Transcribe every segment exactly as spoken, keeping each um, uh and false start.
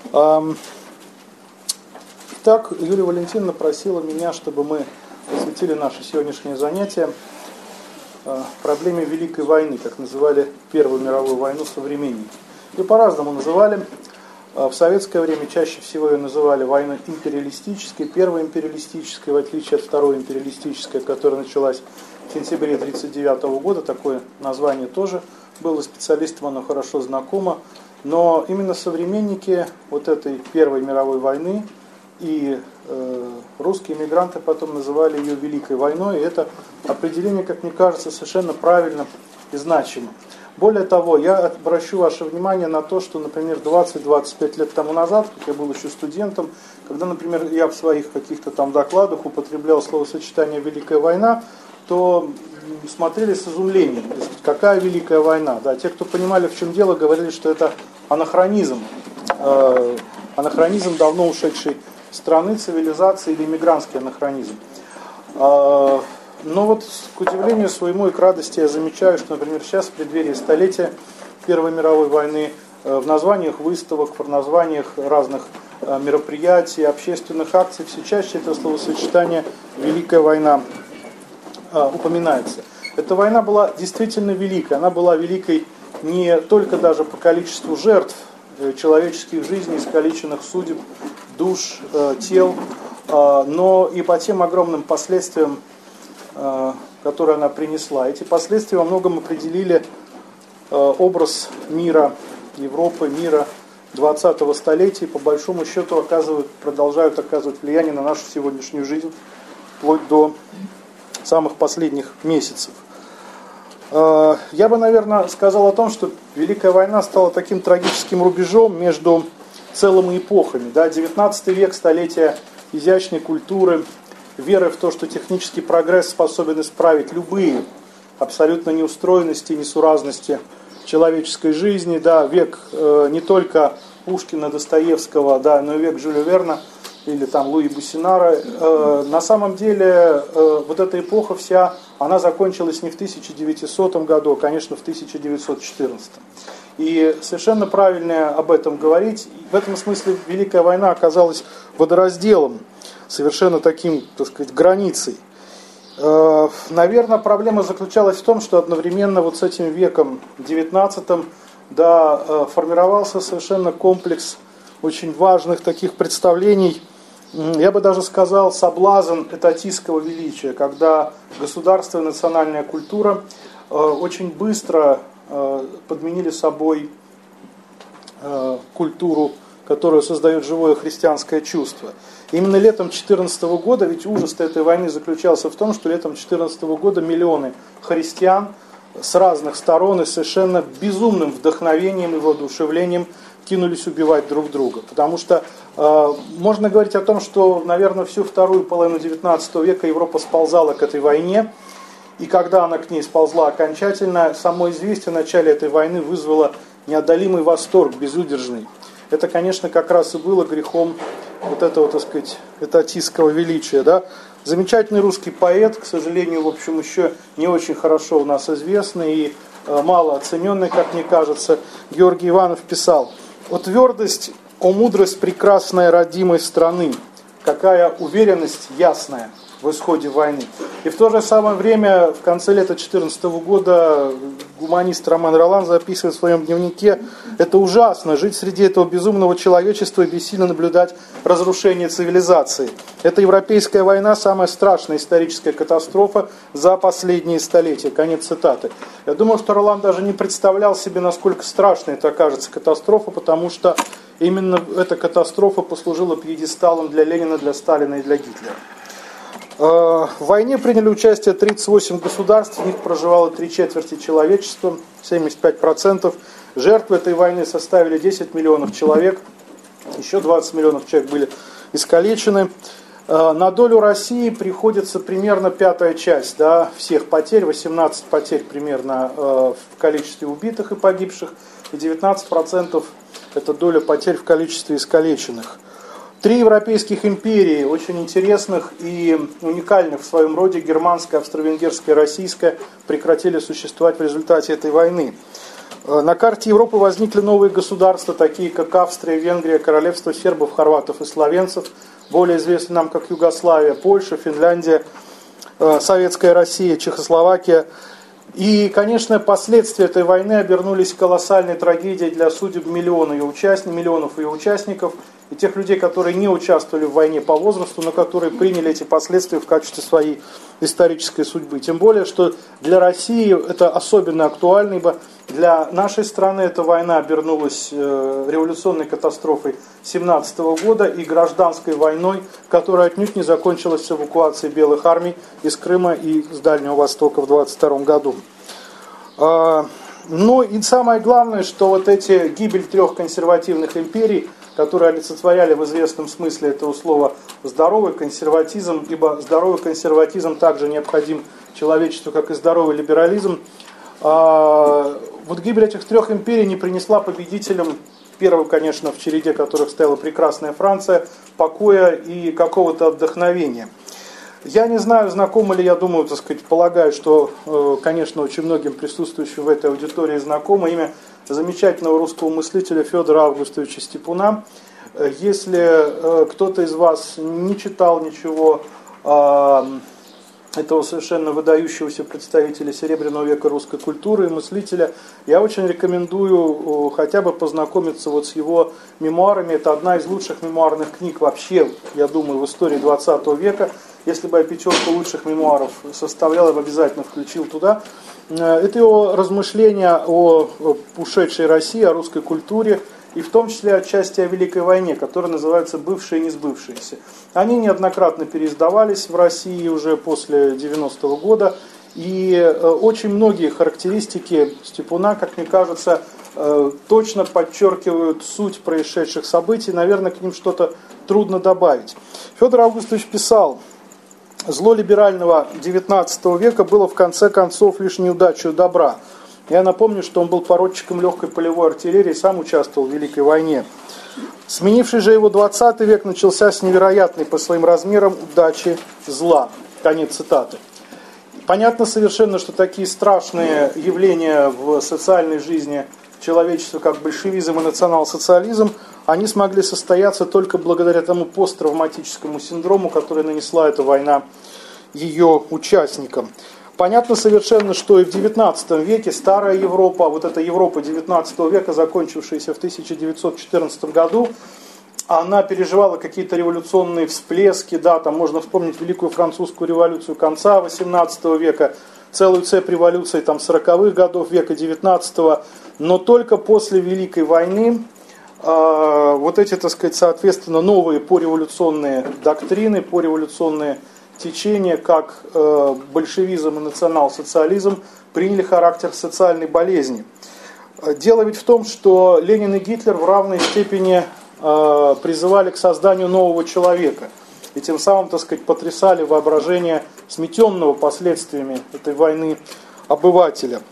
Итак, Юлия Валентиновна просила меня, чтобы мы посвятили наше сегодняшнее занятие проблеме Великой войны, как называли Первую мировую войну современники. Ее по-разному называли. В советское время чаще всего ее называли войной империалистической, первой империалистической, в отличие от второй империалистической, которая началась в сентябре тысяча девятьсот тридцать девятого года. Такое название тоже было специалистам, оно хорошо знакомо. Но именно современники вот этой Первой мировой войны и э, русские эмигранты потом называли ее Великой войной. И это определение, как мне кажется, совершенно правильным и значимым. Более того, я обращу ваше внимание на то, что, например, двадцать-двадцать пять лет тому назад, как я был еще студентом, когда, например, я в своих каких-то там докладах употреблял словосочетание «Великая война», то смотрели с изумлением, какая Великая война. Да, те, кто понимали, в чем дело, говорили, что это анахронизм, э, анахронизм давно ушедшей страны, цивилизации или иммигрантский анахронизм. Э, но вот, к удивлению своему и к радости, я замечаю, что, например, сейчас в преддверии столетия Первой мировой войны э, в названиях выставок, в названиях разных э, мероприятий, общественных акций все чаще это словосочетание «Великая война» упоминается. Эта война была действительно великой. Она была великой не только даже по количеству жертв, человеческих жизней, искалеченных судеб, душ, тел, но и по тем огромным последствиям, которые она принесла. Эти последствия во многом определили образ мира, Европы, мира двадцатого столетия и по большому счету оказывают, продолжают оказывать влияние на нашу сегодняшнюю жизнь вплоть до самых последних месяцев. Я бы, наверное, сказал о том, что Великая война стала таким трагическим рубежом между целыми эпохами. Да, девятнадцатый век, столетие изящной культуры, веры в то, что технический прогресс способен исправить любые абсолютно неустроенности и несуразности человеческой жизни. Да, век э, не только Пушкина, Достоевского, да, но и век Жюля Верна или там Луи Буссинара. Э, на самом деле э, вот эта эпоха вся, она закончилась не в тысяча девятисотом году, а, конечно, в тысяча девятьсот четырнадцатом. И совершенно правильно об этом говорить. В этом смысле Великая война оказалась водоразделом, совершенно таким, так сказать, границей. Э, наверное, проблема заключалась в том, что одновременно вот с этим веком девятнадцатым, да, э, формировался совершенно комплекс очень важных таких представлений, я бы даже сказал, соблазн этатистского величия, когда государство и национальная культура э, очень быстро э, подменили собой э, культуру, которую создает живое христианское чувство. Именно летом две тысячи четырнадцатого года, ведь ужас этой войны заключался в том, что летом две тысячи четырнадцатого года миллионы христиан с разных сторон и совершенно безумным вдохновением и воодушевлением кинулись убивать друг друга. Потому что э, можно говорить о том, что, наверное, всю вторую половину девятнадцатого века Европа сползала к этой войне. И когда она к ней сползла окончательно, само известие о начале этой войны вызвало неодолимый восторг, безудержный. Это, конечно, как раз и было грехом вот этого, так сказать, этатистского величия. Да? Замечательный русский поэт, к сожалению, в общем, еще не очень хорошо у нас известный и э, мало оцененный, как мне кажется, Георгий Иванов писал: «О твердость, о мудрость прекрасной родимой страны, какая уверенность ясная в исходе войны». И в то же самое время, в конце лета две тысячи четырнадцатого года, гуманист Роман Ролан записывает в своем дневнике: «Это ужасно, жить среди этого безумного человечества и бессильно наблюдать разрушение цивилизации. Эта европейская война – самая страшная историческая катастрофа за последние столетия». Конец цитаты. Я думаю, что Ролан даже не представлял себе, насколько страшной это окажется катастрофа, потому что именно эта катастрофа послужила пьедесталом для Ленина, для Сталина и для Гитлера. В войне приняли участие тридцать восемь государств, в них проживало три четверти человечества, семьдесят пять процентов. Жертвы этой войны составили десять миллионов человек, еще двадцать миллионов человек были искалечены. На долю России приходится примерно пятая часть, да, всех потерь, восемнадцать потерь примерно в количестве убитых и погибших, и девятнадцать процентов это доля потерь в количестве искалеченных. Три европейских империи, очень интересных и уникальных в своем роде, германская, австро-венгерская, российская, прекратили существовать в результате этой войны. На карте Европы возникли новые государства, такие как Австрия, Венгрия, королевство сербов, хорватов и словенцев, более известны нам как Югославия, Польша, Финляндия, Советская Россия, Чехословакия. И, конечно, последствия этой войны обернулись колоссальной трагедией для судеб миллионов ее участников, миллионов ее участников и тех людей, которые не участвовали в войне по возрасту, но которые приняли эти последствия в качестве своей исторической судьбы. Тем более, что для России это особенно актуально, ибо для нашей страны эта война обернулась э, революционной катастрофой семнадцатого года и гражданской войной, которая отнюдь не закончилась с эвакуацией белых армий из Крыма и с Дальнего Востока в двадцать втором году. Э, ну и самое главное, что вот эти гибель трех консервативных империй, которые олицетворяли в известном смысле этого слова здоровый консерватизм, ибо здоровый консерватизм также необходим человечеству, как и здоровый либерализм. А, вот гибель этих трех империй не принесла победителям, первым, конечно, в череде которых стояла прекрасная Франция, покоя и какого-то отдохновения. Я не знаю, знакомы ли, я думаю, так сказать, полагаю, что, конечно, очень многим присутствующим в этой аудитории знакомо имя замечательного русского мыслителя Федора Августовича Степуна. Если кто-то из вас не читал ничего этого совершенно выдающегося представителя Серебряного века русской культуры и мыслителя, я очень рекомендую хотя бы познакомиться вот с его мемуарами. Это одна из лучших мемуарных книг вообще, я думаю, в истории двадцатого века. Если бы я пятерку лучших мемуаров составлял, я бы обязательно включил туда. Это его размышления о ушедшей России, о русской культуре, и в том числе отчасти о Великой войне, которая называется «Бывшие и несбывшиеся». Они неоднократно переиздавались в России уже после девяностого года, и очень многие характеристики Степуна, как мне кажется, точно подчеркивают суть происшедших событий, наверное, к ним что-то трудно добавить. Федор Августович писал: «Зло либерального девятнадцатого века было в конце концов лишь неудачей добра». Я напомню, что он был поручиком легкой полевой артиллерии, сам участвовал в Великой войне. Сменивший же его двадцатый век начался с невероятной по своим размерам удачи зла. Конец цитаты. Понятно совершенно, что такие страшные явления в социальной жизни человечества, как большевизм и национал-социализм, они смогли состояться только благодаря тому посттравматическому синдрому, который нанесла эта война ее участникам. Понятно совершенно, что и в девятнадцатом веке старая Европа, вот эта Европа девятнадцатого века, закончившаяся в тысяча девятьсот четырнадцатом году, она переживала какие-то революционные всплески, да, там можно вспомнить Великую Французскую революцию конца восемнадцатого века, целую цепь революций там сороковых годов века девятнадцатого, но только после Великой войны э, вот эти, так сказать, соответственно, новые пореволюционные доктрины, пореволюционные течения, как э, большевизм и национал-социализм, приняли характер социальной болезни. Дело ведь в том, что Ленин и Гитлер в равной степени э, призывали к созданию нового человека. И тем самым, так сказать, потрясали воображение сметенного последствиями этой войны обывателя.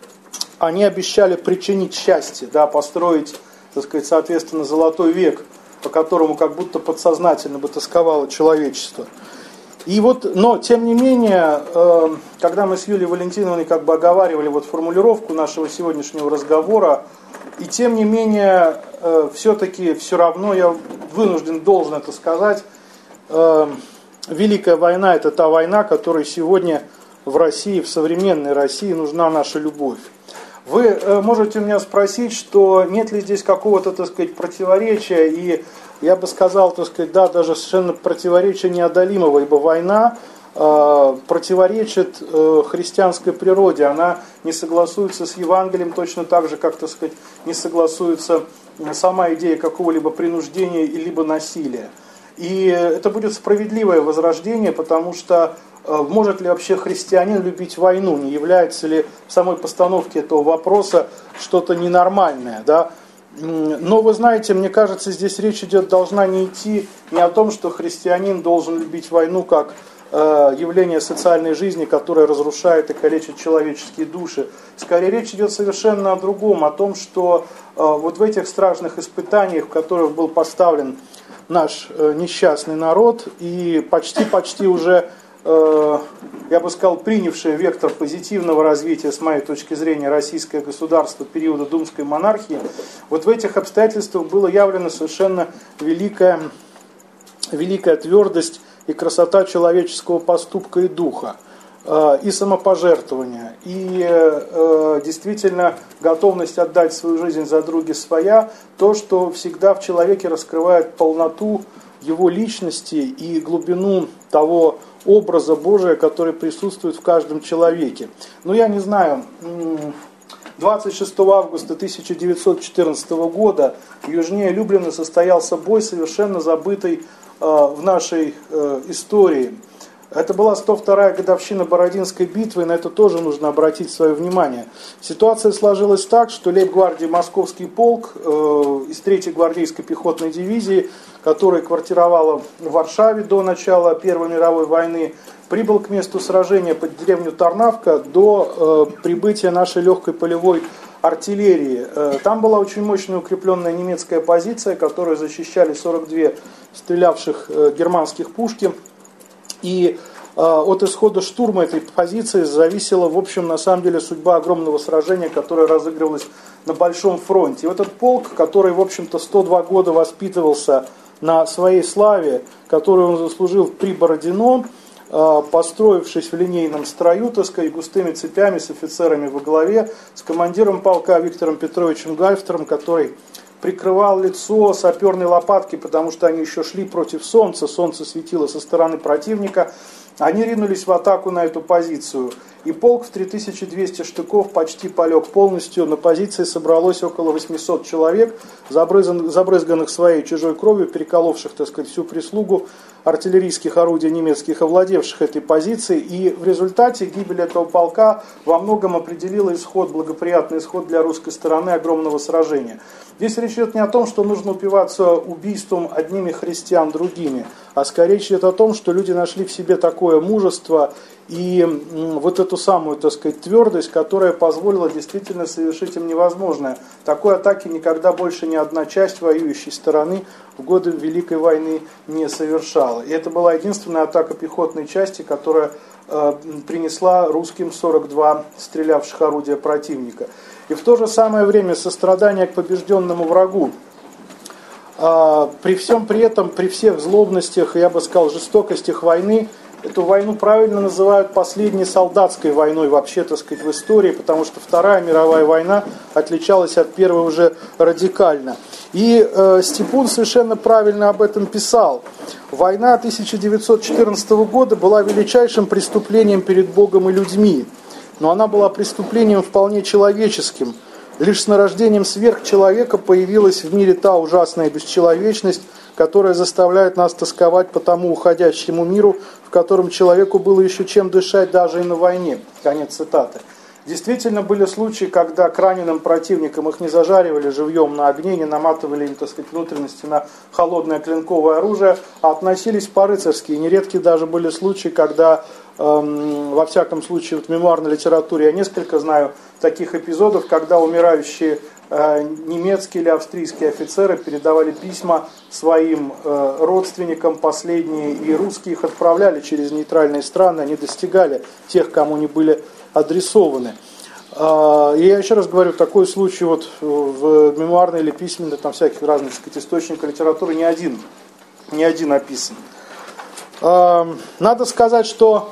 Они обещали причинить счастье, да, построить, так сказать, соответственно, золотой век, по которому как будто подсознательно бы тосковало человечество. И вот, но, тем не менее, э, когда мы с Юлией Валентиновной как бы оговаривали вот формулировку нашего сегодняшнего разговора, и тем не менее, э, все-таки, все равно я вынужден, должен это сказать, э, Великая война – это та война, которой сегодня в России, в современной России нужна наша любовь. Вы э, можете меня спросить, что нет ли здесь какого-то, так сказать, противоречия, и я бы сказал, так сказать, да, даже совершенно противоречия неодолимого, ибо война э, противоречит э, христианской природе, она не согласуется с Евангелием точно так же, как, так сказать, не согласуется сама идея какого-либо принуждения либо насилия. И это будет справедливое возрождение, потому что э, может ли вообще христианин любить войну, не является ли в самой постановке этого вопроса что-то ненормальное, да? Но вы знаете, мне кажется, здесь речь идет, должна не идти не о том, что христианин должен любить войну как э, явление социальной жизни, которое разрушает и калечит человеческие души. Скорее речь идет совершенно о другом, о том, что э, вот в этих страшных испытаниях, в которых был поставлен наш э, несчастный народ, и почти-почти уже я бы сказал, принявшее вектор позитивного развития, с моей точки зрения, российское государство периода думской монархии, вот в этих обстоятельствах было явлено совершенно великая, великая твердость и красота человеческого поступка и духа, и самопожертвования, и действительно готовность отдать свою жизнь за други своя, то, что всегда в человеке раскрывает полноту его личности и глубину того образа Божия, который присутствует в каждом человеке. Ну, я не знаю, двадцать шестого августа тысяча девятьсот четырнадцатого года южнее Люблина состоялся бой, совершенно забытый э, в нашей э, истории. Это была сто вторая годовщина Бородинской битвы, и на это тоже нужно обратить свое внимание. Ситуация сложилась так, что лейб-гвардии Московский полк э, из третьей гвардейской пехотной дивизии, которая квартировала в Варшаве до начала Первой мировой войны, прибыл к месту сражения под деревню Тарнавка до э, прибытия нашей легкой полевой артиллерии. Э, там была очень мощная укрепленная немецкая позиция, которую защищали сорок две стрелявших э, германских пушки. И э, от исхода штурма этой позиции зависела, в общем, на самом деле, судьба огромного сражения, которое разыгрывалось на Большом фронте. И этот полк, который, в общем-то, сто два года воспитывался на своей славе, которую он заслужил при Бородино, э, построившись в линейном строю, так сказать, густыми цепями, с офицерами во главе, с командиром полка Виктором Петровичем Гальфтером, который прикрывал лицо саперной лопаткой, потому что они еще шли против солнца, солнце светило со стороны противника, они ринулись в атаку на эту позицию. И полк в три тысячи двести штыков почти полег полностью, на позиции собралось около восьмисот человек, забрызганных своей чужой кровью, переколовших, так сказать, всю прислугу артиллерийских орудий немецких, овладевших этой позицией. И в результате гибель этого полка во многом определила исход, благоприятный исход для русской стороны огромного сражения. Здесь речь идет не о том, что нужно упиваться убийством одними христиан другими, а скорее речь идет о том, что люди нашли в себе такое мужество и вот эту самую, так сказать, твердость, которая позволила действительно совершить им невозможное. Такой атаки никогда больше ни одна часть воюющей стороны в годы Великой войны не совершала. И это была единственная атака пехотной части, которая э, принесла русским сорок два стрелявших орудия противника. И в то же самое время сострадание к побежденному врагу. Э, при всем при этом, при всех злобностях, я бы сказал, жестокостях войны, эту войну правильно называют последней солдатской войной вообще, так сказать, в истории, потому что Вторая мировая война отличалась от Первой уже радикально. И э, Степун совершенно правильно об этом писал. Война тысяча девятьсот четырнадцатого года была величайшим преступлением перед Богом и людьми, но она была преступлением вполне человеческим. Лишь с нарождением сверхчеловека появилась в мире та ужасная бесчеловечность, которая заставляет нас тосковать по тому уходящему миру, в котором человеку было еще чем дышать даже и на войне. Конец цитаты. Действительно были случаи, когда к раненым противникам их не зажаривали живьем на огне, не наматывали им, так сказать, внутренности на холодное клинковое оружие, а относились по-рыцарски. И нередки даже были случаи, когда, эм, во всяком случае, в мемуарной литературе я несколько знаю таких эпизодов, когда умирающие э, немецкие или австрийские офицеры передавали письма своим э, родственникам, последние, и русские их отправляли через нейтральные страны, они достигали тех, кому они были адресованы. И я еще раз говорю, такой случай вот в мемуарной или письменной, там всяких разных, так сказать, источниках литературы не один, не один описан. Надо сказать, что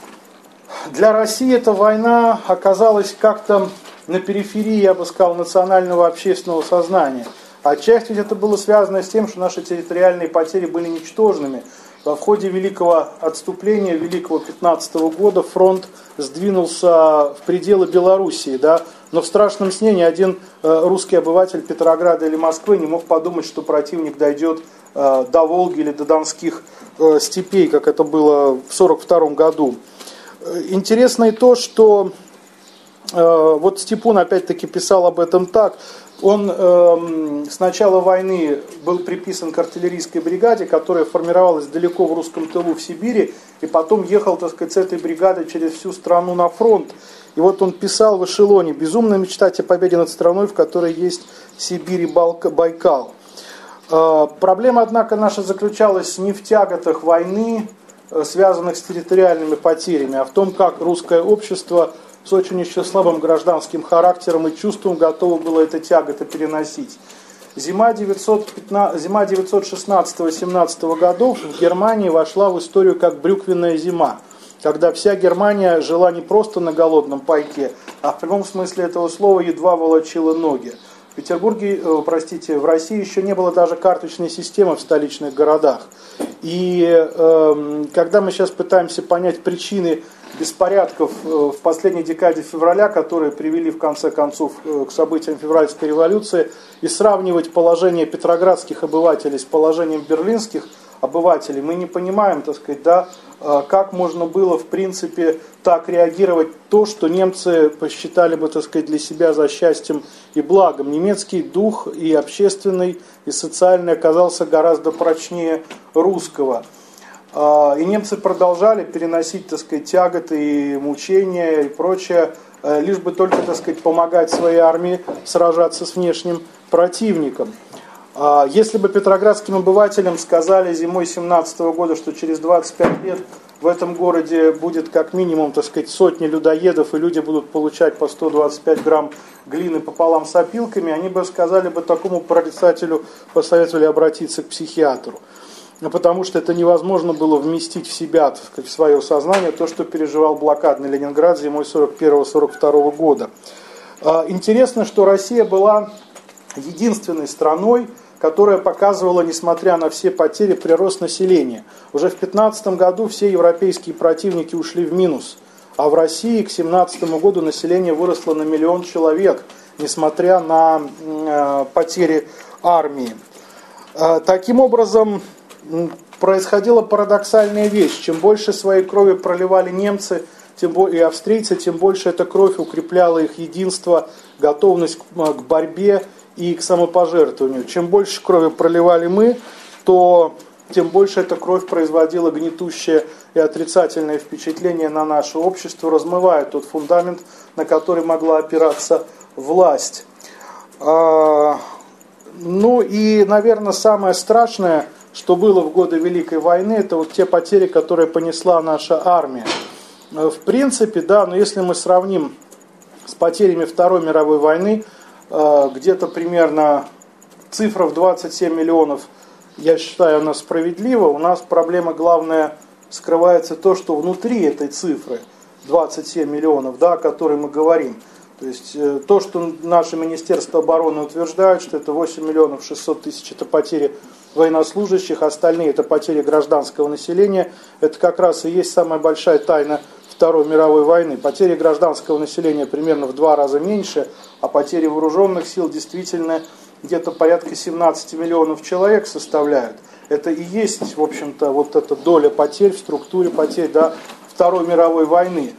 для России эта война оказалась как-то на периферии, я бы сказал, национального общественного сознания. Отчасти это было связано с тем, что наши территориальные потери были ничтожными. В ходе великого отступления, великого пятнадцатого года, фронт сдвинулся в пределы Белоруссии, да? Но в страшном сне ни один э, русский обыватель Петрограда или Москвы не мог подумать, что противник дойдет э, до Волги или до Донских э, степей, как это было в сорок втором году. Интересно и то, что э, вот Степун опять-таки писал об этом так. Он э, с начала войны был приписан к артиллерийской бригаде, которая формировалась далеко в русском тылу в Сибири, и потом ехал, так сказать, с этой бригадой через всю страну на фронт. И вот он писал в эшелоне: «Безумно мечтать о победе над страной, в которой есть Сибирь и Байкал». Э, проблема, однако, наша заключалась не в тяготах войны, связанных с территориальными потерями, а в том, как русское общество с очень еще слабым гражданским характером и чувством готово было это тяготы переносить. Зима девятьсот шестнадцатого-семнадцатого годов в Германии вошла в историю как брюквенная зима, когда вся Германия жила не просто на голодном пайке, а в прямом смысле этого слова едва волочила ноги. В Петербурге, э, простите, в России еще не было даже карточной системы в столичных городах. И э, когда мы сейчас пытаемся понять причины беспорядков э, в последней декаде февраля, которые привели в конце концов э, к событиям февральской революции, и сравнивать положение петроградских обывателей с положением берлинских обывателей, мы не понимаем, так сказать, да, как можно было, в принципе, так реагировать то, что немцы посчитали бы, так сказать, для себя за счастьем и благом. Немецкий дух и общественный, и социальный оказался гораздо прочнее русского. И немцы продолжали переносить, так сказать, тяготы и мучения и прочее, лишь бы только, так сказать, помогать своей армии сражаться с внешним противником. Если бы петроградским обывателям сказали зимой семнадцатого года, что через двадцать пять лет в этом городе будет как минимум, так сказать, сотни людоедов, и люди будут получать по сто двадцать пять грамм глины пополам с опилками, они бы сказали бы такому прорицателю, посоветовали обратиться к психиатру. Потому что это невозможно было вместить в себя, так сказать, в свое сознание то, что переживал блокадный Ленинград зимой сорок первого — сорок второго года. Интересно, что Россия была единственной страной, которая показывала, несмотря на все потери, прирост населения. Уже в пятнадцатом году все европейские противники ушли в минус, а в России к семнадцатому году население выросло на миллион человек, несмотря на э, потери армии. Э, таким образом, происходила парадоксальная вещь. Чем больше своей крови проливали немцы тем более, и австрийцы, тем больше эта кровь укрепляла их единство, готовность к, к борьбе и к самопожертвованию. Чем больше крови проливали мы, то тем больше эта кровь производила гнетущее и отрицательное впечатление на наше общество, размывая тот фундамент, на который могла опираться власть. Ну и, наверное, самое страшное, что было в годы Великой войны, это вот те потери, которые понесла наша армия. В принципе, да, но если мы сравним с потерями Второй мировой войны, где-то примерно цифра в двадцать семь миллионов, я считаю, она справедлива. У нас проблема главная скрывается то, что внутри этой цифры двадцать семь миллионов, да, о которой мы говорим. То есть то, что наше Министерство обороны утверждает, что это восемь миллионов шестьсот тысяч, это потери военнослужащих, остальные это потери гражданского населения, это как раз и есть самая большая тайна Второй мировой войны. Потери гражданского населения примерно в два раза меньше, а потери вооруженных сил действительно где-то порядка семнадцать миллионов человек составляют. Это и есть, в общем-то, вот эта доля потерь в структуре потерь, да, Второй мировой войны.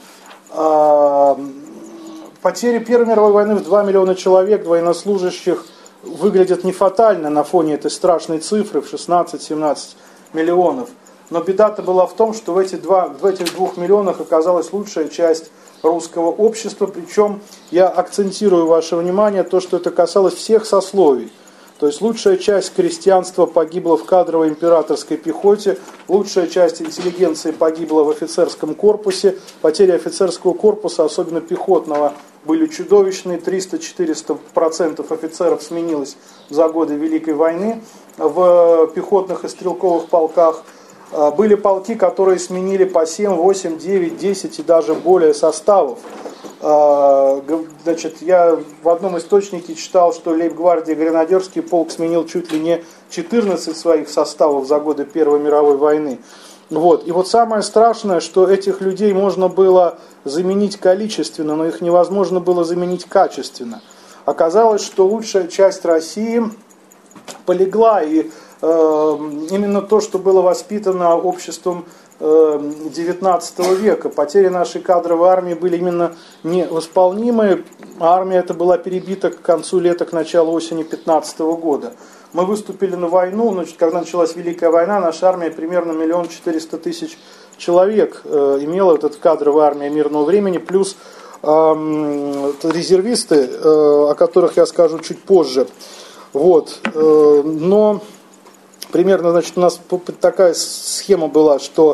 Потери Первой мировой войны в два миллиона человек, военнослужащих, выглядят не фатально на фоне этой страшной цифры в шестнадцать-семнадцать миллионов. Но беда-то была в том, что в, эти два, в этих двух миллионах оказалась лучшая часть русского общества. Причем я акцентирую ваше внимание то, что это касалось всех сословий. То есть лучшая часть крестьянства погибла в кадровой императорской пехоте, лучшая часть интеллигенции погибла в офицерском корпусе. Потери офицерского корпуса, особенно пехотного, были чудовищные. триста-четыреста процентов офицеров сменилось за годы Великой войны в пехотных и стрелковых полках. Были полки, которые сменили по семь, восемь, девять, десять и даже более составов. Значит, я в одном источнике читал, что лейб-гвардия гренадерский полк сменил чуть ли не четырнадцать своих составов за годы Первой мировой войны. Вот. И вот самое страшное, что этих людей можно было заменить количественно, но их невозможно было заменить качественно. Оказалось, что лучшая часть России полегла, и э, именно то, что было воспитано обществом девятнадцатого века. Потери нашей кадровой армии были именно невосполнимые. Армия эта была перебита к концу лета, к началу осени пятнадцатого года. Мы выступили на войну, значит, когда началась Великая война, наша армия примерно миллион четыреста тысяч человек э, имела, вот эта кадровая армия мирного времени, плюс э, резервисты, э, о которых я скажу чуть позже. Вот. Э, но примерно, значит, у нас такая схема была, что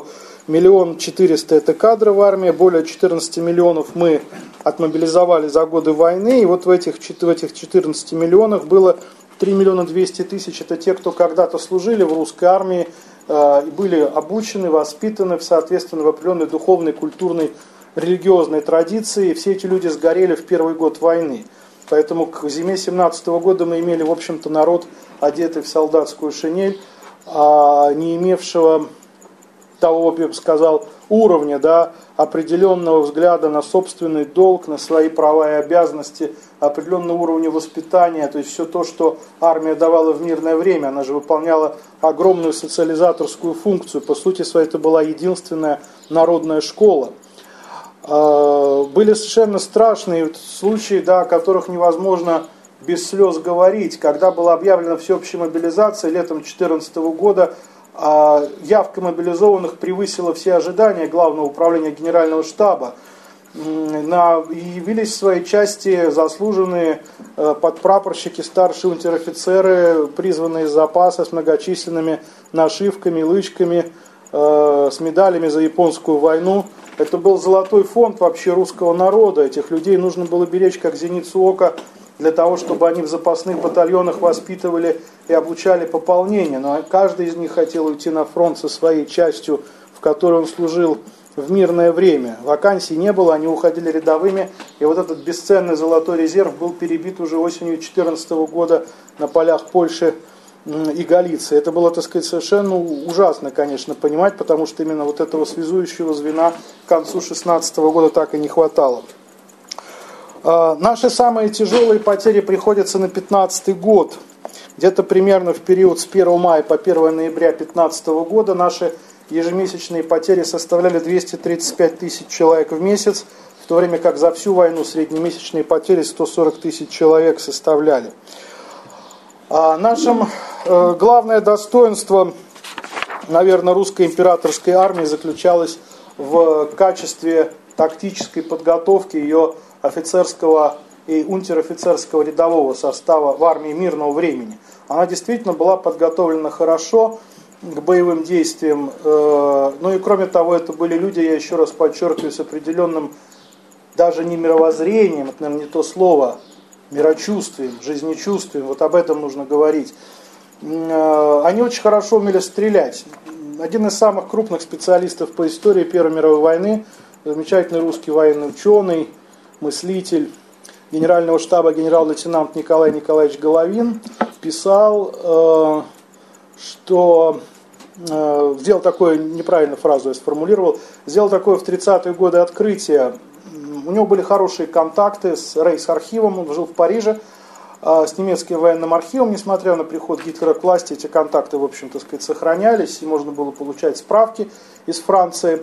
миллион четыреста это кадровая армия, более четырнадцати миллионов мы отмобилизовали за годы войны, и вот в этих, в этих четырнадцати миллионах было три миллиона двести тысяч, это те, кто когда-то служили в русской армии, э, были обучены, воспитаны, соответственно, в определенной духовной, культурной, религиозной традиции, и все эти люди сгорели в первый год войны. Поэтому к зиме семнадцатого года мы имели, в общем-то, народ, одетый в солдатскую шинель, а не имевшего того, я бы сказал, уровня, да, определенного взгляда на собственный долг, на свои права и обязанности, определенного уровня воспитания, то есть все то, что армия давала в мирное время, она же выполняла огромную социализаторскую функцию, по сути своей это была единственная народная школа. Были совершенно страшные случаи, да, о которых невозможно без слез говорить, когда была объявлена всеобщая мобилизация летом две тысячи четырнадцатого года, явка мобилизованных превысила все ожидания Главного управления Генерального штаба. Явились в своей части заслуженные подпрапорщики, старшие унтер-офицеры, призванные из запаса с многочисленными нашивками, лычками, с медалями за японскую войну. Это был золотой фонд вообще русского народа. Этих людей нужно было беречь как зеницу ока, для того, чтобы они в запасных батальонах воспитывали и обучали пополнение. Но каждый из них хотел уйти на фронт со своей частью, в которой он служил в мирное время. Вакансий не было, они уходили рядовыми. И вот этот бесценный золотой резерв был перебит уже осенью две тысячи четырнадцатого года на полях Польши и Галиции. Это было, так сказать, совершенно ужасно, конечно, понимать, потому что именно вот этого связующего звена к концу две тысячи шестнадцатого года так и не хватало. Наши самые тяжелые потери приходятся на пятнадцатый год. Где-то примерно в период с первого мая по первого ноября две тысячи пятнадцатого года наши ежемесячные потери составляли двести тридцать пять тысяч человек в месяц, в то время как за всю войну среднемесячные потери сто сорок тысяч человек составляли. А нашим э, главное достоинство, наверное, русской императорской армии заключалось в качестве тактической подготовки ее офицерского и унтер-офицерского рядового состава в армии мирного времени. Она действительно была подготовлена хорошо к боевым действиям. Ну и кроме того, это были люди, я еще раз подчеркиваю, с определенным даже не мировоззрением, это, наверное, не то слово, мирочувствием, жизнечувствием, вот об этом нужно говорить. Они очень хорошо умели стрелять. Один из самых крупных специалистов по истории Первой мировой войны, замечательный русский военный ученый, мыслитель генерального штаба генерал-лейтенант Николай Николаевич Головин, писал, э, что э, сделал такое, неправильно фразу я сформулировал, сделал такое в тридцатые годы открытие. У него были хорошие контакты с Рейхсархивом, он жил в Париже, э, с немецким военным архивом, несмотря на приход Гитлера к власти, эти контакты, в общем, так сказать, сохранялись, и можно было получать справки из Франции.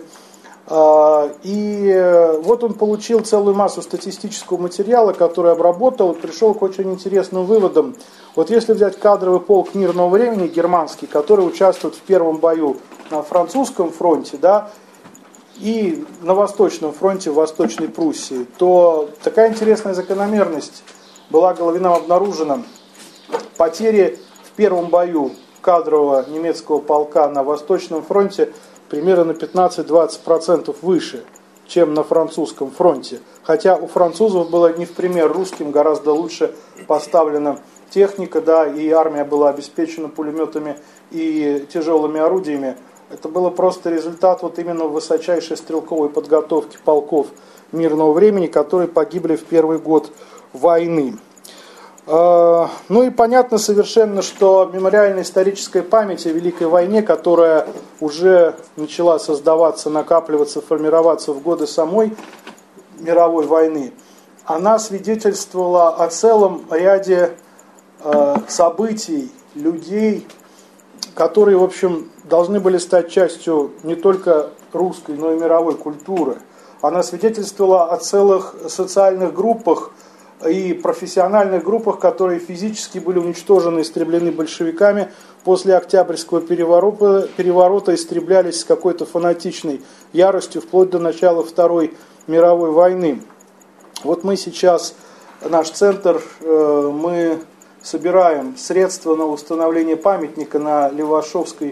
И вот он получил целую массу статистического материала, который обработал, и пришел к очень интересным выводам. Вот если взять кадровый полк мирного времени, германский, который участвует в первом бою на французском фронте, да, и на Восточном фронте в Восточной Пруссии, то такая интересная закономерность была Головиным обнаружена. Потери в первом бою кадрового немецкого полка на Восточном фронте примерно на пятнадцать-двадцать процентов выше, чем на французском фронте. Хотя у французов было не в пример русским гораздо лучше поставлена техника, да, и армия была обеспечена пулеметами и тяжелыми орудиями. Это было просто результат вот именно высочайшей стрелковой подготовки полков мирного времени, которые погибли в первый год войны. Ну и понятно совершенно, что мемориальная историческая память о Великой войне, которая уже начала создаваться, накапливаться, формироваться в годы самой мировой войны, она свидетельствовала о целом ряде событий, людей, которые, в общем, должны были стать частью не только русской, но и мировой культуры. Она свидетельствовала о целых социальных группах и профессиональных группах, которые физически были уничтожены, истреблены большевиками после Октябрьского переворота, переворота истреблялись с какой-то фанатичной яростью вплоть до начала Второй мировой войны. Вот мы сейчас, наш центр, мы собираем средства на установление памятника на Левашовской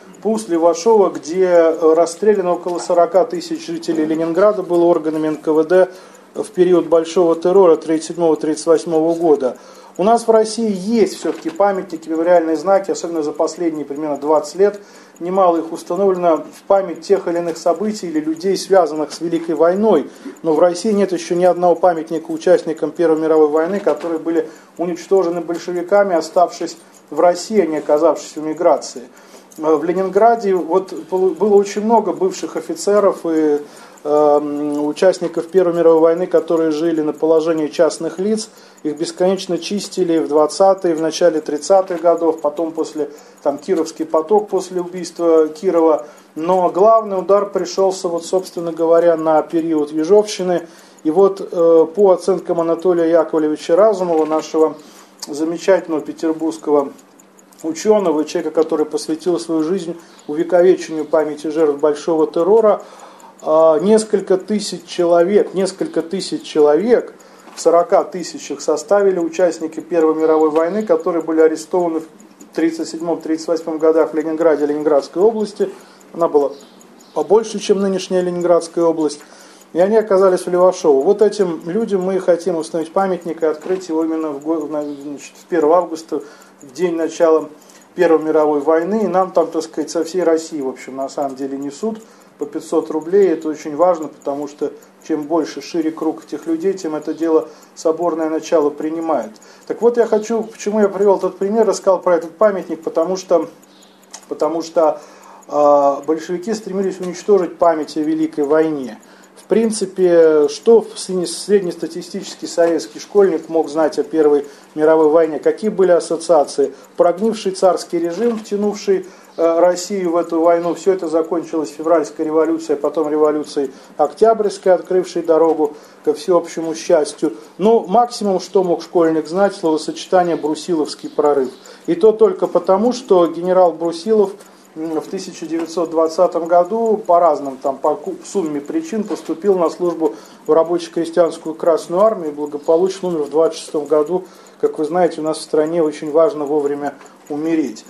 Пуст Левашова, где расстреляно около сорока тысяч жителей Ленинграда было органами эн ка вэ дэ в период большого террора тридцать седьмого — тридцать восьмого года. У нас в России есть все-таки памятники, мемориальные знаки, особенно за последние примерно двадцать лет. Немало их установлено в память тех или иных событий или людей, связанных с Великой войной. Но в России нет еще ни одного памятника участникам Первой мировой войны, которые были уничтожены большевиками, оставшись в России, а не оказавшись в эмиграции. В Ленинграде вот было очень много бывших офицеров и э, участников Первой мировой войны, которые жили на положении частных лиц. Их бесконечно чистили в двадцатые, в начале тридцатых годов, потом после там, Кировский поток, после убийства Кирова. Но главный удар пришелся, вот, собственно говоря, на период Ежовщины. И вот э, по оценкам Анатолия Яковлевича Разумова, нашего замечательного петербургского ученого, человека, который посвятил свою жизнь увековечению памяти жертв большого террора, э, несколько тысяч человек, несколько тысяч человек, в сорока тысячах составили участники Первой мировой войны, которые были арестованы в тридцать седьмом — тридцать восьмом годах в Ленинграде, Ленинградской области. Она была побольше, чем нынешняя Ленинградская область. И они оказались в Левашово. Вот этим людям мы хотим установить памятник и открыть его именно в, год, значит, в первого августа, в день начала Первой мировой войны. И нам там, так сказать, со всей России, в общем, на самом деле несут по пятьсот рублей. Это очень важно, потому что чем больше, шире круг этих людей, тем это дело соборное начало принимает. Так вот, я хочу, почему я привел этот пример, рассказал про этот памятник, потому что, потому что э, большевики стремились уничтожить память о Великой войне. В принципе, что среднестатистический советский школьник мог знать о Первой мировой войне? Какие были ассоциации? Прогнивший царский режим, втянувший э, Россию в эту войну. Все это закончилось февральской революцией, а потом революцией Октябрьской, открывшей дорогу ко всеобщему счастью. Ну, максимум, что мог школьник знать, словосочетание «брусиловский прорыв». И то только потому, что генерал Брусилов в тысяча девятьсот двадцатом году по разным там, по сумме причин поступил на службу в рабоче-крестьянскую Красную Армию и благополучно умер в двадцать шестом году. Как вы знаете, у нас в стране очень важно вовремя умереть.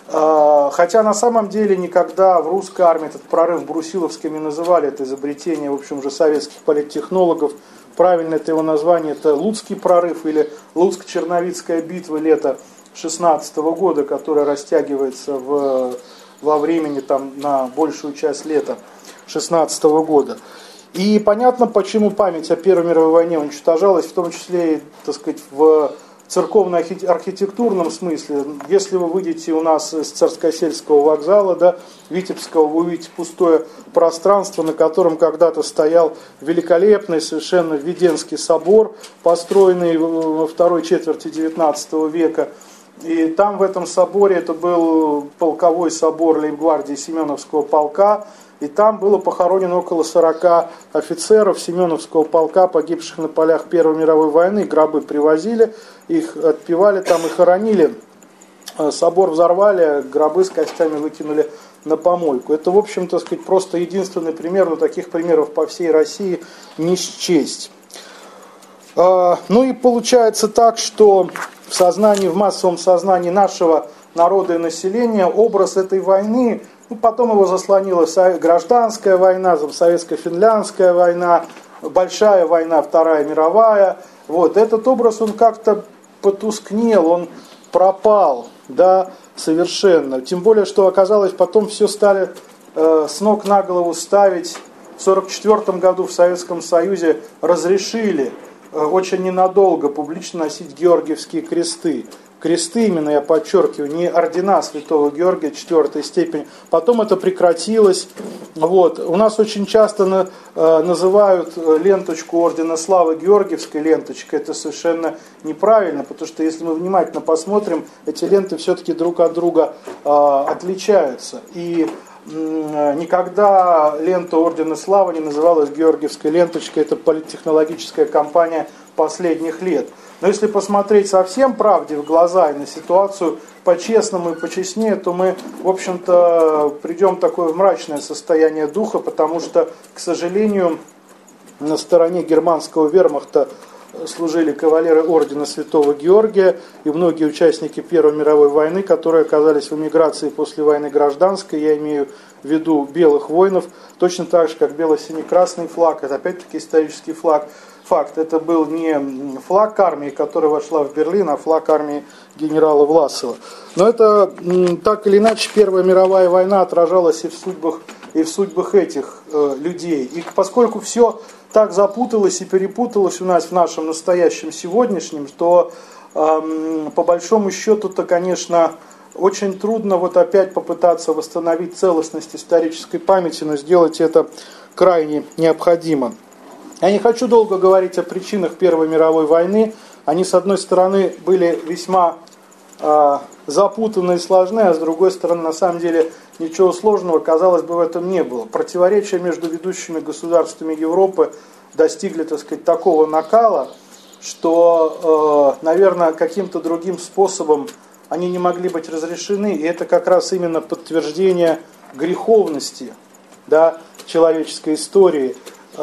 Хотя на самом деле никогда в русской армии этот прорыв брусиловским не называли, это изобретение, в общем, уже советских политтехнологов. Правильно это его название, это Луцкий прорыв или Луцко-Черновицкая битва лета шестнадцатого года, которая растягивается в во времени там, на большую часть лета шестнадцатого года. И понятно, почему память о Первой мировой войне уничтожалась, в том числе, так сказать, в церковно-архитектурном смысле. Если вы выйдете у нас с Царскосельского вокзала, да, Витебского, вы увидите пустое пространство, на котором когда-то стоял великолепный совершенно Введенский собор, построенный во второй четверти девятнадцатого века. И там в этом соборе, это был полковой собор лейб-гвардии Семеновского полка, и там было похоронено около сорока офицеров Семеновского полка, погибших на полях Первой мировой войны. Гробы привозили, их отпевали там и хоронили. Собор взорвали, гробы с костями выкинули на помойку. Это, в общем, так сказать, просто единственный пример, но таких примеров по всей России не счесть. Ну и получается так, что в сознании, в массовом сознании нашего народа и населения образ этой войны, ну, потом его заслонила гражданская война, советско-финляндская война, большая война, Вторая мировая. Вот, этот образ, он как-то потускнел, он пропал, да, совершенно. Тем более, что оказалось, потом все стали э, с ног на голову ставить. В сорок четвёртом году в Советском Союзе разрешили очень ненадолго публично носить георгиевские кресты. Кресты, именно я подчеркиваю, не ордена святого Георгия четвертой степени. Потом это прекратилось. Вот. У нас очень часто на, э, называют ленточку ордена славы Георгиевской ленточкой. Это совершенно неправильно, потому что если мы внимательно посмотрим, эти ленты все-таки друг от друга э, отличаются. И никогда лента Ордена Славы не называлась Георгиевской ленточкой, это политтехнологическая кампания последних лет. Но если посмотреть совсем правде в глаза и на ситуацию по-честному и почестнее, то мы, в общем-то, придем в такое мрачное состояние духа, потому что, к сожалению, на стороне германского вермахта служили кавалеры ордена Святого Георгия и многие участники Первой мировой войны, которые оказались в эмиграции после войны гражданской. Я имею в виду белых воинов, точно так же, как бело-синий-красный флаг. Это опять-таки исторический флаг. Факт, это был не флаг армии, которая вошла в Берлин, а флаг армии генерала Власова. Но это, так или иначе, Первая мировая война отражалась и в судьбах, и в судьбах этих э, людей. И поскольку все так запуталось и перепуталось у нас в нашем настоящем сегодняшнем, то э, по большому счету-то, конечно, очень трудно вот опять попытаться восстановить целостность исторической памяти, но сделать это крайне необходимо. Я не хочу долго говорить о причинах Первой мировой войны. Они, с одной стороны, были весьма э, запутанны и сложны, а с другой стороны, на самом деле, ничего сложного, казалось бы, в этом не было. Противоречия между ведущими государствами Европы достигли, так сказать, такого накала, что, э, наверное, каким-то другим способом они не могли быть разрешены. И это как раз именно подтверждение греховности, да, человеческой истории.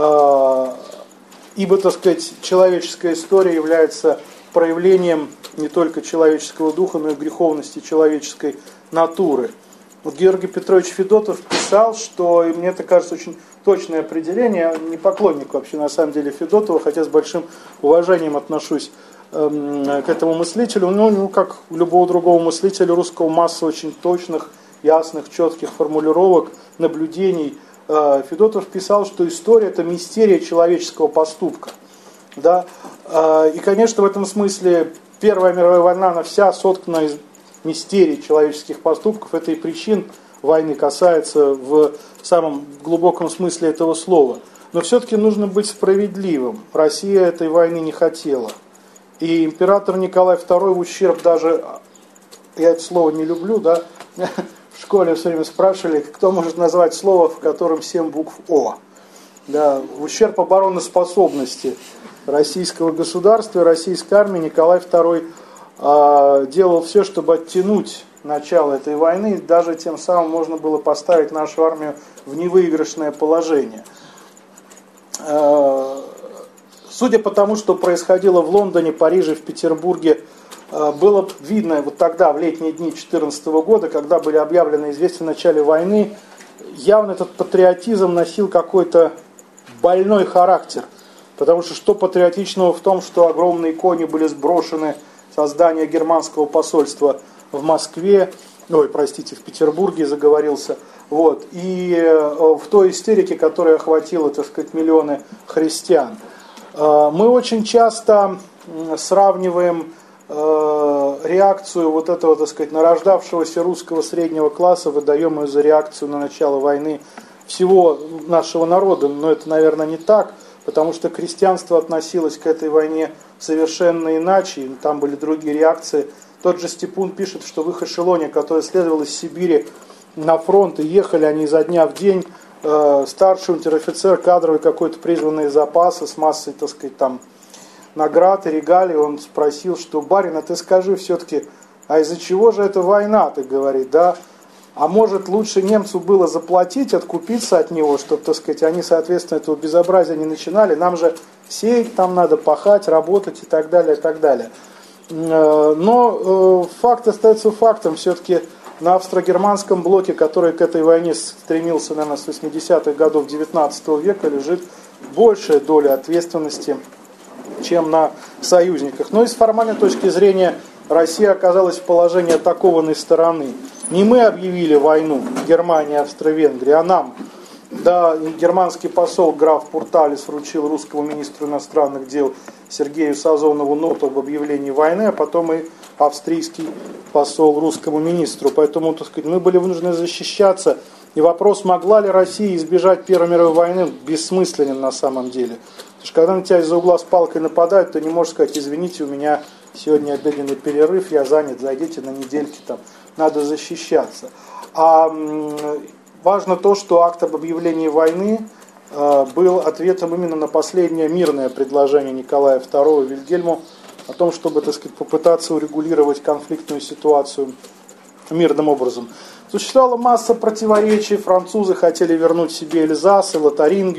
Ибо, так сказать, человеческая история является проявлением не только человеческого духа, но и греховности человеческой натуры. Вот Георгий Петрович Федотов писал, что, и мне это кажется очень точное определение, я не поклонник вообще на самом деле Федотова, хотя с большим уважением отношусь э, к этому мыслителю, ну, ну, как у любого другого мыслителя русского, масса очень точных, ясных, четких формулировок, наблюдений. Федотов писал, что история – это мистерия человеческого поступка. Да? И, конечно, в этом смысле Первая мировая война, она вся соткана из мистерий человеческих поступков. Это и причин войны касается в самом глубоком смысле этого слова. Но все-таки нужно быть справедливым. Россия этой войны не хотела. И император Николай второй в ущерб даже, я это слово не люблю, да, в школе все время спрашивали, кто может назвать слово, в котором семь букв О. Да, в ущерб обороноспособности российского государства и российской армии Николай второй э, делал все, чтобы оттянуть начало этой войны. Даже тем самым можно было поставить нашу армию в невыигрышное положение. Э, судя по тому, что происходило в Лондоне, Париже, в Петербурге, было видно вот тогда, в летние дни две тысячи четырнадцатого года, когда были объявлены известия о начале войны, явно этот патриотизм носил какой-то больной характер. Потому что что патриотичного в том, что огромные кони были сброшены со здания германского посольства в Москве, ой, простите, в Петербурге заговорился, вот, и в той истерике, которая охватила, так сказать, миллионы христиан. Мы очень часто сравниваем реакцию вот этого, так сказать, нарождавшегося русского среднего класса, выдаем ее за реакцию на начало войны всего нашего народа, но это, наверное, не так, потому что крестьянство относилось к этой войне совершенно иначе, там были другие реакции. Тот же Степун пишет, что в их эшелоне, который следовал из Сибири на фронт, и ехали они изо дня в день, э, старший унтер-офицер, кадровый какой-то, призванный из запаса с массой, так сказать, там, наград и регалий, он спросил, что, барин, а ты скажи все-таки, а из-за чего же эта война, ты говорит, да? А может лучше немцу было заплатить, откупиться от него, чтобы, так сказать, они, соответственно, этого безобразия не начинали. Нам же сеять там надо, пахать, работать и так далее, и так далее. Но факт остается фактом. Все-таки на австро-германском блоке, который к этой войне стремился, наверное, с восьмидесятых годов девятнадцатого века, лежит большая доля ответственности, чем на союзниках. Но и с формальной точки зрения Россия оказалась в положении атакованной стороны. Не мы объявили войну Германии и Австро-Венгрии, а нам. Да, германский посол граф Пурталис вручил русскому министру иностранных дел Сергею Сазонову ноту об объявлении войны, а потом и австрийский посол русскому министру. Поэтому, так сказать, мы были вынуждены защищаться. И вопрос, могла ли Россия избежать Первой мировой войны, бессмысленен на самом деле. Потому что когда на тебя из-за угла с палкой нападают, ты не можешь сказать, извините, у меня сегодня обеденный перерыв, я занят, зайдите на недельки, там, надо защищаться. А важно то, что акт об объявлении войны э, был ответом именно на последнее мирное предложение Николая второго Вильгельму о том, чтобы, так сказать, попытаться урегулировать конфликтную ситуацию мирным образом. Существовала масса противоречий, французы хотели вернуть себе Эльзас и Лотарингию,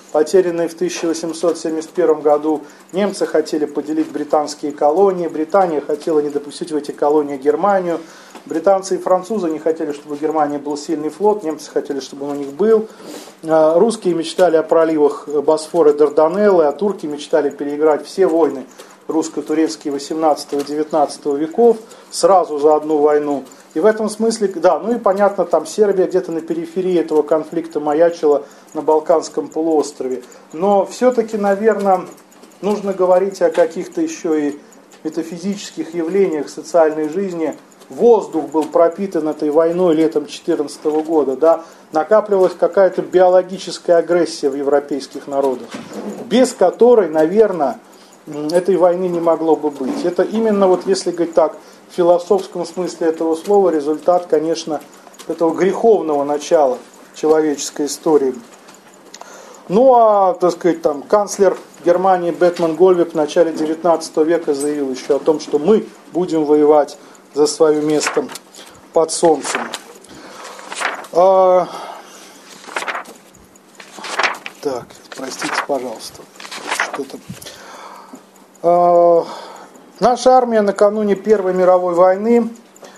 потерянные в тысяча восемьсот семьдесят первом году. Немцы хотели поделить британские колонии, Британия хотела не допустить в эти колонии Германию. Британцы и французы не хотели, чтобы у Германии был сильный флот, немцы хотели, чтобы он у них был. Русские мечтали о проливах Босфора и Дарданеллы, а турки мечтали переиграть все войны русско-турецкие восемнадцатого-девятнадцатого веков сразу за одну войну. И в этом смысле, да, ну и понятно, там Сербия где-то на периферии этого конфликта маячила на Балканском полуострове. Но все-таки, наверное, нужно говорить о каких-то еще и метафизических явлениях социальной жизни. Воздух был пропитан этой войной летом две тысячи четырнадцатого года, да, накапливалась какая-то биологическая агрессия в европейских народах, без которой, наверное, этой войны не могло бы быть. Это именно, вот если говорить так, в философском смысле этого слова, результат, конечно, этого греховного начала человеческой истории. Ну а, так сказать, там, канцлер Германии Бетман Гольвек в начале девятнадцатого века заявил еще о том, что мы будем воевать за свое место под солнцем. А... Так, простите, пожалуйста, что-то... Наша армия накануне Первой мировой войны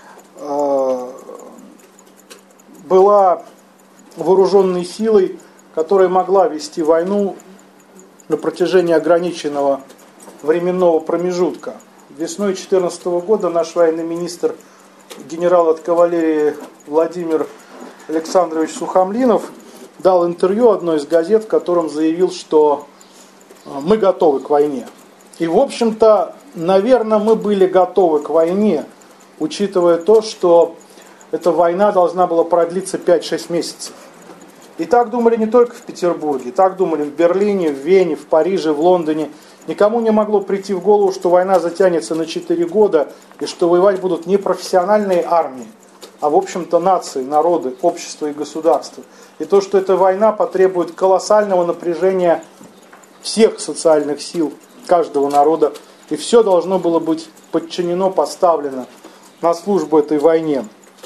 была вооруженной силой, которая могла вести войну на протяжении ограниченного временного промежутка. Весной две тысячи четырнадцатого года наш военный министр, генерал от кавалерии Владимир Александрович Сухомлинов, дал интервью одной из газет, в котором заявил, что мы готовы к войне. И, в общем-то, наверное, мы были готовы к войне, учитывая то, что эта война должна была продлиться пять-шесть месяцев. И так думали не только в Петербурге, так думали в Берлине, в Вене, в Париже, в Лондоне. Никому не могло прийти в голову, что война затянется на четыре года, и что воевать будут не профессиональные армии, а, в общем-то, нации, народы, общества и государства. И то, что эта война потребует колоссального напряжения всех социальных сил каждого народа, и все должно было быть подчинено, поставлено на службу этой войне.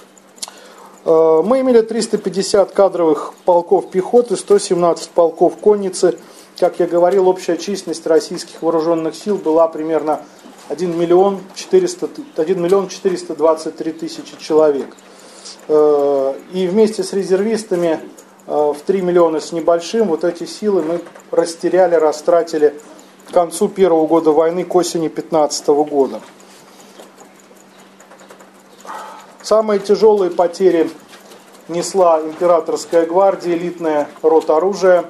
Мы имели триста пятьдесят кадровых полков пехоты, сто семнадцать полков конницы. Как я говорил, общая численность российских вооруженных сил была примерно один миллион четыреста двадцать три тысячи человек. И вместе с резервистами в три миллиона с небольшим вот эти силы мы растеряли, растратили к концу первого года войны, к осени две тысячи пятнадцатого года. Самые тяжелые потери несла императорская гвардия, элитная рота оружия.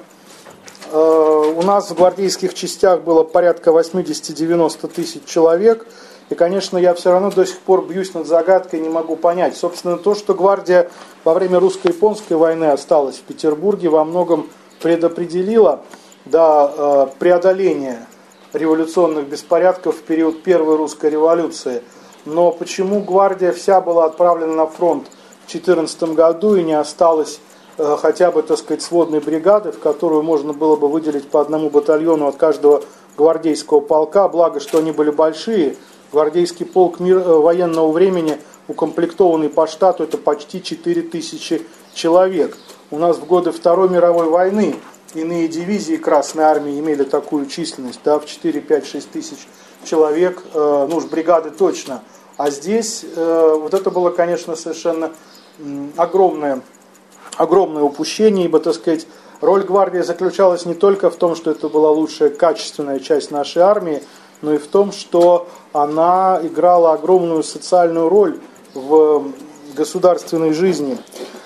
У нас в гвардейских частях было порядка восемьдесят-девяносто тысяч человек. И, конечно, я все равно до сих пор бьюсь над загадкой, не могу понять. Собственно, то, что гвардия во время русско-японской войны осталась в Петербурге, во многом предопределило до преодоления революционных беспорядков в период Первой русской революции. Но почему гвардия вся была отправлена на фронт в две тысячи четырнадцатом году и не осталось э, хотя бы, так сказать, сводной бригады, в которую можно было бы выделить по одному батальону от каждого гвардейского полка, благо, что они были большие. Гвардейский полк мир, э, военного времени, укомплектованный по штату, это почти четыре тысячи человек. У нас в годы Второй мировой войны иные дивизии Красной Армии имели такую численность, да, в четыре, пять, шесть тысяч человек, э, ну уж бригады точно. А здесь э, вот это было, конечно, совершенно э, огромное, огромное упущение, ибо, так сказать, роль гвардии заключалась не только в том, что это была лучшая качественная часть нашей армии, но и в том, что она играла огромную социальную роль в государственной жизни.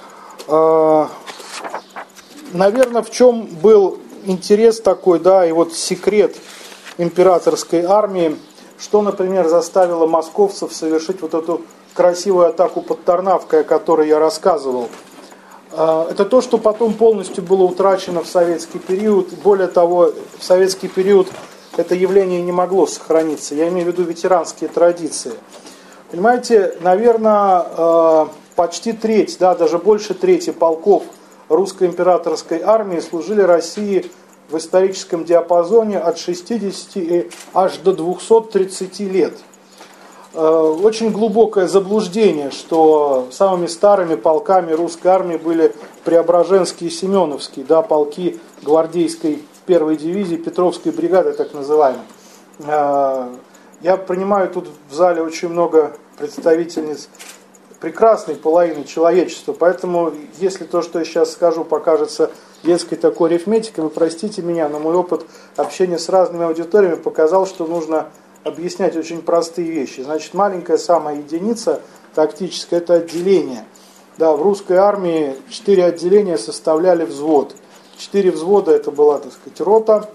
Э, наверное, в чем был интерес такой, да, и вот секрет императорской армии, что, например, заставило московцев совершить вот эту красивую атаку под Тарнавкой, о которой я рассказывал. Это то, что потом полностью было утрачено в советский период. Более того, в советский период это явление не могло сохраниться. Я имею в виду ветеранские традиции. Понимаете, наверное, почти треть, да, даже больше трети полков русской императорской армии служили России в историческом диапазоне от шестидесяти аж до двухсот тридцати лет. очень глубокое заблуждение, что самыми старыми полками русской армии были Преображенские и Семеновские, да, полки гвардейской первой дивизии, Петровской бригады, так называемой. Я принимаю тут в зале очень много представительниц прекрасной половины человечества, поэтому если то, что я сейчас скажу, покажется детской такой арифметикой, вы простите меня, но мой опыт общения с разными аудиториями показал, что нужно объяснять очень простые вещи. Значит, маленькая самая единица тактическая – это отделение. Да, в русской армии четыре отделения составляли взвод. Четыре взвода – это была, так сказать, рота,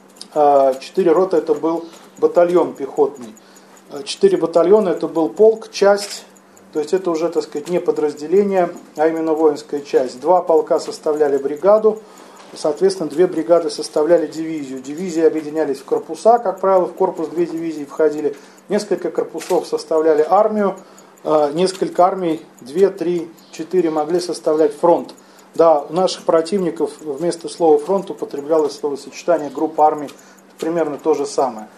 четыре роты – это был батальон пехотный. Четыре батальона – это был полк, часть, то есть это уже, так сказать, не подразделение, а именно воинская часть. Два полка составляли бригаду, соответственно, две бригады составляли дивизию. Дивизии объединялись в корпуса, как правило, в корпус две дивизии входили. Несколько корпусов составляли армию, несколько армий, две, три, четыре могли составлять фронт. Да, у наших противников вместо слова фронт употреблялось словосочетание группа армий, примерно то же самое.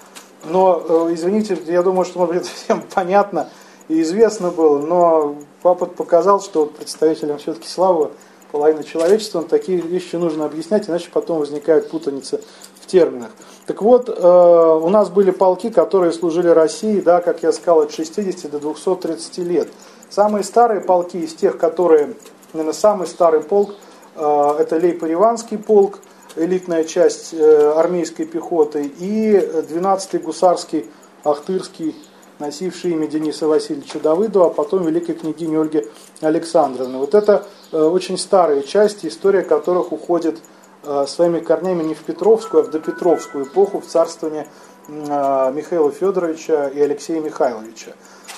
Но, извините, я думаю, что, может быть, это всем понятно и известно было, но опыт показал, что представителям все-таки слабого половины человечества такие вещи нужно объяснять, иначе потом возникает путаница в терминах. Так вот, у нас были полки, которые служили России, да, как я сказал, от шестидесяти до двухсот тридцати лет. Самые старые полки из тех, которые, наверное, самый старый полк, это Лейб-Ереванский полк, элитная часть армейской пехоты, и двенадцатый гусарский Ахтырский, носивший имя Дениса Васильевича Давыдова, а потом великой княгини Ольги Александровны. Вот это очень старые части, история которых уходит своими корнями не в Петровскую, а в допетровскую эпоху, в царствование Михаила Федоровича и Алексея Михайловича.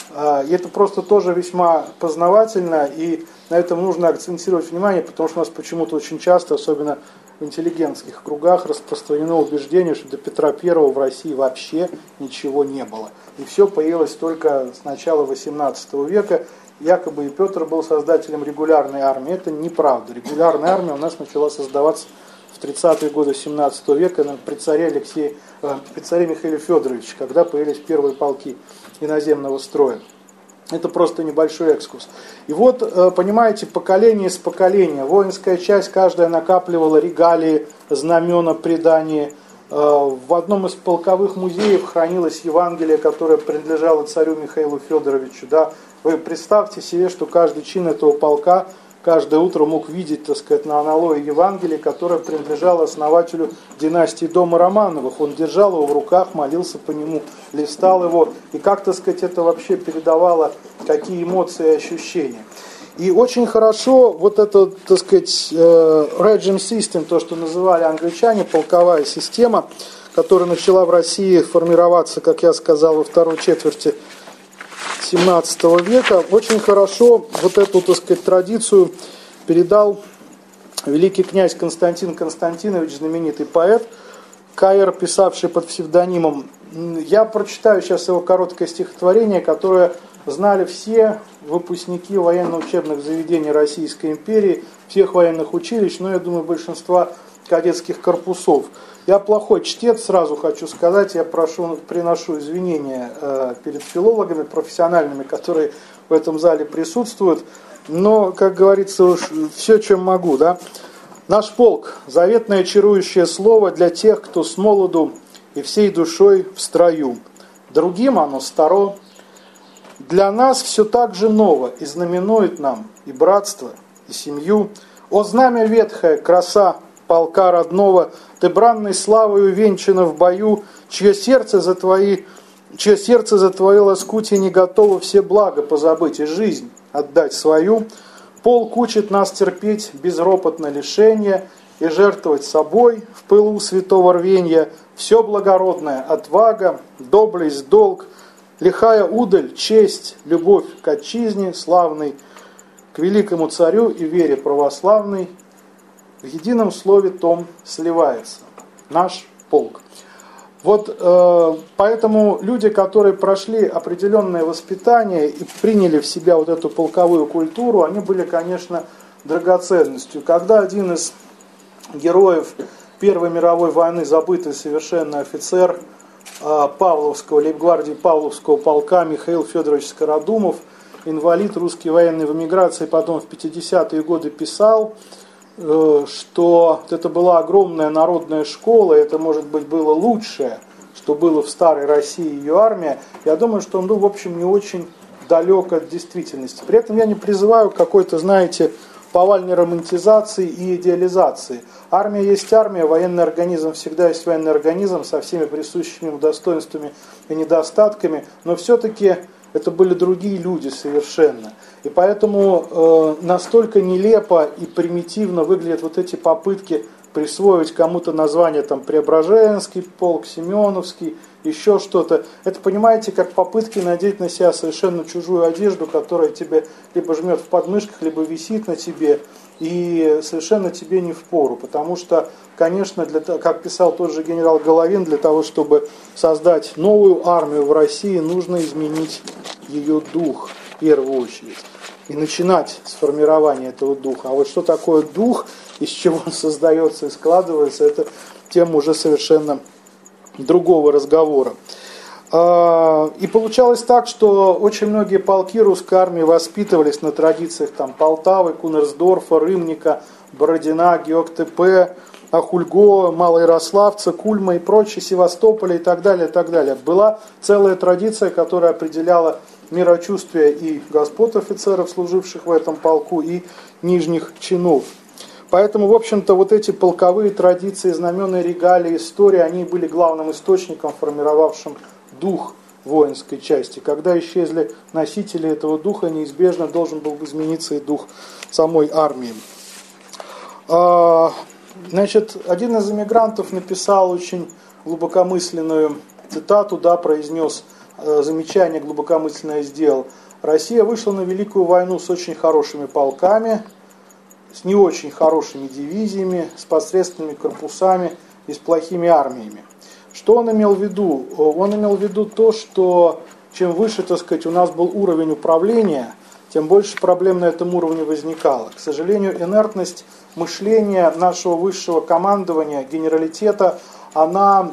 И это просто тоже весьма познавательно, и на этом нужно акцентировать внимание, потому что у нас почему-то очень часто, особенно в интеллигентских кругах, распространено убеждение, что до Петра Первого в России вообще ничего не было. И все появилось только с начала восемнадцатого века. Якобы и Петр был создателем регулярной армии. Это неправда. Регулярная армия у нас начала создаваться в тридцатые годы семнадцатого века при царе, Алексее, при царе Михаиле Федоровиче, когда появились первые полки иноземного строя. Это просто небольшой экскурс. И вот, понимаете, поколение с поколения. Воинская часть, каждая накапливала регалии, знамена, предания. В одном из полковых музеев хранилось Евангелие, которое принадлежало царю Михаилу Федоровичу. Да? Вы представьте себе, что каждый чин этого полка каждое утро мог видеть, так сказать, на аналое Евангелие, которое принадлежало основателю династии дома Романовых. Он держал его в руках, молился по нему, листал его. И как, так сказать, это вообще передавало какие эмоции и ощущения. И очень хорошо вот это, так сказать, regime system, то, что называли англичане, полковая система, которая начала в России формироваться, как я сказал, во второй четверти семнадцатого века, очень хорошо вот эту, так сказать, традицию передал великий князь Константин Константинович, знаменитый поэт, К.Р., писавший под псевдонимом. Я прочитаю сейчас его короткое стихотворение, которое знали все выпускники военно-учебных заведений Российской империи, всех военных училищ, но, я думаю, большинства кадетских корпусов. Я плохой чтец, сразу хочу сказать, я прошу, приношу извинения э, перед филологами профессиональными, которые в этом зале присутствуют, но, как говорится, уж все, чем могу, да. Наш полк – заветное чарующее слово для тех, кто с молоду и всей душой в строю. Другим оно старо. Для нас все так же ново и знаменует нам и братство, и семью. О, знамя ветхое, краса полка родного, ты бранной славою венчана в бою, чье сердце за твои, чье сердце за твои лоскутья не готово все блага позабыть и жизнь отдать свою. Полк учит нас терпеть безропотно лишение и жертвовать собой в пылу святого рвенья. Все благородное, отвага, доблесть, долг, лихая удаль, честь, любовь к отчизне славной, к великому царю и вере православной, в едином слове том сливается наш полк. Вот э, поэтому люди, которые прошли определенное воспитание и приняли в себя вот эту полковую культуру, они были, конечно, драгоценностью. Когда один из героев Первой мировой войны, забытый совершенно офицер, Павловского, лейб-гвардии Павловского полка Михаил Федорович Скородумов, инвалид, русский военный в эмиграции, потом в пятидесятые годы писал, что это была огромная народная школа, это, может быть, было лучшее, что было в старой России ее армия. Я думаю, что он был, в общем, не очень далек от действительности. При этом я не призываю к какой-то, знаете, повальной романтизации и идеализации. Армия есть армия, военный организм всегда есть военный организм со всеми присущими ему достоинствами и недостатками, но все-таки это были другие люди совершенно. И поэтому э, настолько нелепо и примитивно выглядят вот эти попытки присвоить кому-то название там Преображенский полк, Семеновский, еще что-то. Это, понимаете, как попытки надеть на себя совершенно чужую одежду, которая тебе либо жмет в подмышках, либо висит на тебе, и совершенно тебе не впору. Потому что, конечно, для, как писал тот же генерал Головин, для того, чтобы создать новую армию в России, нужно изменить ее дух в первую очередь. И начинать с формирования этого духа. А вот что такое дух, из чего он создается и складывается, это тема уже совершенно другого разговора. И получалось так, что очень многие полки русской армии воспитывались на традициях там, Полтавы, Кунерсдорфа, Рымника, Бородина, Геоктепе, Ахульго, Малоярославца, Кульма и прочие, Севастополя и так далее, и так далее. Была целая традиция, которая определяла мирочувствие и господ офицеров, служивших в этом полку, и нижних чинов. Поэтому, в общем-то, вот эти полковые традиции, знамена, регалии, истории, они были главным источником, формировавшим дух воинской части. Когда исчезли носители этого духа, неизбежно должен был измениться и дух самой армии. Значит, один из эмигрантов написал очень глубокомысленную цитату, да, произнес замечание глубокомысленное сделал. Россия вышла на Великую войну с очень хорошими полками, с не очень хорошими дивизиями, с посредственными корпусами и с плохими армиями. Что он имел в виду? Он имел в виду то, что чем выше, так сказать, у нас был уровень управления, тем больше проблем на этом уровне возникало. К сожалению, инертность мышления нашего высшего командования, генералитета, она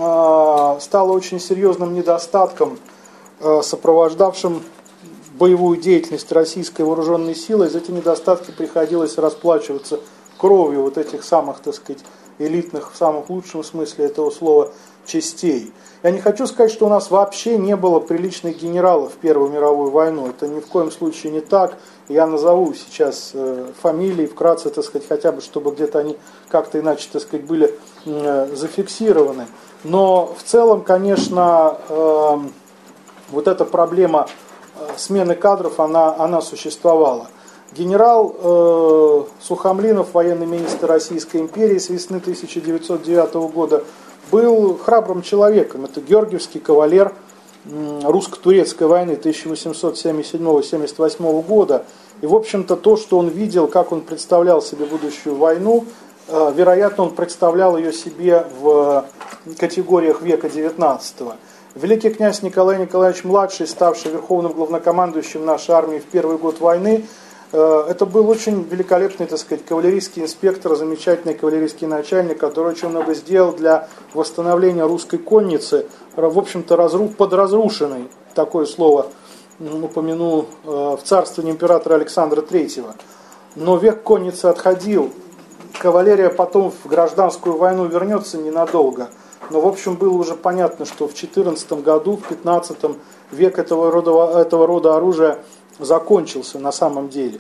э, стала очень серьезным недостатком, э, сопровождавшим боевую деятельность российской вооруженной силы. За эти недостатки приходилось расплачиваться кровью вот этих самых, так сказать, элитных, в самом лучшем смысле этого слова, частей. Я не хочу сказать, что у нас вообще не было приличных генералов в Первую мировую войну. Это ни в коем случае не так. Я назову сейчас э, фамилии, вкратце, так сказать, хотя бы, чтобы где-то они как-то иначе, так сказать, были э, зафиксированы. Но в целом, конечно, э, вот эта проблема э, смены кадров, она, она существовала. Генерал э, Сухомлинов, военный министр Российской империи с весны тысяча девятьсот девятого года, был храбрым человеком. Это георгиевский кавалер русско-турецкой войны тысяча восемьсот семьдесят седьмого — семьдесят восьмого года. И, в общем-то, то, что он видел, как он представлял себе будущую войну, э, вероятно, он представлял ее себе в категориях века девятнадцатого. Великий князь Николай Николаевич-младший, ставший верховным главнокомандующим нашей армии в первый год войны, это был очень великолепный, так сказать, кавалерийский инспектор, замечательный кавалерийский начальник, который очень много сделал для восстановления русской конницы, в общем-то, разру... подразрушенной, такое слово упомяну, в царствовании императора Александра Третьего. Но век конницы отходил, кавалерия потом в гражданскую войну вернется ненадолго. Но, в общем, было уже понятно, что в четырнадцатом году, в пятнадцатом век этого рода, этого рода оружия закончился на самом деле.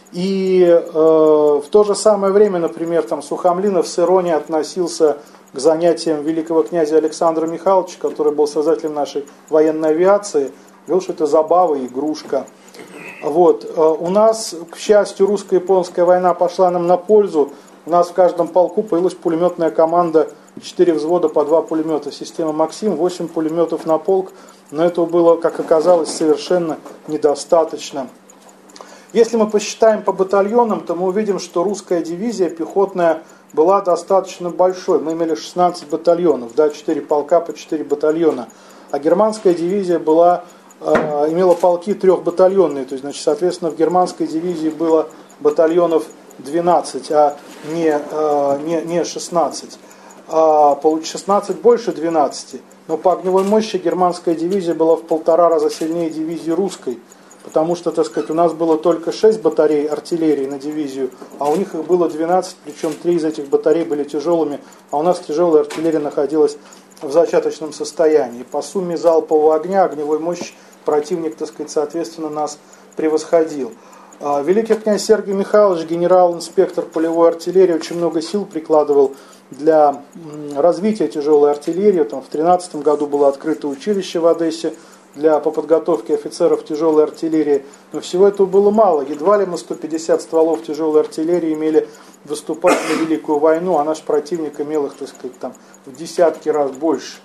И э, в то же самое время, например, там Сухомлинов с иронией относился к занятиям великого князя Александра Михайловича, который был создателем нашей военной авиации, говорил, что это забава, игрушка. Вот. У нас, к счастью, русско-японская война пошла нам на пользу. У нас в каждом полку появилась пулеметная команда, четыре взвода по два пулемета, система Максим, восемь пулеметов на полк. Но этого было, как оказалось, совершенно недостаточно. Если мы посчитаем по батальонам, то мы увидим, что русская дивизия пехотная была достаточно большой. Мы имели шестнадцать батальонов, да, четыре полка по четыре батальона. А германская дивизия была, э, имела полки трехбатальонные. То есть, значит, соответственно, в германской дивизии было батальонов двенадцать, а не, э, не, не шестнадцать. А, шестнадцать больше двенадцати. но по огневой мощи германская дивизия была в полтора раза сильнее дивизии русской, потому что, так сказать, у нас было только шесть батарей артиллерии на дивизию, а у них их было двенадцать, причем три из этих батарей были тяжелыми, а у нас тяжелая артиллерия находилась в зачаточном состоянии. По сумме залпового огня, огневой мощи противник, так сказать, соответственно, нас превосходил. Великий князь Сергий Михайлович, генерал-инспектор полевой артиллерии, очень много сил прикладывал для развития тяжелой артиллерии. Там, в тринадцатом году было открыто училище в Одессе для, по подготовке офицеров тяжелой артиллерии. Но всего этого было мало. Едва ли мы сто пятьдесят стволов тяжелой артиллерии имели выступать на Великую войну, а наш противник имел их, так сказать, там, в десятки раз больше.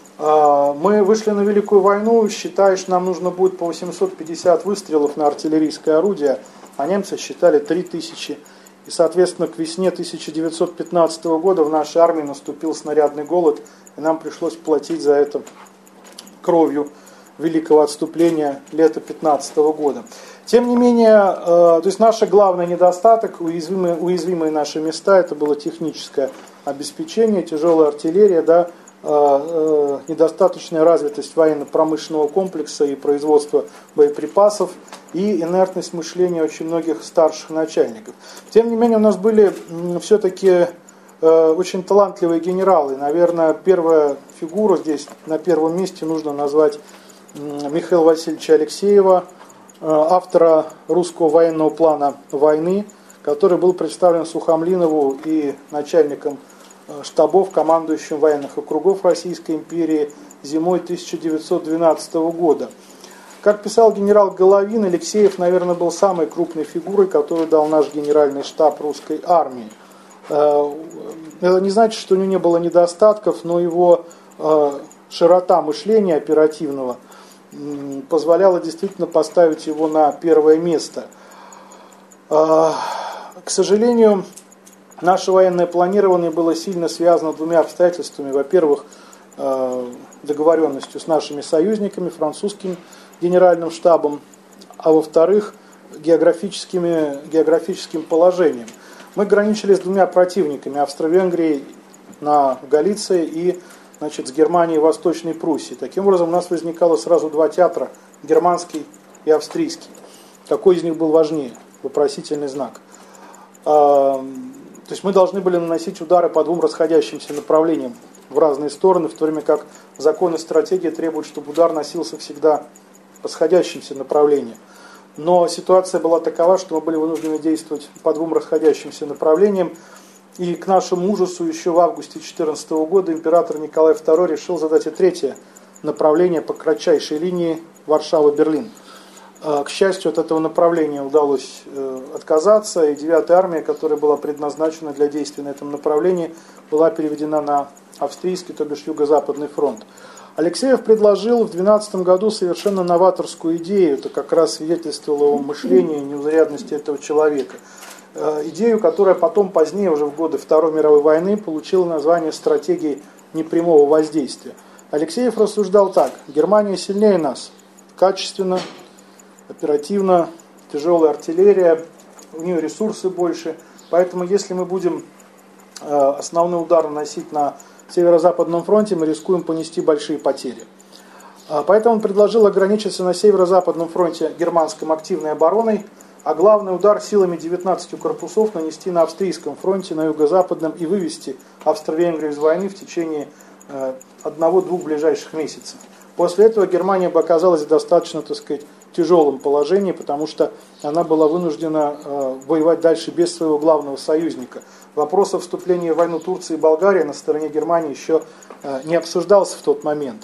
Мы вышли на Великую войну, считаешь, нам нужно будет по восемьсот пятьдесят выстрелов на артиллерийское орудие, а немцы считали три тысячи. И, соответственно, к весне тысяча девятьсот пятнадцатого года в нашей армии наступил снарядный голод, и нам пришлось платить за это кровью великого отступления лета пятнадцатого года. Тем не менее, э, то есть наш главный недостаток, уязвимые, уязвимые наши места, это было техническое обеспечение, тяжелая артиллерия, да, э, э, недостаточная развитость военно-промышленного комплекса и производства боеприпасов, и инертность мышления очень многих старших начальников. Тем не менее, у нас были все-таки э, очень талантливые генералы. Наверное, первая фигура здесь на первом месте нужно назвать Михаила Васильевича Алексеева, автора русского военного плана войны, который был представлен Сухомлинову и начальником штабов, командующим военных округов Российской империи зимой тысяча девятьсот двенадцатого года. Как писал генерал Головин, Алексеев, наверное, был самой крупной фигурой, которую дал наш генеральный штаб русской армии. Это не значит, что у него не было недостатков, но его широта мышления оперативного позволяла действительно поставить его на первое место. К сожалению, наше военное планирование было сильно связано двумя обстоятельствами. Во-первых, договоренностью с нашими союзниками, французским генеральным штабом, а во-вторых, географическими, географическим положением. Мы граничили с двумя противниками: Австро-Венгрией на Галиции и, значит, с Германией и Восточной Пруссией. Таким образом, у нас возникало сразу два театра, германский и австрийский. Какой из них был важнее? Вопросительный знак. То есть мы должны были наносить удары по двум расходящимся направлениям в разные стороны, в то время как законы стратегии требуют, чтобы удар носился всегда по сходящимся направлениям. Но ситуация была такова, что мы были вынуждены действовать по двум расходящимся направлениям. И к нашему ужасу еще в августе две тысячи четырнадцатого года император Николай второй решил задать и третье направление по кратчайшей линии Варшава-Берлин. К счастью, от этого направления удалось отказаться, и девятая армия, которая была предназначена для действий на этом направлении, была переведена на австрийский, то бишь юго-западный фронт. Алексеев предложил в две тысячи двенадцатом году совершенно новаторскую идею, это как раз свидетельствовало о мышлении и неузрядности этого человека. Идею, которая потом, позднее, уже в годы Второй мировой войны, получила название «стратегии непрямого воздействия». Алексеев рассуждал так: Германия сильнее нас, качественно, оперативно, тяжелая артиллерия, у нее ресурсы больше, поэтому если мы будем основной удар наносить на Северо-Западном фронте, мы рискуем понести большие потери. Поэтому он предложил ограничиться на Северо-Западном фронте германским активной обороной, а главный удар силами девятнадцати корпусов нанести на австрийском фронте, на юго-западном, и вывести Австро-Венгрию из войны в течение одного-двух ближайших месяцев. После этого Германия бы оказалась в достаточно, так сказать, тяжелом положении, потому что она была вынуждена э, воевать дальше без своего главного союзника. Вопрос о вступлении в войну Турции и Болгарии на стороне Германии еще э, не обсуждался в тот момент.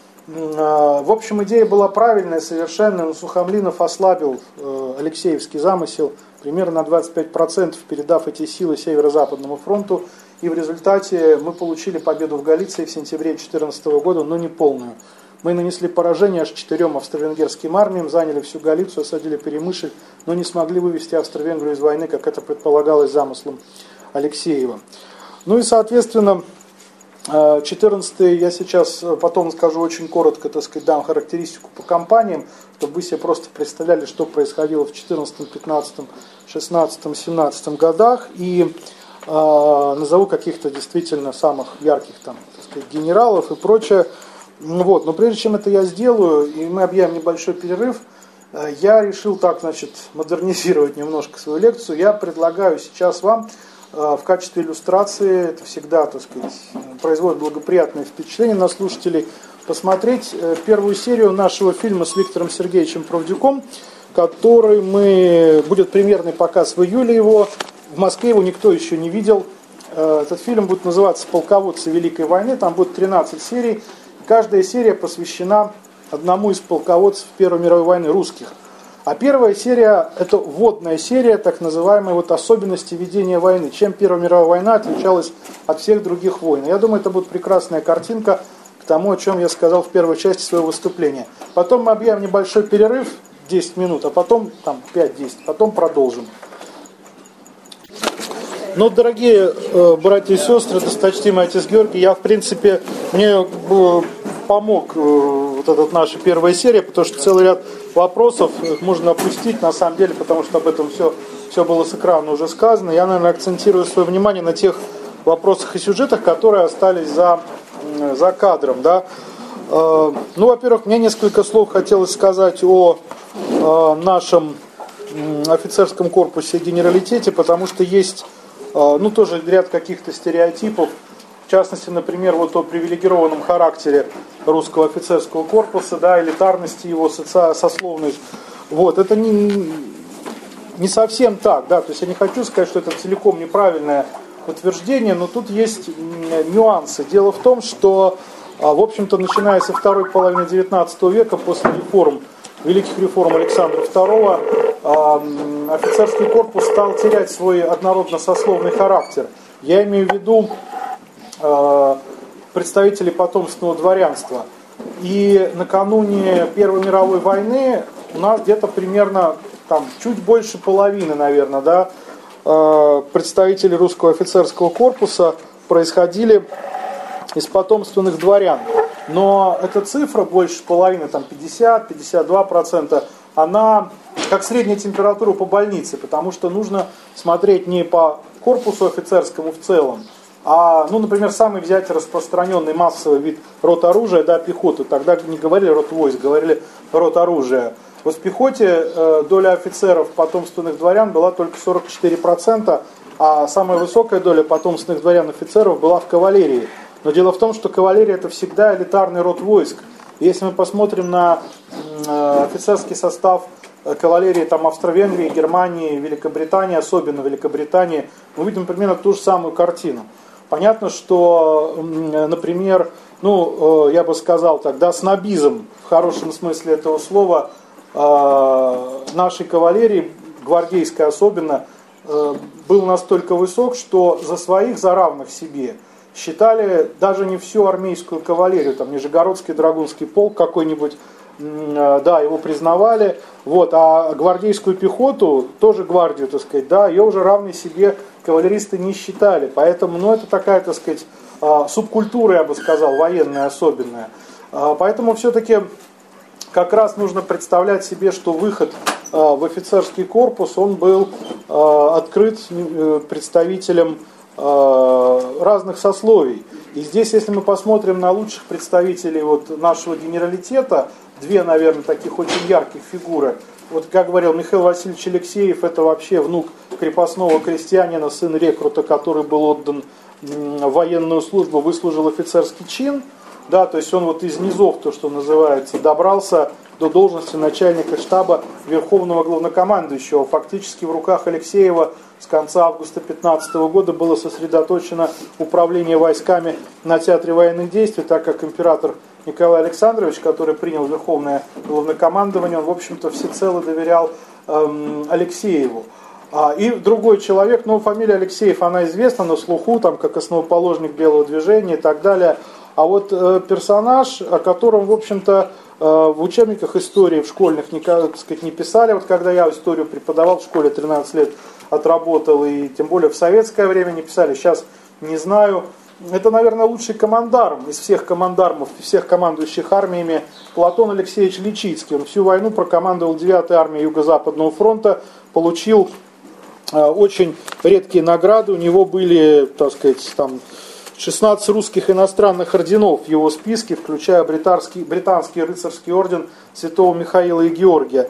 Э, в общем, идея была правильная, совершенно, но Сухомлинов ослабил э, Алексеевский замысел примерно на двадцать пять процентов, передав эти силы Северо-Западному фронту, и в результате мы получили победу в Галиции в сентябре две тысячи четырнадцатого года, но не полную. Мы нанесли поражение аж четырем австро-венгерским армиям, заняли всю Галицию, осадили Перемышль, но не смогли вывести Австро-Венгрию из войны, как это предполагалось замыслом Алексеева. Ну и, соответственно, четырнадцатый, я сейчас потом скажу очень коротко, так сказать, дам характеристику по кампаниям, чтобы вы себе просто представляли, что происходило в четырнадцатом, пятнадцатом, шестнадцатом, семнадцатом годах, и э, назову каких-то действительно самых ярких там, так сказать, генералов и прочее. Вот, но прежде чем это я сделаю, и мы объявим небольшой перерыв, я решил так, значит, модернизировать немножко свою лекцию. Я предлагаю сейчас вам в качестве иллюстрации, это всегда, так сказать, производит благоприятное впечатление на слушателей, посмотреть первую серию нашего фильма с Виктором Сергеевичем Правдюком, который мы... Будет премьерный показ в июле его. В Москве его никто еще не видел. Этот фильм будет называться «Полководцы Великой войны». Там будет тринадцать серий. Каждая серия посвящена одному из полководцев Первой мировой войны, русских. А первая серия – это вводная серия, так называемые вот особенности ведения войны. Чем Первая мировая война отличалась от всех других войн. Я думаю, это будет прекрасная картинка к тому, о чем я сказал в первой части своего выступления. Потом мы объявим небольшой перерыв, десять минут, а потом там пять-десять, потом продолжим. Ну, дорогие э, братья и сестры, досточтимый отец Георгий, я, в принципе, мне э, помог э, вот эта наша первая серия, потому что целый ряд вопросов можно опустить, на самом деле, потому что об этом все, все было с экрана уже сказано. Я, наверное, акцентирую свое внимание на тех вопросах и сюжетах, которые остались за, э, за кадром, да. Э, ну, во-первых, мне несколько слов хотелось сказать о э, нашем э, офицерском корпусе и генералитете, потому что есть... Ну, тоже ряд каких-то стереотипов, в частности, например, вот о привилегированном характере русского офицерского корпуса, да, элитарности его, соци... сословной. Вот, это не, не совсем так, да, то есть я не хочу сказать, что это целиком неправильное утверждение, но тут есть нюансы. Дело в том, что, в общем-то, начиная со второй половины девятнадцатого века, после реформ, великих реформ Александра второго, офицерский корпус стал терять свой однородно-сословный характер. Я имею в виду представителей потомственного дворянства. И накануне Первой мировой войны у нас где-то примерно там, чуть больше половины, наверное, да, представителей русского офицерского корпуса происходили из потомственных дворян. Но эта цифра, больше половины, там пятьдесят-пятьдесят два процента, она как средняя температура по больнице, потому что нужно смотреть не по корпусу офицерскому в целом, а, ну, например, самый взять распространенный массовый вид рот оружия, да, пехоты. Тогда не говорили рот войск, говорили рот оружия. Вот в пехоте э, доля офицеров потомственных дворян была только сорок четыре процента, а самая высокая доля потомственных дворян-офицеров была в кавалерии. Но дело в том, что кавалерия это всегда элитарный род войск. Если мы посмотрим на э, офицерский состав кавалерии там, Австро-Венгрии, Германии, Великобритании, особенно Великобритании, мы видим примерно ту же самую картину. Понятно, что, например, ну, э, я бы сказал так, да, снобизм в хорошем смысле этого слова э, нашей кавалерии, гвардейской особенно, э, был настолько высок, что за своих, за равных себе считали даже не всю армейскую кавалерию, там Нижегородский драгунский полк какой-нибудь, да, его признавали, вот, а гвардейскую пехоту, тоже гвардию, так сказать, да, ее уже равной себе кавалеристы не считали, поэтому, ну, это такая, так сказать, субкультура, я бы сказал, военная особенная. Поэтому все-таки как раз нужно представлять себе, что выход в офицерский корпус, он был открыт представителям разных сословий. И здесь, если мы посмотрим на лучших представителей вот нашего генералитета, две, наверное, таких очень ярких фигуры. Вот, как говорил Михаил Васильевич Алексеев, это вообще внук крепостного крестьянина, сын рекрута, который был отдан в военную службу, выслужил офицерский чин. Да, то есть он вот из низов, то, что называется, добрался до должности начальника штаба Верховного Главнокомандующего. Фактически в руках Алексеева с конца августа пятнадцатого года было сосредоточено управление войсками на театре военных действий, так как император Николай Александрович, который принял Верховное Главнокомандование, он, в общем-то, всецело доверял эм, Алексееву. А, и другой человек, ну, фамилия Алексеев, она известна на слуху, там, как основоположник Белого движения и так далее. А вот э, персонаж, о котором, в общем-то, э, в учебниках истории в школьных не, так сказать, не писали. Вот когда я историю преподавал в школе, тринадцать лет отработал, и тем более в советское время не писали, сейчас не знаю. Это, наверное, лучший командарм из всех командармов, всех командующих армиями, Платон Алексеевич Личицкий. Он всю войну прокомандовал девятой армией Юго-Западного фронта, получил э, очень редкие награды. У него были, так сказать, там... шестнадцать русских иностранных орденов в его списке, включая британский, британский рыцарский орден Святого Михаила и Георгия.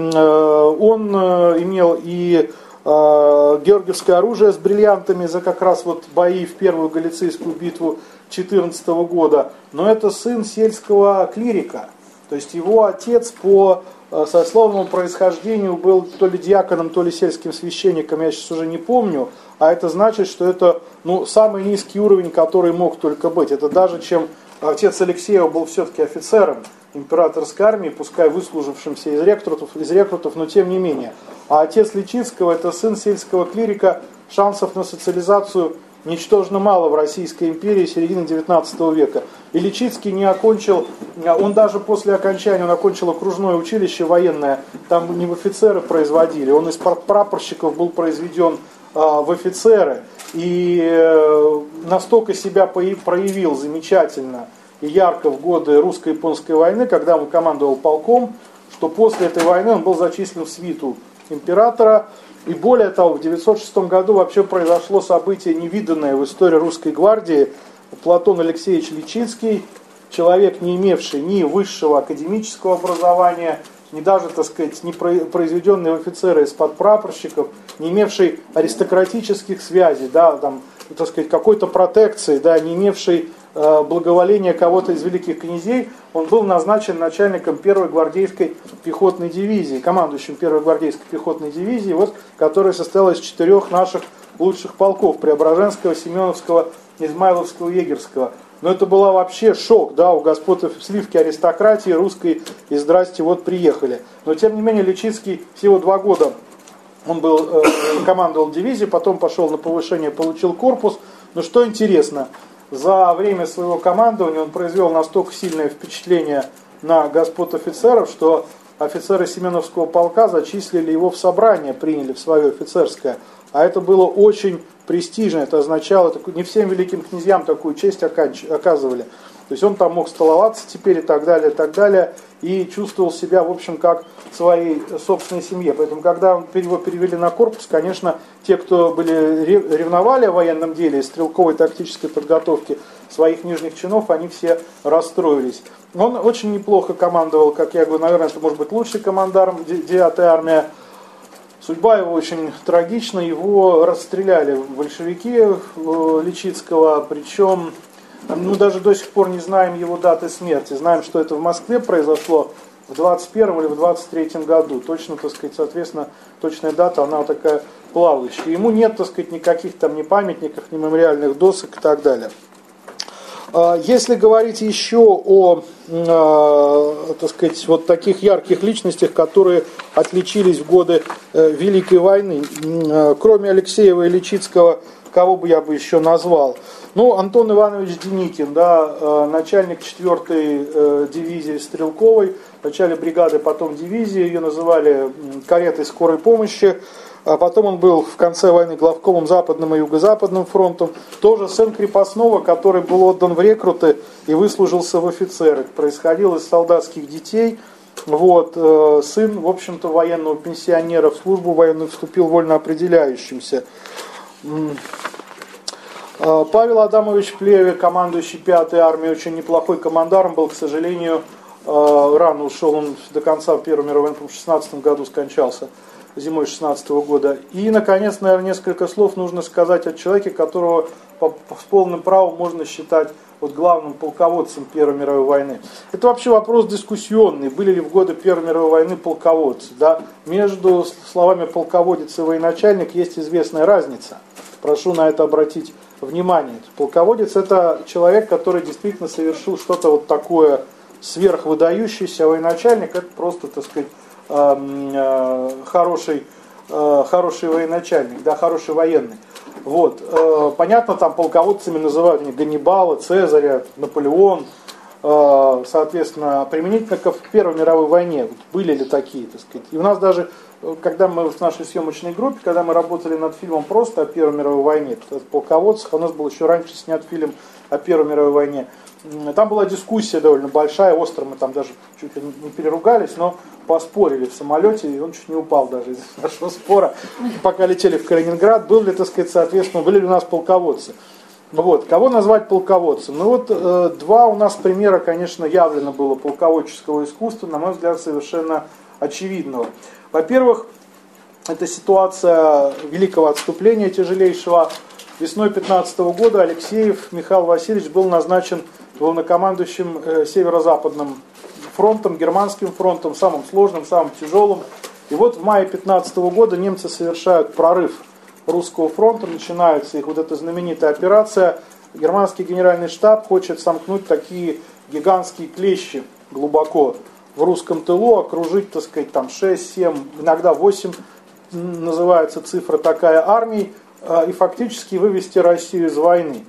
Он имел и георгиевское оружие с бриллиантами за как раз вот бои в Первую Галицийскую битву четырнадцатого года, но это сын сельского клирика, то есть его отец по сословному происхождению был то ли диаконом, то ли сельским священником, я сейчас уже не помню, а это значит, что это ну, самый низкий уровень, который мог только быть. Это даже чем отец Алексеева был все-таки офицером императорской армии, пускай выслужившимся из рекрутов, из рекрутов, но тем не менее. А отец Личицкого, это сын сельского клирика, шансов на социализацию ничтожно мало в Российской империи середины девятнадцатого века. И Личицкий не окончил, он даже после окончания, он окончил окружное училище военное, там не в офицеры производили, он из прапорщиков был произведен а, в офицеры. И э, настолько себя проявил замечательно и ярко в годы русско-японской войны, когда он командовал полком, что после этой войны он был зачислен в свиту императора. И более того, в девятьсот шестом году вообще произошло событие, невиданное в истории русской гвардии. Платон Алексеевич Личицкий, человек, не имевший ни высшего академического образования, ни даже, так сказать, не произведенный в офицеры из-под прапорщиков, не имевший аристократических связей, да, там, так сказать, какой-то протекции, да, не имевший э, благоволения кого-то из великих князей, он был назначен начальником первой гвардейской пехотной дивизии, командующим первой гвардейской пехотной дивизии, вот, которая состояла из четырех наших лучших полков: Преображенского, Семеновского, Измайловского, Егерского. Но это была вообще шок, да, у господ в сливке аристократии русской, и здрасте, вот приехали. Но тем не менее Личицкий всего два года он был, э, командовал дивизией, потом пошел на повышение, получил корпус. Но что интересно, за время своего командования он произвел настолько сильное впечатление на господ офицеров, что офицеры Семеновского полка зачислили его в собрание, приняли в свое офицерское. А это было очень престижно, это означало, не всем великим князьям такую честь оказывали. То есть он там мог столоваться теперь и так далее, и так далее, и чувствовал себя, в общем, как в своей собственной семье. Поэтому, когда его перевели на корпус, конечно, те, кто были ревновали о военном деле, стрелковой тактической подготовке своих нижних чинов, они все расстроились. Он очень неплохо командовал, как я говорю, наверное, это может быть лучший командарм девятой армии. Судьба его очень трагична, его расстреляли большевики Личицкого, причем ну, даже до сих пор не знаем его даты смерти. Знаем, что это в Москве произошло в двадцать первом или в двадцать третьем году. Точно, так сказать, соответственно, точная дата, она такая плавающая. Ему нет, так сказать, никаких там ни памятников, ни мемориальных досок и так далее. Если говорить еще о, так сказать, вот таких ярких личностях, которые отличились в годы Великой войны, кроме Алексеева и Личицкого, кого бы я бы еще назвал? Ну, Антон Иванович Деникин, да, начальник четвёртой дивизии стрелковой, в начале бригады, потом дивизии, ее называли каретой скорой помощи. А потом он был в конце войны главкомом Западным и Юго-Западным фронтом. Тоже сын крепостного, который был отдан в рекруты и выслужился в офицеры. Происходил из солдатских детей. Вот, сын, в общем-то, военного пенсионера, в службу военную вступил вольно определяющимся. Павел Адамович Плеве, командующий пятой армией, очень неплохой командарм был, к сожалению, рано ушел, он до конца Первой мировой войны, в шестнадцатом году скончался. Зимой шестнадцатого года. И, наконец, наверное, несколько слов нужно сказать о человеке, которого с полным правом можно считать вот главным полководцем Первой мировой войны. Это вообще вопрос дискуссионный. Были ли в годы Первой мировой войны полководцы? Да? Между словами полководец и военачальник есть известная разница. Прошу на это обратить внимание. Полководец — это человек, который действительно совершил что-то вот такое сверхвыдающееся, а военачальник — это просто, так сказать, хороший, хороший военачальник, да, хороший военный. Вот. Понятно, там полководцами называют Ганнибала, Цезаря, Наполеон, соответственно, применительно к Первой мировой войне. Были ли такие, так сказать. И у нас даже, когда мы в нашей съемочной группе, когда мы работали над фильмом просто о Первой мировой войне, о полководцах, у нас был еще раньше снят фильм о Первой мировой войне. Там была дискуссия довольно большая, остро, мы там даже чуть ли не переругались, но поспорили в самолете, и он чуть не упал даже из нашего спора, пока летели в Калининград. Был ли, так сказать, соответственно, были ли у нас полководцы? Вот. Кого назвать полководцем? Ну вот э, два у нас примера, конечно, явлено было полководческого искусства, на мой взгляд, совершенно очевидного. Во-первых, это ситуация великого отступления тяжелейшего. Весной пятнадцатого года Алексеев Михаил Васильевич был назначен главнокомандующим э, Северо-Западным фронтом, Германским фронтом, самым сложным, самым тяжелым. И вот в мае пятнадцатого года немцы совершают прорыв русского фронта, начинается их вот эта знаменитая операция. Германский генеральный штаб хочет сомкнуть такие гигантские клещи глубоко в русском тылу, окружить, так сказать, там шесть, семь, иногда восемь, называется цифра такая, армий, и фактически вывести Россию из войны.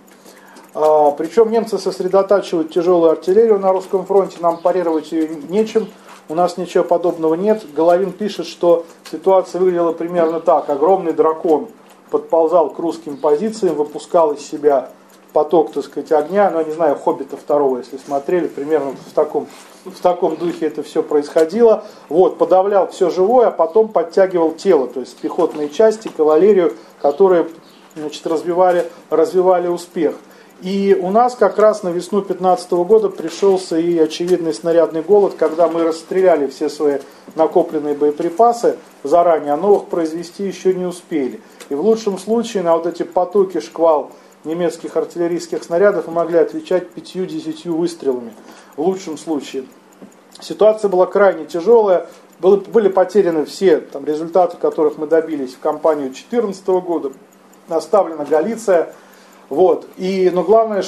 Причем немцы сосредотачивают тяжелую артиллерию на русском фронте, нам парировать ее нечем, у нас ничего подобного нет. Головин пишет, что ситуация выглядела примерно так. Огромный дракон подползал к русским позициям, выпускал из себя поток, так сказать, огня. Ну, я не знаю, «Хоббита» второго, если смотрели, примерно в таком, в таком духе это все происходило. Вот, подавлял все живое, а потом подтягивал тело, то есть пехотные части, кавалерию, которые, значит, развивали, развивали успех. И у нас как раз на весну пятнадцатого года пришелся и очевидный снарядный голод, когда мы расстреляли все свои накопленные боеприпасы заранее, а новых произвести еще не успели. И в лучшем случае на вот эти потоки, шквал немецких артиллерийских снарядов мы могли отвечать пятью-десятью выстрелами. В лучшем случае. Ситуация была крайне тяжелая, были потеряны все там, результаты, которых мы добились в кампанию две тысячи четырнадцатого года, оставлена Галиция. Вот. И, но главное,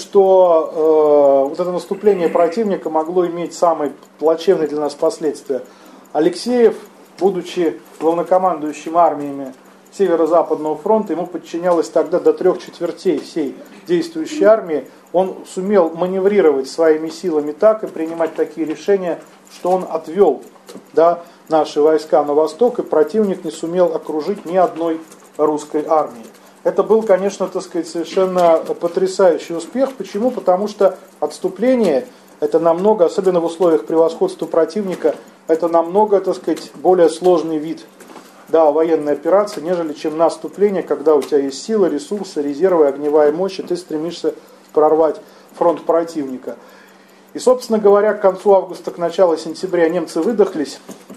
что э, вот это наступление противника могло иметь самые плачевные для нас последствия. Алексеев, будучи главнокомандующим армиями Северо-Западного фронта, ему подчинялось тогда до трех четвертей всей действующей армии. Он сумел маневрировать своими силами так и принимать такие решения, что он отвел, да, наши войска на восток, и противник не сумел окружить ни одной русской армии. Это был, конечно, так сказать, совершенно потрясающий успех. Почему? Потому что отступление, это намного, особенно в условиях превосходства противника, это намного, так сказать, более сложный вид, да, военной операции, нежели чем наступление, когда у тебя есть силы, ресурсы, резервы, огневая мощь, и ты стремишься прорвать фронт противника. И, собственно говоря, к концу августа, к началу сентября немцы выдохлись.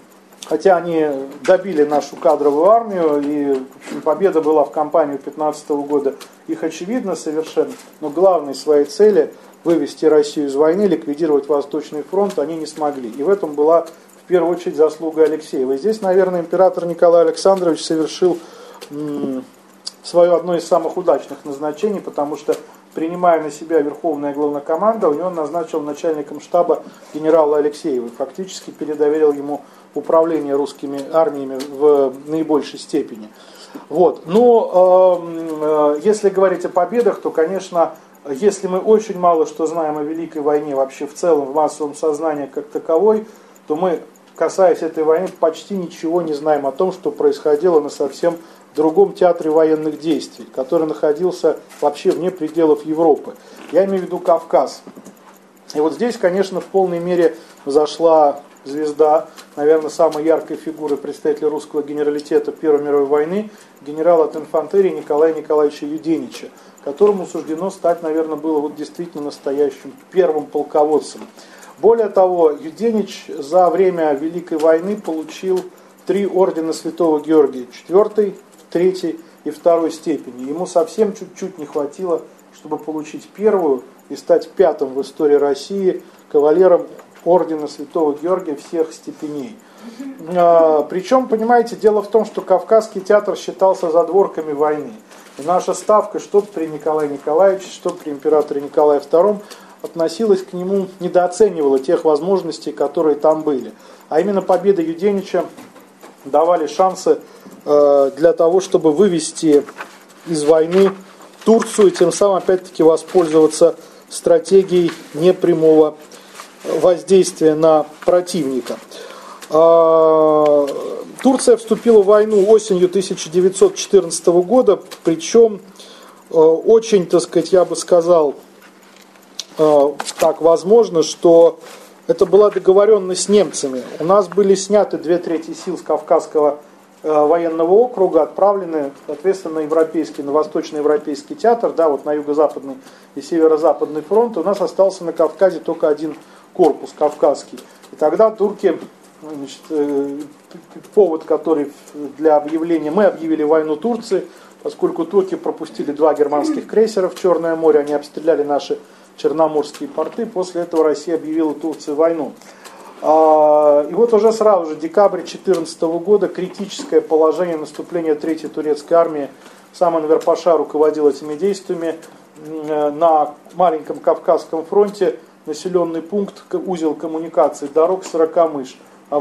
Хотя они добили нашу кадровую армию, и в общем, победа была в кампанию пятнадцатого года, их очевидно совершенно, но главной своей цели вывести Россию из войны, ликвидировать Восточный фронт, они не смогли. И в этом была в первую очередь заслуга Алексеева. И здесь, наверное, император Николай Александрович совершил м- свое одно из самых удачных назначений, потому что, принимая на себя верховное главнокомандование, он назначил начальником штаба генерала Алексеева, фактически передоверил ему управление русскими армиями в наибольшей степени. Вот. Но э, э, если говорить о победах, то, конечно, если мы очень мало что знаем о Великой войне вообще в целом, в массовом сознании как таковой, то мы, касаясь этой войны, почти ничего не знаем о том, что происходило на совсем другом театре военных действий, который находился вообще вне пределов Европы. Я имею в виду Кавказ. И вот здесь, конечно, в полной мере зашла звезда, наверное, самой яркой фигуры представителя русского генералитета Первой мировой войны, генерала от инфантерии Николая Николаевича Юденича, которому суждено стать, наверное, было вот действительно настоящим первым полководцем. Более того, Юденич за время Великой войны получил три ордена Святого Георгия, четвертый, третий и второй степени. Ему совсем чуть-чуть не хватило, чтобы получить первую и стать пятым в истории России кавалером ордена Святого Георгия всех степеней. А, причем, понимаете, дело в том, что Кавказский театр считался задворками войны. И наша ставка, что при Николае Николаевиче, что при императоре Николае втором, относилась к нему, недооценивала тех возможностей, которые там были. А именно победа Юденича давали шансы э, для того, чтобы вывести из войны Турцию и тем самым опять-таки воспользоваться стратегией непрямого воздействия на противника. Э, Турция вступила в войну осенью тысяча девятьсот четырнадцатого года, причем э, очень, так сказать, я бы сказал, э, так возможно, что это была договоренность с немцами. У нас были сняты две трети сил с Кавказского военного округа отправлены, соответственно, на европейский, на восточноевропейский театр, да, вот на юго-западный и северо-западный фронт. У нас остался на Кавказе только один корпус кавказский. И тогда турки, значит, повод, который для объявления, мы объявили войну Турции, поскольку турки пропустили два германских крейсера в Черное море, они обстреляли наши черноморские порты, после этого Россия объявила Турции войну. И вот уже сразу же, декабрь две тысячи четырнадцатого года, критическое положение наступления Третьей турецкой армии. Сам Энвер Паша руководил этими действиями. На маленьком Кавказском фронте населенный пункт, узел коммуникаций, дорог Сорокомыш.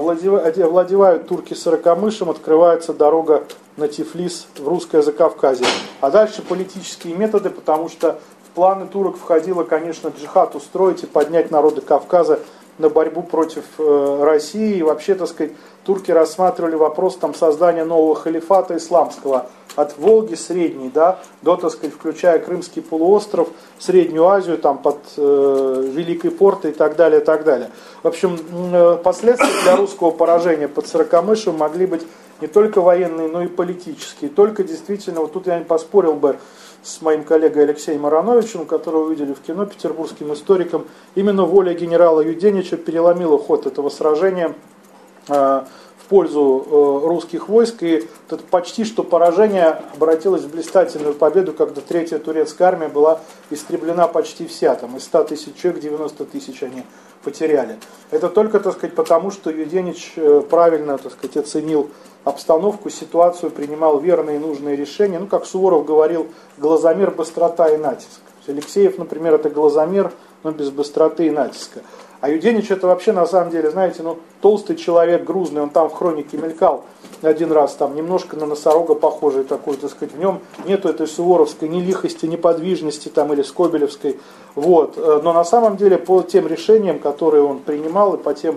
Овладевают турки Сорокомышем, открывается дорога на Тифлис в Русское Закавказье. А дальше политические методы, потому что в планы турок входило, конечно, джихад устроить и поднять народы Кавказа на борьбу против э, России. И вообще, так сказать, турки рассматривали вопрос там, создания нового халифата исламского от Волги средней, да, до, так сказать, включая Крымский полуостров, Среднюю Азию, там, под э, Великой Портой и так далее, и так далее. В общем, э, последствия для русского поражения под Сорокомышем могли быть не только военные, но и политические. Только действительно, вот тут я не поспорил бы с моим коллегой Алексеем Ароновичем, которого видели в кино, петербургским историком, именно воля генерала Юденича переломила ход этого сражения э, в пользу э, русских войск, и это почти что поражение обратилось в блистательную победу, когда Третья турецкая армия была истреблена почти вся, там из ста тысяч человек девяносто тысяч они потеряли. Это только, так сказать, потому, что Юденич э, правильно, так сказать, оценил обстановку, ситуацию, принимал верные и нужные решения. Ну, как Суворов говорил, глазомер, быстрота и натиск. Алексеев, например, это глазомер, но без быстроты и натиска. А Юденич это вообще, на самом деле, знаете, ну, толстый человек, грузный, он там в хронике мелькал один раз, там, немножко на носорога похожий такой, так сказать, в нем нету этой суворовской ни лихости, ни подвижности, там, или скобелевской, вот. Но на самом деле, по тем решениям, которые он принимал, и по тем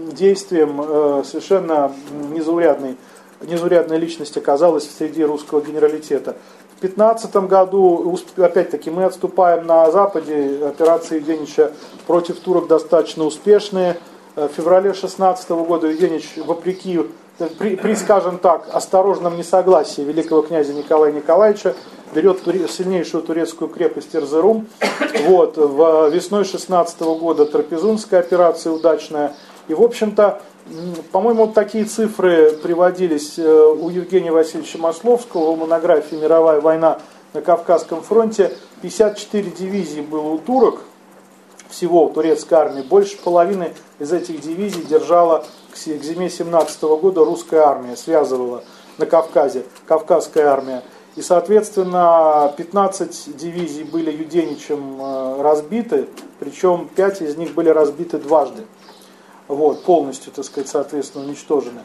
действиям, совершенно незаурядный незаурядная личность оказалась среди русского генералитета. В пятнадцатом году, опять-таки, мы отступаем на западе, операции Юденича против турок достаточно успешные. В феврале шестнадцатого года Юденич, вопреки, при, при, скажем так, осторожном несогласии великого князя Николая Николаевича, берет туре, сильнейшую турецкую крепость Эрзерум. Вот, в, весной шестнадцатого года Трапезунская операция удачная. И, в общем-то, по-моему, вот такие цифры приводились у Евгения Васильевича Масловского в монографии «Мировая война на Кавказском фронте». пятьдесят четыре дивизии было у турок, всего у турецкой армии. Больше половины из этих дивизий держала к зиме семнадцатого года русская армия, связывала на Кавказе, Кавказская армия. И, соответственно, пятнадцать дивизий были Юденичем разбиты, причем пять из них были разбиты дважды. Вот, полностью, так сказать, соответственно, уничтожены.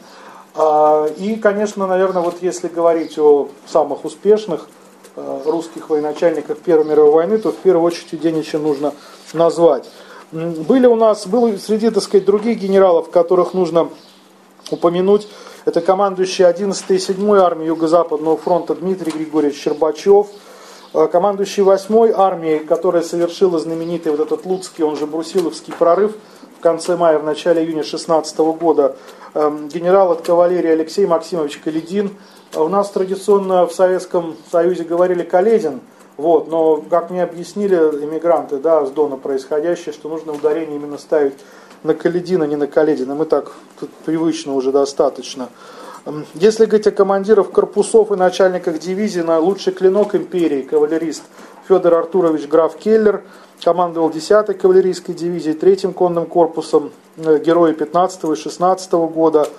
И, конечно, наверное, вот если говорить о самых успешных русских военачальниках Первой мировой войны, то в первую очередь Юденича нужно назвать. Были у нас, был среди, так сказать, других генералов, которых нужно упомянуть, это командующий одиннадцатой и седьмой армией Юго-Западного фронта Дмитрий Григорьевич Щербачев, командующий восьмой армией, которая совершила знаменитый вот этот Луцкий, он же Брусиловский прорыв, в конце мая, в начале июня шестнадцатого года, генерал от кавалерии Алексей Максимович Каледин. У нас традиционно в Советском Союзе говорили Каледин, вот, но, как мне объяснили эмигранты, да, с Дона происходящее, что нужно ударение именно ставить на Каледина, не на Каледина. Мы так тут привычно уже достаточно. Если говорить о командирах корпусов и начальниках дивизий, на лучший клинок империи, кавалерист Федор Артурович граф Келлер, командовал десятой кавалерийской дивизией, третьим конным корпусом, герои пятнадцатого и шестнадцатого года.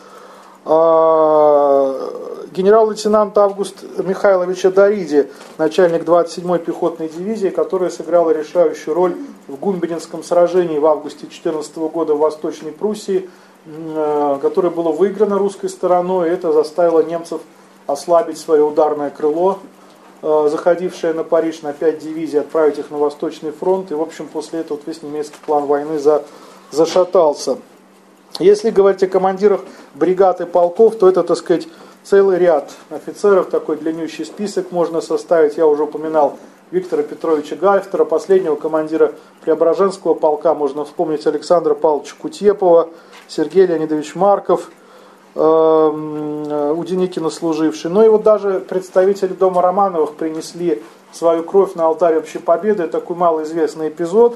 Генерал-лейтенант Август Михайлович Адариди, начальник двадцать седьмой пехотной дивизии, которая сыграла решающую роль в Гумбининском сражении в августе две тысячи четырнадцатого года в Восточной Пруссии, которое было выиграно русской стороной, и это заставило немцев ослабить свое ударное крыло, заходившее на Париж, на пять дивизий, отправить их на Восточный фронт. И, в общем, после этого вот весь немецкий план войны за, зашатался. Если говорить о командирах бригад и полков, то это, так сказать, целый ряд офицеров, такой длиннющий список можно составить. Я уже упоминал Виктора Петровича Гальфтера, последнего командира Преображенского полка. Можно вспомнить Александра Павловича Кутьепова, Сергей Леонидович Марков, у Деникина служивший. Но и вот даже представители дома Романовых принесли свою кровь на алтарь общей победы. Такой малоизвестный эпизод.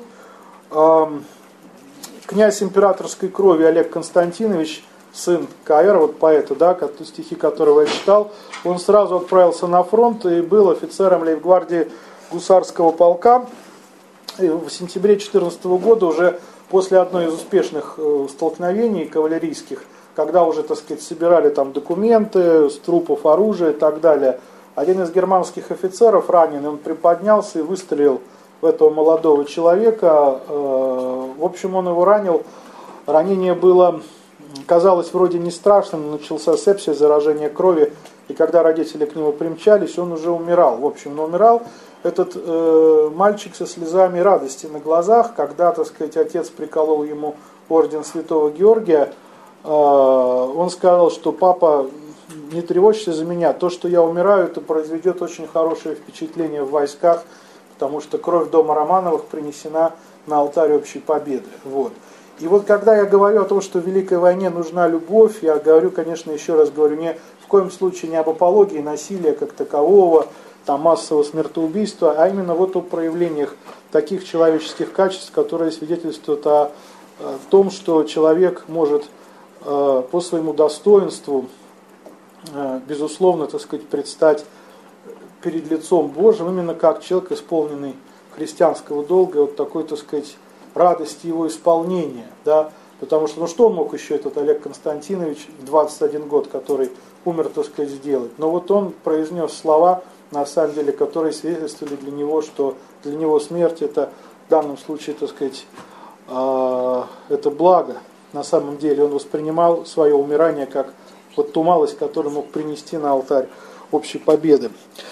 Князь императорской крови Олег Константинович, сын К Р, вот поэта, да, стихи которого я читал, он сразу отправился на фронт и был офицером лейб-гвардии гусарского полка. И в сентябре две тысячи четырнадцатого года, уже после одной из успешных столкновений кавалерийских, когда уже, так сказать, собирали там документы с трупов, оружия и так далее, один из германских офицеров раненый, он приподнялся и выстрелил в этого молодого человека. В общем, он его ранил. Ранение было, казалось, вроде не страшным, но начался сепсис, заражение крови. И когда родители к нему примчались, он уже умирал. В общем, но умирал этот э, мальчик со слезами радости на глазах, когда, так сказать, отец приколол ему орден Святого Георгия. Э, он сказал, что папа, не тревожься за меня, то, что я умираю, это произведет очень хорошее впечатление в войсках, потому что кровь дома Романовых принесена на алтарь общей победы. Вот. И вот когда я говорю о том, что в Великой войне нужна любовь, я говорю, конечно, еще раз говорю, не в коем случае не об апологии насилия как такового, там, массового смертоубийства, а именно вот о проявлениях таких человеческих качеств, которые свидетельствуют о, о том, что человек может э, по своему достоинству, э, безусловно, так сказать, предстать перед лицом Божьим, именно как человек, исполненный христианского долга, вот такой, так сказать, радости его исполнения, да, потому что, ну что он мог еще, этот Олег Константинович, в двадцать один год, который умер, так сказать, сделать, но вот он произнес слова, на самом деле, которые свидетельствовали для него, что для него смерть это, в данном случае, так сказать, э, это благо, на самом деле, он воспринимал свое умирание как вот ту малость, которую мог принести на алтарь общей победы.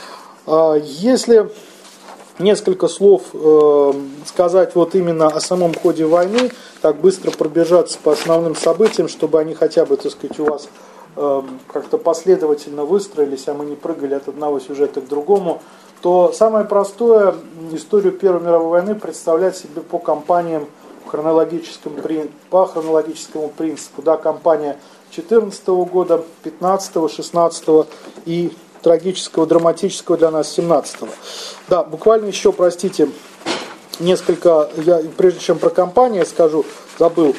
Если несколько слов э, сказать вот именно о самом ходе войны, так быстро пробежаться по основным событиям, чтобы они хотя бы, так сказать, у вас э, как-то последовательно выстроились, а мы не прыгали от одного сюжета к другому, то самое простое, историю Первой мировой войны представлять себе по кампаниям в хронологическом, по хронологическому принципу. Да, кампания четырнадцатого года, пятнадцатого, шестнадцатого и трагического, драматического для нас семнадцатого. Да, буквально еще, простите, несколько, я прежде чем про кампанию скажу, забыл,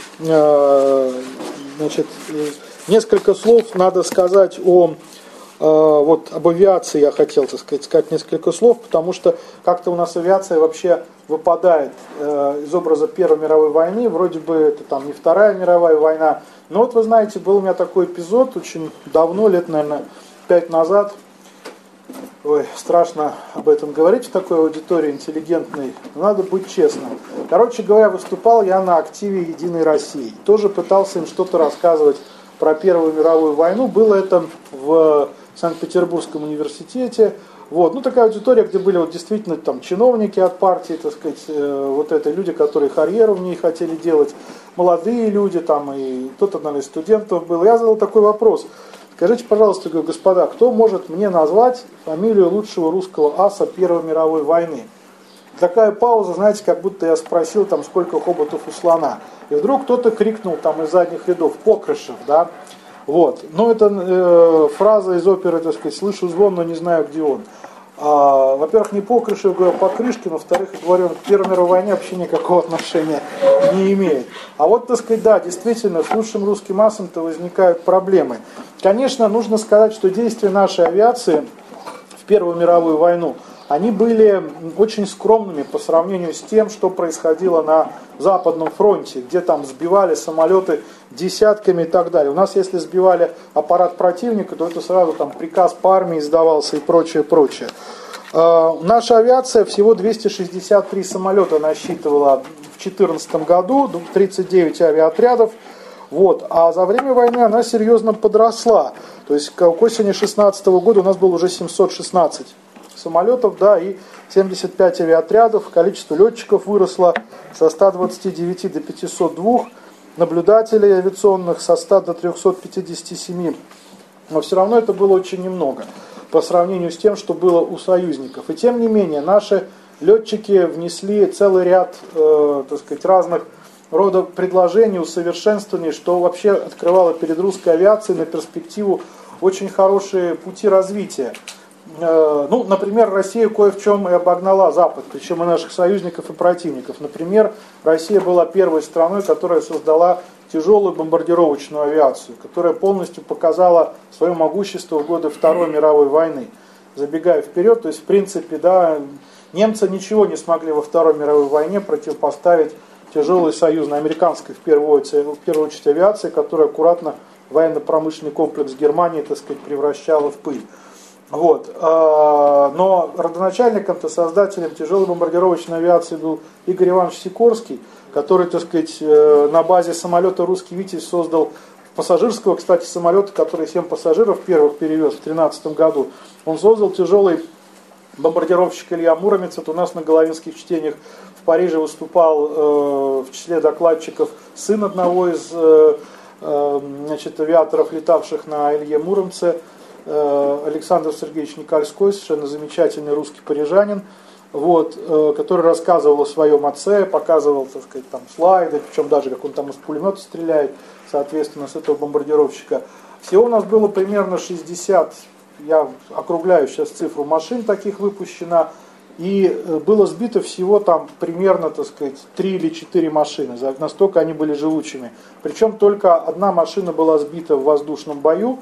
э, значит, несколько слов надо сказать о, э, вот, об авиации, я хотел, так сказать, сказать несколько слов, потому что как-то у нас авиация вообще выпадает э, из образа Первой мировой войны, вроде бы это там не Вторая мировая война, но вот вы знаете, был у меня такой эпизод очень давно, лет, наверное, пять назад. Ой, страшно об этом говорить в такой аудитории интеллигентной, но надо быть честным. Короче говоря, выступал я на активе «Единой России». Тоже пытался им что-то рассказывать про Первую мировую войну. Было это в Санкт-Петербургском университете. Вот. Ну, такая аудитория, где были вот действительно там чиновники от партии, так сказать, э, вот это люди, которые карьеру в ней хотели делать, молодые люди, там, и кто-то, наверное, из студентов был. Я задал такой вопрос. Скажите, пожалуйста, говорю, господа, кто может мне назвать фамилию лучшего русского аса Первой мировой войны? Такая пауза, знаете, как будто я спросил, там, сколько хоботов у слона. И вдруг кто-то крикнул там из задних рядов: Покрышев, да? Вот. Ну, это э, фраза из оперы, так сказать, слышу звон, но не знаю, где он. А, во-первых, не Покрышев, говорю, Покрышкин, во-вторых, говорю, он к Первой мировой войне вообще никакого отношения не имеет. А вот, так сказать, да, действительно, с лучшим русским асом-то возникают проблемы. Конечно, нужно сказать, что действия нашей авиации в Первую мировую войну, они были очень скромными по сравнению с тем, что происходило на Западном фронте, где там сбивали самолеты десятками и так далее. У нас, если сбивали аппарат противника, то это сразу там приказ по армии издавался и прочее, прочее. Э, наша авиация всего двести шестьдесят три самолета насчитывала в две тысячи четырнадцатом году, тридцать девять авиаотрядов. Вот. А за время войны она серьезно подросла. То есть к осени две тысячи шестнадцатого года у нас было уже семьсот шестнадцать самолетов, да, и семьдесят пять авиаотрядов. Количество летчиков выросло со ста двадцати девяти до пятисот двух, наблюдателей авиационных со ста до трехсот пятидесяти семи. Но все равно это было очень немного по сравнению с тем, что было у союзников. И тем не менее, наши летчики внесли целый ряд, э, так сказать, разных рода предложений, усовершенствований, что вообще открывало перед русской авиацией на перспективу очень хорошие пути развития. Ну, например, Россия кое в чем и обогнала Запад, причем и наших союзников, и противников. Например, Россия была первой страной, которая создала тяжелую бомбардировочную авиацию, которая полностью показала свое могущество в годы Второй мировой войны. Забегая вперед, то есть, в принципе, да, немцы ничего не смогли во Второй мировой войне противопоставить тяжелой союзной, американской, в первую очередь, в первую очередь авиации, которая аккуратно военно-промышленный комплекс Германии, так сказать, превращала в пыль. Вот. Но родоначальником-то, создателем тяжелой бомбардировочной авиации был Игорь Иванович Сикорский, который, так сказать, на базе самолета «Русский Витязь» создал пассажирского, кстати, самолета, который семь пассажиров первых перевез в две тысячи тринадцатом году. Он создал тяжелый бомбардировщик Илья Муромец. Вот у нас на Головинских чтениях в Париже выступал э, в числе докладчиков сын одного из э, э, значит, авиаторов, летавших на Илье Муромце, э, Александр Сергеевич Никольской, совершенно замечательный русский парижанин, вот, э, который рассказывал о своем отце, показывал, так сказать, там слайды, причем даже как он там из пулемета стреляет, соответственно, с этого бомбардировщика. Всего у нас было примерно шестьдесят, я округляю сейчас цифру, машин таких выпущено, и было сбито всего там примерно, так сказать, три или четыре машины, настолько они были живучими. Причем только одна машина была сбита в воздушном бою,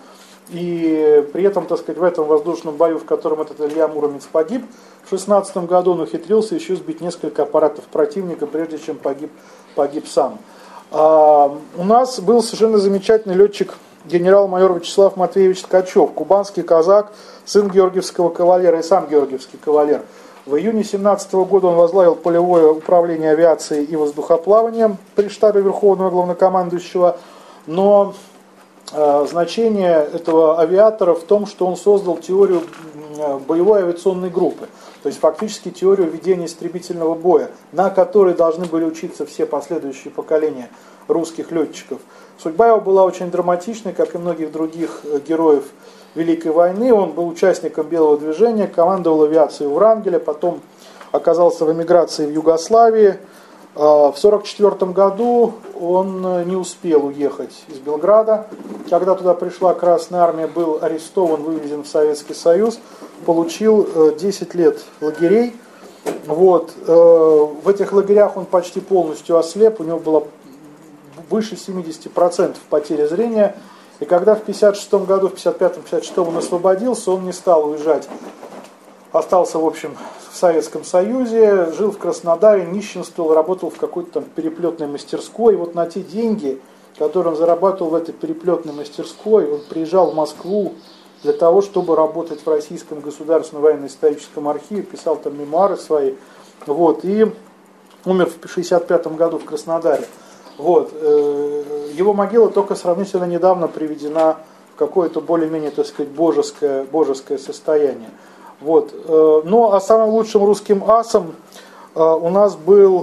и при этом, так сказать, в этом воздушном бою, в котором этот Илья Муромец погиб, в шестнадцатом году он ухитрился еще сбить несколько аппаратов противника, прежде чем погиб, погиб сам. А, у нас был совершенно замечательный летчик, генерал-майор Вячеслав Матвеевич Ткачев, кубанский казак, сын георгиевского кавалера и сам георгиевский кавалер. В июне две тысячи семнадцатого года он возглавил полевое управление авиацией и воздухоплаванием при штабе Верховного Главнокомандующего, но э, значение этого авиатора в том, что он создал теорию боевой авиационной группы, то есть фактически теорию ведения истребительного боя, на которой должны были учиться все последующие поколения русских летчиков. Судьба его была очень драматичной, как и многих других героев Великой войны. Он был участником Белого движения, командовал авиацией Врангеля, потом оказался в эмиграции в Югославии. В сорок четвёртом году он не успел уехать из Белграда. Когда туда пришла Красная Армия, был арестован, вывезен в Советский Союз, получил десять лет лагерей. Вот. В этих лагерях он почти полностью ослеп, у него было выше семьдесят процентов потери зрения. И когда в пятьдесят шестом году, в пятьдесят пятом — пятьдесят шестом он освободился, он не стал уезжать. Остался, в общем, в Советском Союзе, жил в Краснодаре, нищенствовал, работал в какой-то там переплетной мастерской. И вот на те деньги, которые он зарабатывал в этой переплетной мастерской, он приезжал в Москву для того, чтобы работать в Российском государственном военно-историческом архиве, писал там мемуары свои. Вот, и умер в шестьдесят пятом году в Краснодаре. Вот. Его могила только сравнительно недавно приведена в какое-то более-менее, так сказать, божеское, божеское состояние. Вот. Ну, а самым лучшим русским асом у нас был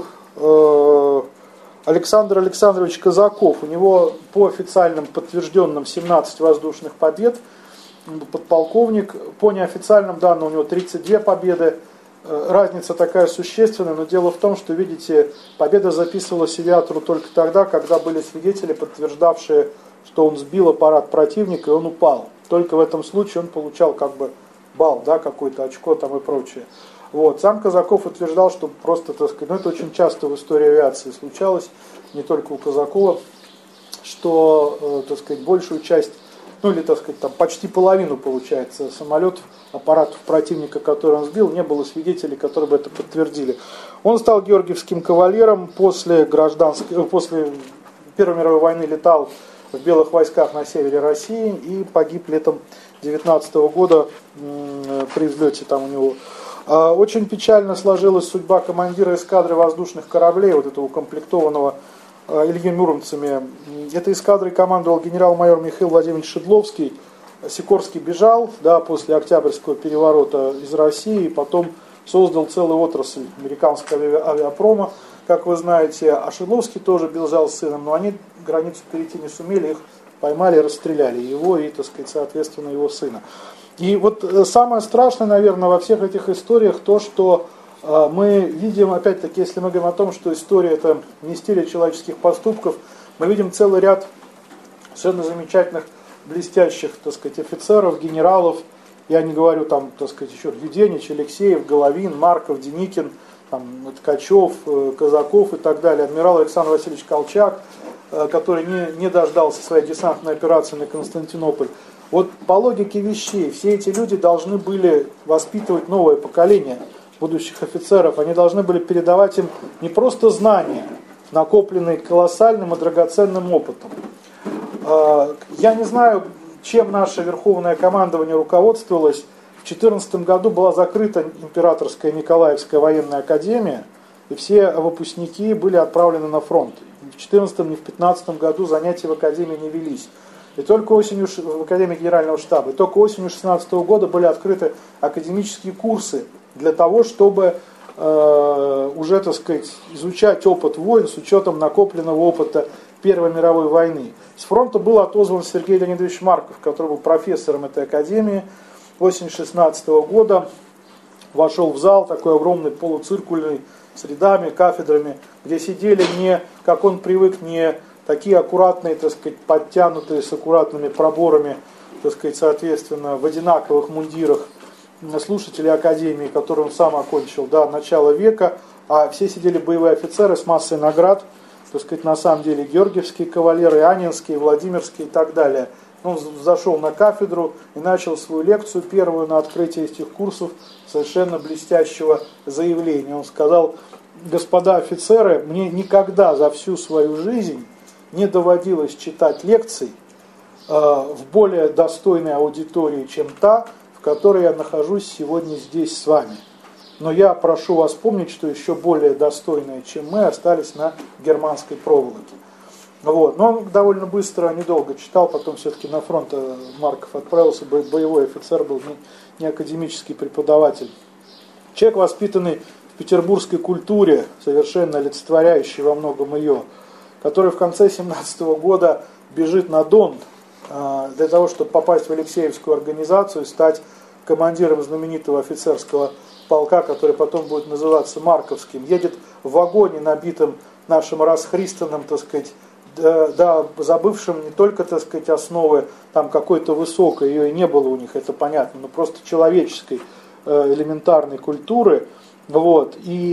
Александр Александрович Казаков. У него по официальным подтвержденным семнадцать воздушных побед, подполковник. По неофициальным данным у него тридцать две победы. Разница такая существенная, но дело в том, что, видите, победа записывалась авиатору только тогда, когда были свидетели, подтверждавшие, что он сбил аппарат противника и он упал. Только в этом случае он получал как бы балл, да, какое-то очко там и прочее. Вот. Сам Казаков утверждал, что просто, так сказать, ну это очень часто в истории авиации случалось, не только у Казакова, что, э, так сказать, большую часть, ну или, так сказать, там почти половину, получается, самолетов, аппаратов противника, который он сбил, не было свидетелей, которые бы это подтвердили. Он стал георгиевским кавалером, после гражданской, после Первой мировой войны летал в белых войсках на севере России и погиб летом девятнадцатого года при взлете там у него. Очень печально сложилась судьба командира эскадры воздушных кораблей, вот этого укомплектованного Ильей Муромцами. Этой эскадрой командовал генерал-майор Михаил Владимирович Шедловский. Сикорский бежал, да, после Октябрьского переворота из России, потом создал целую отрасль американского авиапрома, как вы знаете. А Шедловский тоже бежал с сыном, но они границу перейти не сумели, их поймали и расстреляли, его и, так сказать, соответственно, его сына. И вот самое страшное, наверное, во всех этих историях то, что Мы видим, опять-таки, если мы говорим о том, что история это мистерия человеческих поступков, мы видим целый ряд совершенно замечательных, блестящих, так сказать, офицеров, генералов. Я не говорю там, так сказать, еще Юденич, Алексеев, Головин, Марков, Деникин, там, Ткачев, Казаков и так далее. Адмирал Александр Васильевич Колчак, который не, не дождался своей десантной операции на Константинополь. Вот по логике вещей, все эти люди должны были воспитывать новое поколение будущих офицеров. Они должны были передавать им не просто знания, накопленные колоссальным и драгоценным опытом. Я не знаю, чем наше верховное командование руководствовалось. В две тысячи четырнадцатом году была закрыта Императорская Николаевская военная академия, и все выпускники были отправлены на фронт. Ни в две тысячи четырнадцатом, ни в две тысячи пятнадцатом году занятия в академии не велись. И только осенью в Академии Генерального штаба, и только осенью две тысячи шестнадцатого года были открыты академические курсы для того, чтобы э, уже, так сказать, изучать опыт войн с учетом накопленного опыта Первой мировой войны. С фронта был отозван Сергей Леонидович Марков, который был профессором этой академии. Осенью две тысячи шестнадцатого года вошел в зал, такой огромный полуциркульный, с рядами, кафедрами, где сидели не, как он привык, не такие аккуратные, так сказать, подтянутые с аккуратными проборами, так сказать, соответственно, в одинаковых мундирах слушатели академии, которую он сам окончил до начала века, а все сидели боевые офицеры с массой наград, так сказать, на самом деле георгиевские кавалеры, анненские, владимирские и так далее. Он зашел на кафедру и начал свою лекцию, первую на открытии этих курсов, совершенно блестящего заявления. Он сказал: господа офицеры, мне никогда за всю свою жизнь не доводилось читать лекций э, в более достойной аудитории, чем та, в которой я нахожусь сегодня здесь с вами. Но я прошу вас помнить, что еще более достойные, чем мы, остались на германской проволоке. Вот. Но он довольно быстро, недолго читал, потом все-таки на фронт Марков отправился, боевой офицер был, не академический преподаватель. Человек, воспитанный в петербургской культуре, совершенно олицетворяющий во многом ее, который в конце семнадцатого года бежит на Дон для того, чтобы попасть в Алексеевскую организацию и стать командиром знаменитого офицерского полка, который потом будет называться Марковским. Едет в вагоне, набитым нашим расхристанным, так сказать, да, да, забывшим не только, так сказать, основы там какой-то высокой, ее и не было у них, это понятно, но просто человеческой, элементарной культуры. Вот.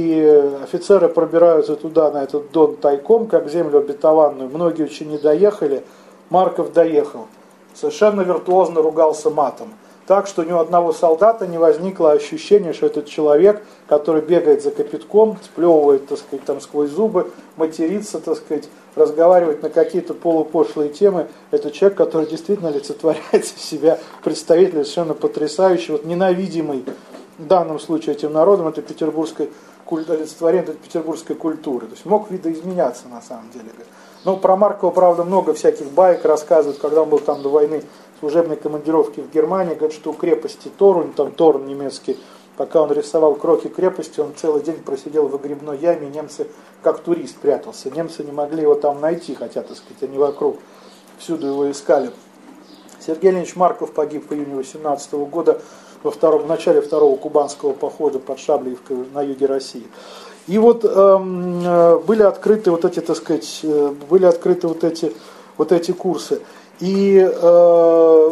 И офицеры пробираются туда, на этот Дон, тайком, как землю обетованную. Многие очень не доехали. Марков доехал. Совершенно виртуозно ругался матом. Так что ни у одного солдата не возникло ощущения, что этот человек, который бегает за кипятком, сплевывает, так сказать, там сквозь зубы, матерится, так сказать, разговаривает на какие-то полупошлые темы, это человек, который действительно олицетворяет в себя представителя совершенно потрясающего, вот, ненавидимый в данном случае этим народом, это петербургской олицетворение этой петербургской культуры. То есть мог видоизменяться на самом деле. Но про Маркова, правда, много всяких баек рассказывают, когда он был там до войны служебной командировки в Германии, говорят, что у крепости Торунь, там Торн немецкий, пока он рисовал кроки крепости, он целый день просидел в выгребной яме, и немцы, как турист, прятался. Немцы не могли его там найти, хотя, так сказать, они вокруг всюду его искали. Сергей Леонидович Марков погиб в июне восемнадцатого года во втором, в начале второго кубанского похода под Шаблеевкой на юге России. И вот э, были открыты вот эти, так сказать, были открыты вот эти, вот эти курсы. И э,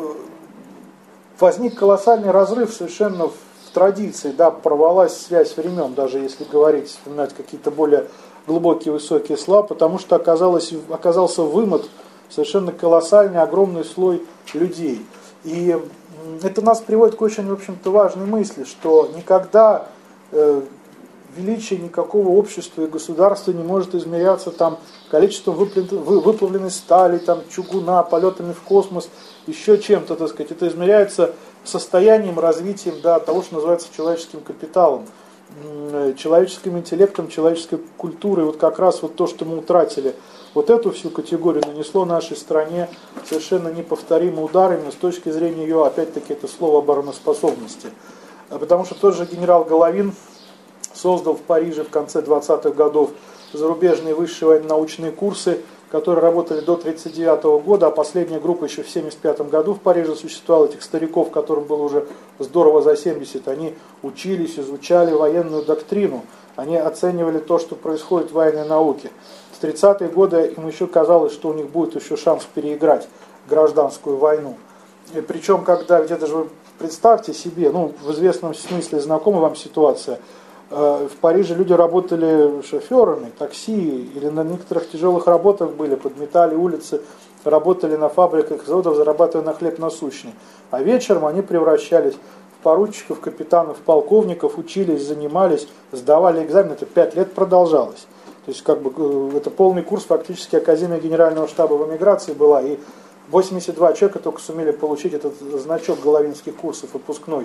возник колоссальный разрыв совершенно в традиции, да, порвалась связь времен, даже если говорить, вспоминать какие-то более глубокие, высокие слова, потому что оказалось, оказался вымот, совершенно колоссальный, огромный слой людей. И это нас приводит к очень, в общем-то, важной мысли, что никогда э, величие никакого общества и государства не может измеряться там количеством выплавленной стали, там, чугуна, полетами в космос, еще чем-то, так сказать. Это измеряется состоянием, развитием, да, того, что называется человеческим капиталом, человеческим интеллектом, человеческой культурой. Вот как раз вот то, что мы утратили, вот эту всю категорию нанесло нашей стране совершенно неповторимый удар именно с точки зрения ее, опять-таки, это слово обороноспособности. Потому что тот же генерал Головин создал в Париже в конце двадцатых годов зарубежные высшие военно-научные курсы, которые работали до тридцать девятого года, а последняя группа еще в семьдесят пятом году в Париже существовала, этих стариков, которым было уже здорово за семьдесят, они учились, изучали военную доктрину, они оценивали то, что происходит в военной науке. В тридцатые годы им еще казалось, что у них будет еще шанс переиграть гражданскую войну. И причем, когда где-то же вы представьте себе, ну, в известном смысле знакома вам ситуация, в Париже люди работали шоферами, такси, или на некоторых тяжелых работах были, подметали улицы, работали на фабриках, заводах, зарабатывая на хлеб насущный. А вечером они превращались в поручиков, капитанов, полковников, учились, занимались, сдавали экзамен. Это пять лет продолжалось. То есть, как бы, это полный курс, фактически, Академия Генерального штаба в эмиграции была, и восемьдесят два человека только сумели получить этот значок головинских курсов выпускной.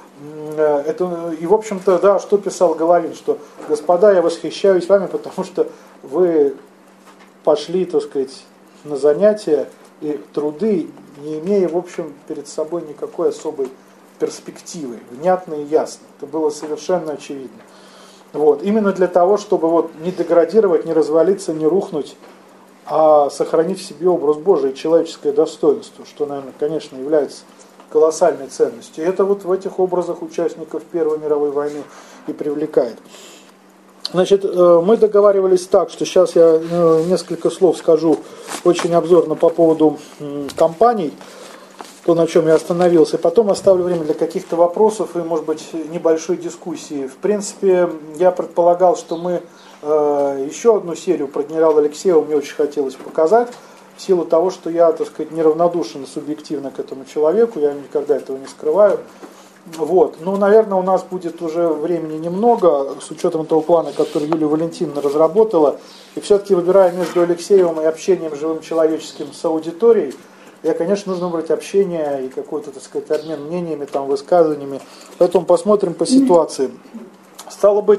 Это, и, в общем-то, да, что писал Головин, что, господа, я восхищаюсь вами, потому что вы пошли, так сказать, на занятия и труды, не имея, в общем, перед собой никакой особой перспективы, внятно и ясно. Это было совершенно очевидно. Вот. Именно для того, чтобы вот не деградировать, не развалиться, не рухнуть, а сохранить в себе образ Божий и человеческое достоинство, что, наверное, конечно, является колоссальной ценностью. И это вот в этих образах участников Первой мировой войны и привлекает. Значит, мы договаривались так, что сейчас я несколько слов скажу очень обзорно по поводу компаний, то, на чем я остановился, и потом оставлю время для каких-то вопросов и, может быть, небольшой дискуссии. В принципе, я предполагал, что мы еще одну серию про генерала Алексеева мне очень хотелось показать, в силу того, что я, так сказать, неравнодушен субъективно к этому человеку, я никогда этого не скрываю. Вот. Ну, наверное, у нас будет уже времени немного, с учетом того плана, который Юлия Валентиновна разработала. И все-таки, выбирая между Алексеевым и общением живым человеческим с аудиторией, я, конечно, нужно выбрать общение и какой-то, так сказать, обмен мнениями, там, высказываниями. Поэтому посмотрим по ситуации. Стало быть,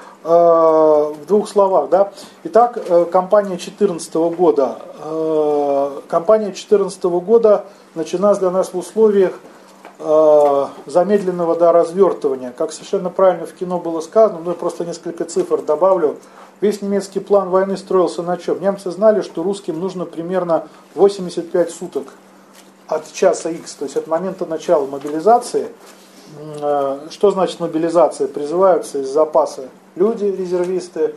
в двух словах, да. Итак, кампания две тысячи четырнадцатого года. Кампания две тысячи четырнадцатого года началась для нас в условиях замедленного, да, развертывания. Как совершенно правильно в кино было сказано, ну я просто несколько цифр добавлю. Весь немецкий план войны строился на чем? Немцы знали, что русским нужно примерно восемьдесят пять суток от часа Х, то есть от момента начала мобилизации. Что значит мобилизация? Призываются из запаса люди, резервисты,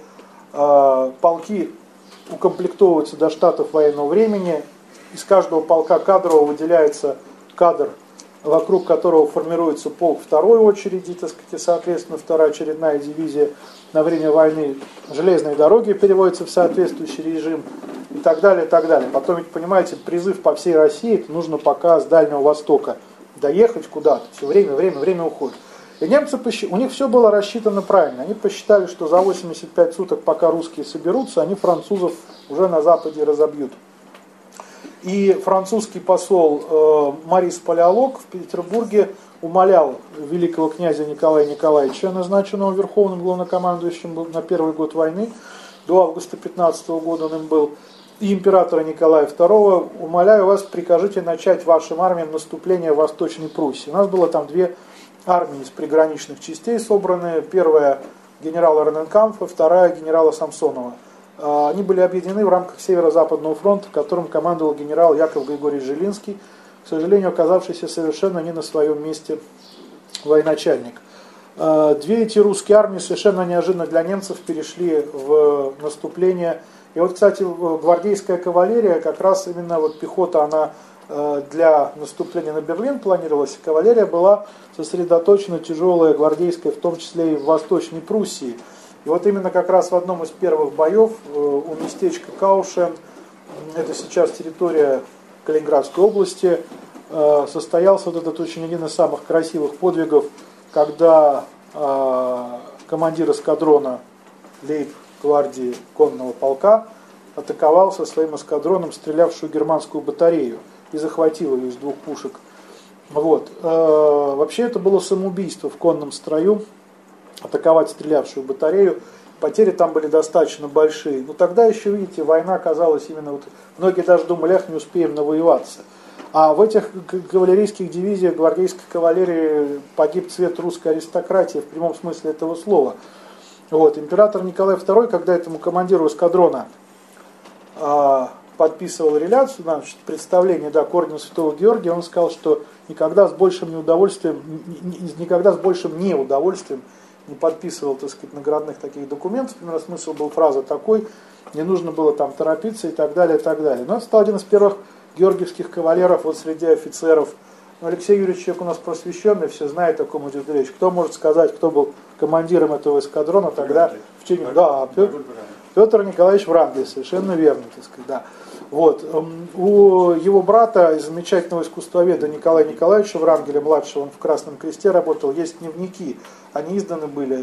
полки укомплектовываются до штатов военного времени, из каждого полка кадрового выделяется кадр, вокруг которого формируется полк второй очереди, так сказать, и, соответственно, вторая очередная дивизия на время войны, железные дороги переводятся в соответствующий режим и так далее, и так далее. Потом, ведь, понимаете, призыв по всей России, это нужно пока с Дальнего Востока доехать куда-то, все время, время, время уходит. И немцы, у них все было рассчитано правильно. Они посчитали, что за восемьдесят пять суток, пока русские соберутся, они французов уже на Западе разобьют. И французский посол э, Марис Палеолог в Петербурге умолял великого князя Николая Николаевича, назначенного верховным главнокомандующим на первый год войны, до августа пятнадцатого года он им был, и императора Николая второго, умоляю вас, прикажите начать вашим армиям наступление в Восточной Пруссии. У нас было там две армии из приграничных частей собраны, первая генерала Рененкампфа, вторая генерала Самсонова. Они были объединены в рамках Северо-Западного фронта, которым командовал генерал Яков Григорьевич Жилинский, к сожалению, оказавшийся совершенно не на своем месте военачальник. Две эти русские армии совершенно неожиданно для немцев перешли в наступление. И вот, кстати, гвардейская кавалерия, как раз именно вот пехота, она для наступления на Берлин планировалась, кавалерия была сосредоточена тяжелая гвардейская, в том числе и в Восточной Пруссии. И вот именно как раз в одном из первых боев у местечка Каушен, это сейчас территория Калининградской области, состоялся вот этот очень один из самых красивых подвигов, когда командир эскадрона лейб-гвардии конного полка атаковал со своим эскадроном стрелявшую германскую батарею и захватил ее из двух пушек. Вот. Вообще это было самоубийство в конном строю, атаковать стрелявшую батарею. Потери там были достаточно большие. Но тогда еще, видите, война казалась именно... Вот, многие даже думали, эх, не успеем навоеваться. А в этих кавалерийских дивизиях гвардейской кавалерии погиб цвет русской аристократии в прямом смысле этого слова. Вот. Император Николай второй, когда этому командиру эскадрона э, подписывал реляцию, значит, представление, да, к ордену Святого Георгия, он сказал, что никогда с большим неудовольствием, никогда с большим неудовольствием не подписывал, так сказать, наградных таких документов. Примерно смысл был фраза такой: не нужно было там торопиться и так далее, и так далее. Но это стал один из первых георгиевских кавалеров вот среди офицеров. Но Алексей Юрьевич человек у нас просвещенный, все знают, о ком идет речь. Кто может сказать, кто был командиром этого эскадрона тогда в чине? Да, Петр, Петр Николаевич Врангель, совершенно верно, так сказать, да. Вот. У его брата, замечательного искусствоведа Николая Николаевича Врангеля, младшего, он в Красном Кресте работал, есть дневники, они изданы были,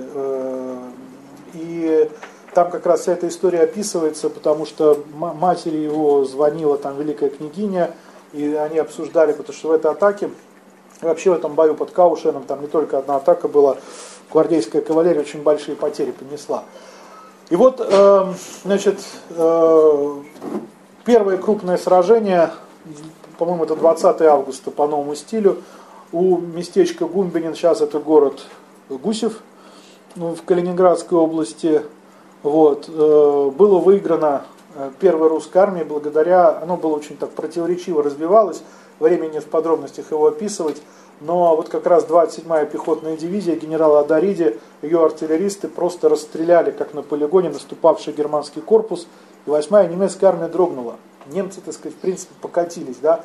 и там как раз вся эта история описывается, потому что матери его звонила там великая княгиня, и они обсуждали, потому что в этой атаке, вообще в этом бою под Каушеном, там не только одна атака была, гвардейская кавалерия очень большие потери понесла. И вот, э, значит, э, первое крупное сражение, по-моему, это двадцатого августа по новому стилю, у местечка Гумбинин, сейчас это город Гусев, ну, в Калининградской области, вот, э, было выиграно первой русской армии благодаря, оно было очень так противоречиво развивалось, времени в подробностях его описывать, но вот как раз двадцать седьмая пехотная дивизия генерала Адариди, ее артиллеристы просто расстреляли, как на полигоне, наступавший германский корпус, и восьмая немецкая армия дрогнула. Немцы, так сказать, в принципе, покатились, да.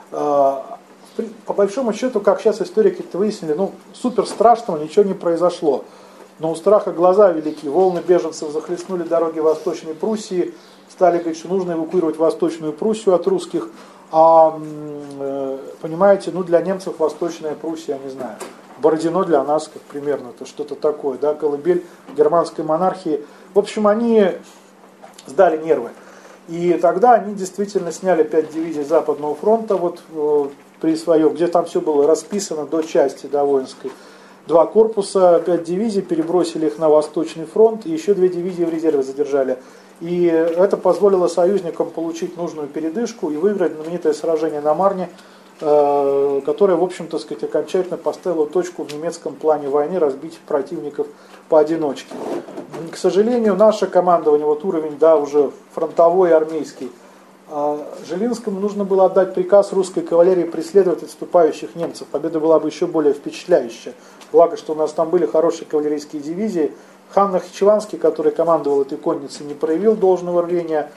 По большому счету, как сейчас историки-то выяснили, ну, супер страшного ничего не произошло. Но у страха глаза велики, волны беженцев захлестнули дороги Восточной Пруссии, стали говорить, что нужно эвакуировать Восточную Пруссию от русских, а, понимаете, ну, для немцев Восточная Пруссия, я не знаю, Бородино для нас, как примерно, это что-то такое, да, колыбель германской монархии. В общем, они сдали нервы. И тогда они действительно сняли пять дивизий Западного фронта, вот при своем, где там все было расписано до части, до воинской. Два корпуса, пять дивизий, перебросили их на Восточный фронт, и еще две дивизии в резерве задержали. И это позволило союзникам получить нужную передышку и выиграть знаменитое сражение на Марне, которое, в общем-то, сказать, окончательно поставило точку в немецком плане войны, разбить противников поодиночке. К сожалению, наше командование, вот уровень, да, уже фронтовой, армейский, Жилинскому нужно было отдать приказ русской кавалерии преследовать отступающих немцев. Победа была бы еще более впечатляющая. Благо, что у нас там были хорошие кавалерийские дивизии. Хан Нахичеванский, который командовал этой конницей, не проявил должного рвения.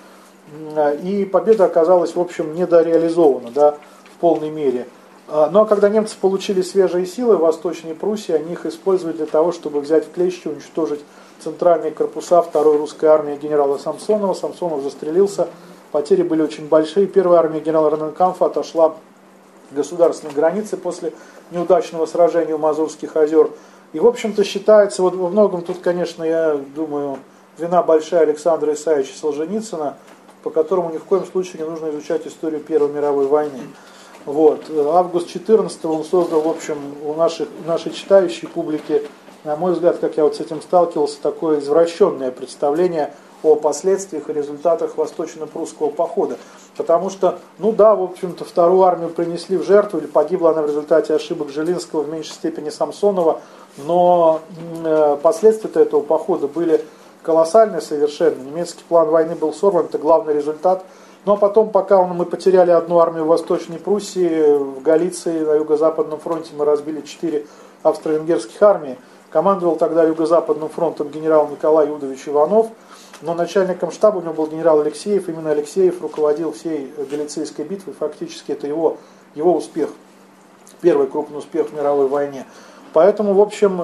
И победа оказалась, в общем, недореализована, да, в полной мере. Но когда немцы получили свежие силы в Восточной Пруссии, они их использовали для того, чтобы взять в клещи, уничтожить центральные корпуса второй русской армии генерала Самсонова. Самсонов застрелился. Потери были очень большие. Первая армия генерала Рененкамфа отошла к государственной границе после неудачного сражения у Мазурских озер. И, в общем-то, считается, вот во многом тут, конечно, я думаю, вина большая Александра Исаевича Солженицына, по которому ни в коем случае не нужно изучать историю Первой мировой войны. Вот. Август четырнадцатого он создал, в общем, у наших, нашей читающей публики, на мой взгляд, как я вот с этим сталкивался, такое извращенное представление о последствиях и результатах восточно-прусского похода. Потому что, ну да, в общем-то, вторую армию принесли в жертву, или погибла она в результате ошибок Жилинского, в меньшей степени Самсонова, но э, последствия этого похода были колоссальные совершенно. Немецкий план войны был сорван, это главный результат. Ну а потом, пока мы потеряли одну армию в Восточной Пруссии, в Галиции, на Юго-Западном фронте мы разбили четыре австро-венгерских армии. Командовал тогда Юго-Западным фронтом генерал Николай Юдович Иванов, но начальником штаба у него был генерал Алексеев. Именно Алексеев руководил всей Галицийской битвой, фактически это его, его успех, первый крупный успех в мировой войне. Поэтому, в общем,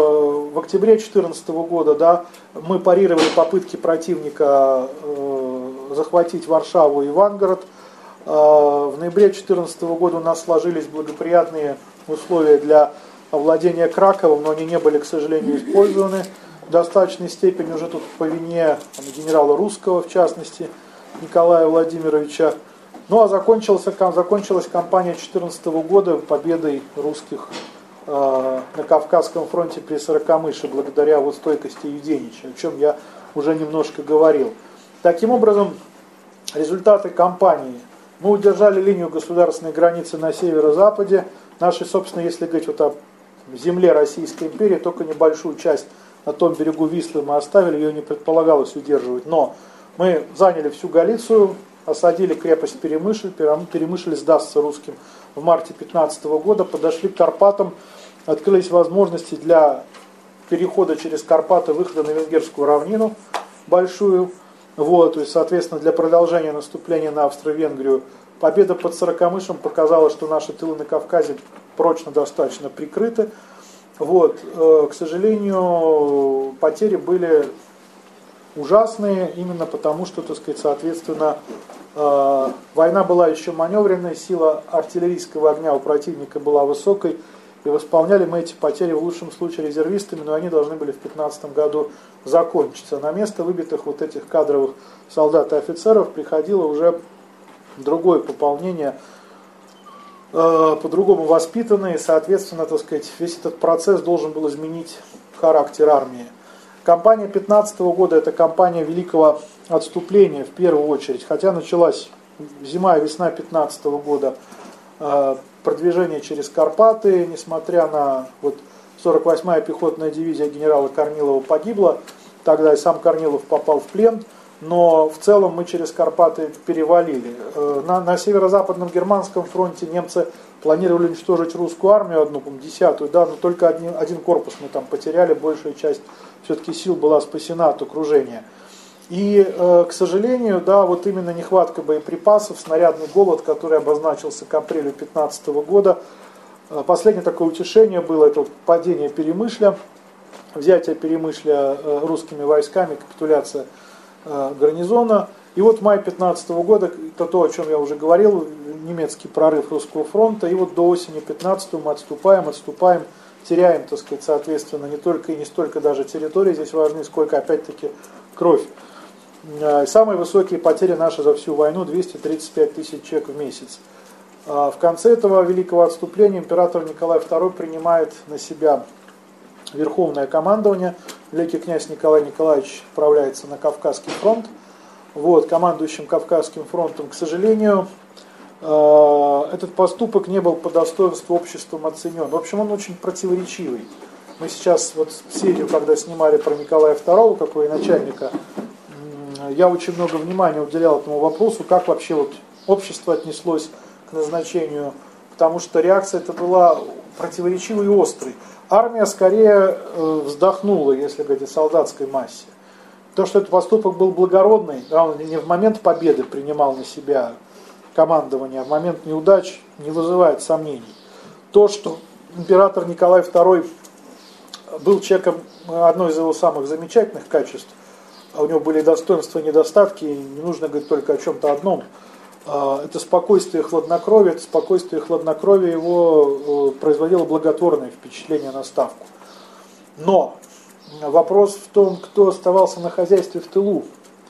в октябре две тысячи четырнадцатого года, да, мы парировали попытки противника захватить Варшаву и Ивангород. В ноябре две тысячи четырнадцатого года у нас сложились благоприятные условия для овладения Краковом, но они не были, к сожалению, использованы в достаточной степени уже тут по вине генерала Русского, в частности, Николая Владимировича. Ну а закончилась, закончилась кампания две тысячи четырнадцатого года победой русских э, на Кавказском фронте при Сорокомыше, благодаря вот стойкости Юденича, о чем я уже немножко говорил. Таким образом, результаты кампании. Мы удержали линию государственной границы на северо-западе. Наши, собственно, если говорить вот о земле Российской империи, только небольшую часть на том берегу Вислы мы оставили, ее не предполагалось удерживать. Но мы заняли всю Галицию, осадили крепость Перемышль. Перемышль сдастся русским в марте пятнадцатого года. Подошли к Карпатам, открылись возможности для перехода через Карпаты, выхода на Венгерскую равнину большую. Вот, то есть, соответственно, для продолжения наступления на Австро-Венгрию. Победа под Сорокомышлем показала, что наши тылы на Кавказе прочно достаточно прикрыты. Вот, к сожалению, потери были ужасные, именно потому, что, так сказать, соответственно, война была еще маневренной, сила артиллерийского огня у противника была высокой, и восполняли мы эти потери в лучшем случае резервистами, но они должны были в две тысячи пятнадцатом году закончиться. На место выбитых вот этих кадровых солдат и офицеров приходило уже другое пополнение, по-другому воспитанные, и, соответственно, так сказать, весь этот процесс должен был изменить характер армии. Кампания две тысячи пятнадцатого года – это кампания великого отступления в первую очередь, хотя началась зима и весна две тысячи пятнадцатого года, продвижение через Карпаты, несмотря на вот сорок восьмая пехотная дивизия генерала Корнилова погибла, тогда и сам Корнилов попал в плен, но в целом мы через Карпаты перевалили. На, на северо-западном германском фронте немцы планировали уничтожить русскую армию, одну, по-моему, десятую, да, но только один, один корпус мы там потеряли, большая часть все-таки сил была спасена от окружения. И, к сожалению, да, вот именно нехватка боеприпасов, снарядный голод, который обозначился к апрелю две тысячи пятнадцатого года. Последнее такое утешение было, это вот падение Перемышля, взятие Перемышля русскими войсками, капитуляция гарнизона. И вот май две тысячи пятнадцатого года, это то, о чем я уже говорил, немецкий прорыв русского фронта. И вот до осени две тысячи пятнадцатого мы отступаем, отступаем, теряем, так сказать, соответственно, не только и не столько даже территории здесь важны, сколько опять-таки кровь. Самые высокие потери наши за всю войну – двести тридцать пять тысяч человек в месяц. В конце этого великого отступления император Николай второй принимает на себя верховное командование. Великий князь Николай Николаевич отправляется на Кавказский фронт. Вот, командующим Кавказским фронтом, к сожалению, этот поступок не был по достоинству обществом оценен. В общем, он очень противоречивый. Мы сейчас вот серию, когда снимали про Николая второго, как военачальника, я очень много внимания уделял этому вопросу, как вообще вот общество отнеслось к назначению, потому что реакция это была противоречивой и острой. Армия скорее вздохнула, если говорить о солдатской массе. То, что этот поступок был благородный, да, он не в момент победы принимал на себя командование, а в момент неудач, не вызывает сомнений. То, что император Николай второй был человеком, одно из его самых замечательных качеств, у него были достоинства и недостатки, не нужно говорить только о чем-то одном. Это спокойствие и хладнокровие, это спокойствие и хладнокровие его производило благотворное впечатление на ставку. Но вопрос в том, кто оставался на хозяйстве в тылу.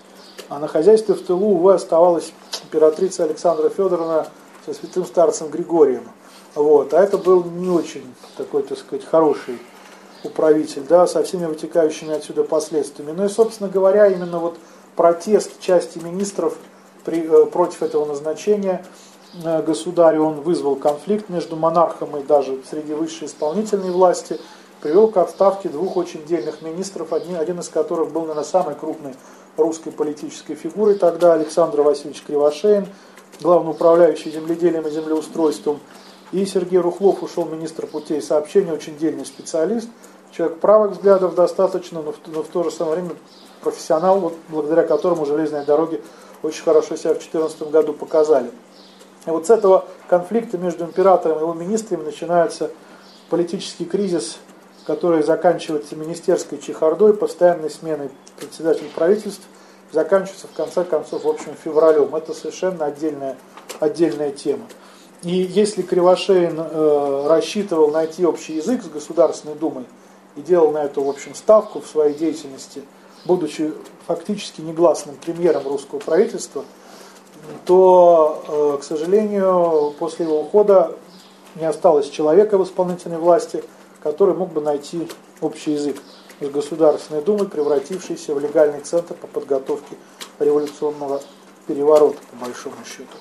А на хозяйстве в тылу, увы, оставалась императрица Александра Федоровна со святым старцем Григорием. Вот. А это был не очень такой, так сказать, хороший управитель, да, со всеми вытекающими отсюда последствиями. Ну и, собственно говоря, именно вот протест части министров при, э, против этого назначения э, государя, он вызвал конфликт между монархом и даже среди высшей исполнительной власти, привел к отставке двух очень дельных министров, один, один из которых был, наверное, самой крупной русской политической фигурой тогда, Александр Васильевич Кривошеин, главноуправляющий земледелием и землеустройством. И Сергей Рухлов ушел министр путей сообщения, очень дельный специалист, человек правых взглядов достаточно, но в, но в то же самое время профессионал, вот, благодаря которому железные дороги очень хорошо себя в две тысячи четырнадцатом году показали. И вот с этого конфликта между императором и его министрами начинается политический кризис, который заканчивается министерской чехардой, постоянной сменой председателей правительств, заканчивается в конце концов, в общем, февралем. Это совершенно отдельная, отдельная тема. И если Кривошеин э, рассчитывал найти общий язык с Государственной Думой и делал на это, в общем, ставку в своей деятельности, будучи фактически негласным премьером русского правительства, то, э, к сожалению, после его ухода не осталось человека в исполнительной власти, который мог бы найти общий язык с Государственной Думой, превратившийся в легальный центр по подготовке революционного переворота, по большому счету.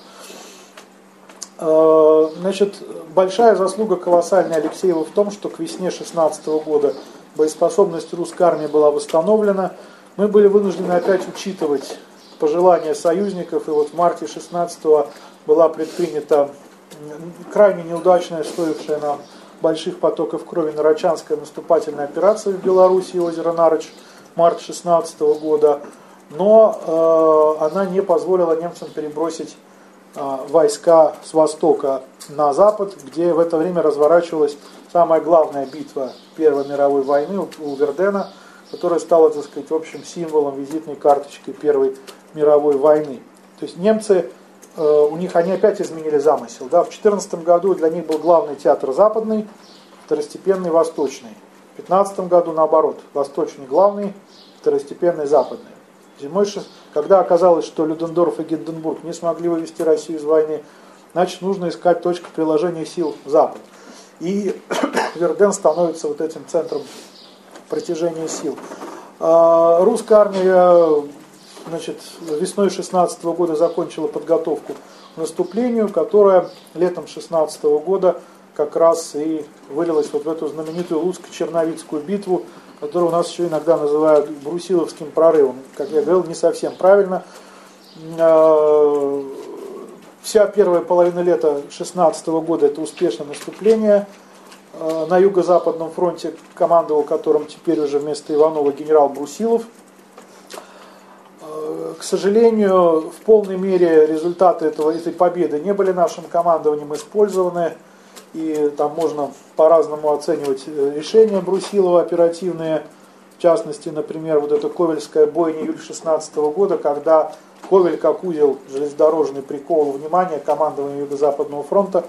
Значит, большая заслуга колоссальная Алексеева в том, что к весне шестнадцатого года боеспособность русской армии была восстановлена. Мы были вынуждены опять учитывать пожелания союзников, и вот в марте шестнадцатого была предпринята крайне неудачная, стоившая нам больших потоков крови нарочанская наступательная операция в Белоруссии, озеро Нарочь, март шестнадцатого года, но э, она не позволила немцам перебросить э, войска с востока на запад, где в это время разворачивалась самая главная битва Первой мировой войны у Вердена, которая стала, так сказать, общим символом, визитной карточкой Первой мировой войны. То есть немцы, э, у них они опять изменили замысел. Да? В две тысячи четырнадцатом году для них был главный театр западный, второстепенный восточный. В две тысячи пятнадцатом году наоборот, восточный главный, второстепенный западный. Зимой, когда оказалось, что Людендорф и Гинденбург не смогли вывести Россию из войны, значит, нужно искать точку приложения сил в Запад. И Верден становится вот этим центром протяжения сил. Русская армия, значит, весной шестнадцатого года закончила подготовку к наступлению, которое летом шестнадцатого года как раз и вылилась вот в эту знаменитую Луцко-Черновицкую битву, которую у нас еще иногда называют Брусиловским прорывом. Как я говорил, не совсем правильно. Вся первая половина лета шестнадцатого года это успешное наступление. На юго-западном фронте командовал которым теперь уже вместо Иванова генерал Брусилов. К сожалению, в полной мере результаты этого, этой победы не были нашим командованием использованы. И там можно по-разному оценивать решения Брусилова оперативные. В частности, например, вот эта Ковельская бойня июля шестнадцатого года, когда Ковель, как узел железнодорожный, приковал внимание командования Юго-Западного фронта.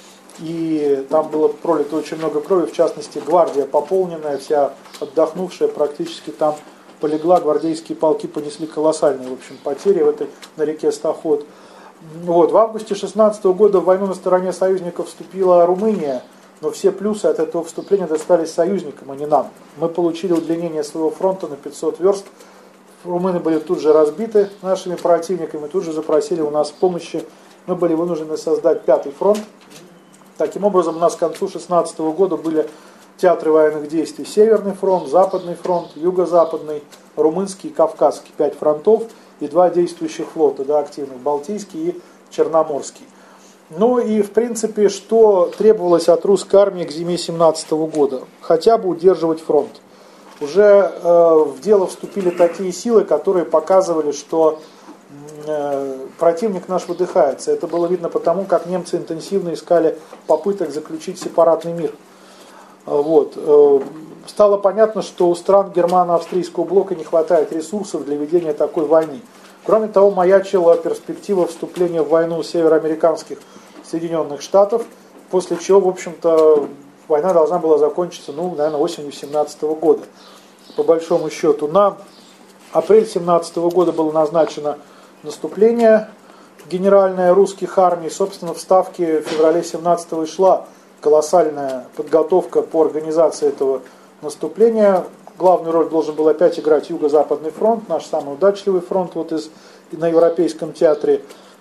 И там было пролито очень много крови, в частности, гвардия пополненная, вся отдохнувшая, практически там полегла. Гвардейские полки понесли колоссальные, в общем, потери в этой, на реке Стаход. Вот. В августе шестнадцатого года в войну на стороне союзников вступила Румыния, но все плюсы от этого вступления достались союзникам, а не нам. Мы получили удлинение своего фронта на пятьсот верст. Румыны были тут же разбиты нашими противниками, тут же запросили у нас помощи. Мы были вынуждены создать пятый фронт. Таким образом, у нас к концу шестнадцатого года были театры военных действий: Северный фронт, Западный фронт, Юго-Западный, Румынский и Кавказский. Пять фронтов и два действующих флота, да, активных, Балтийский и Черноморский. Ну и, в принципе, что требовалось от русской армии к зиме семнадцатого года? Хотя бы удерживать фронт. Уже э, в дело вступили такие силы, которые показывали, что э, противник наш выдыхается. Это было видно потому, как немцы интенсивно искали попыток заключить сепаратный мир. Вот. Э, стало понятно, что у стран германо-австрийского блока не хватает ресурсов для ведения такой войны. Кроме того, маячила перспектива вступления в войну североамериканских Соединенных Штатов, после чего, в общем-то, война должна была закончиться, ну, наверное, осенью семнадцатого года. По большому счету, на апрель семнадцатого года было назначено наступление генеральное русских армий. Собственно, в Ставке в феврале семнадцатого и шла колоссальная подготовка по организации этого наступления. Главную роль должен был опять играть Юго-Западный фронт, наш самый удачливый фронт вот из, на Европейском театре.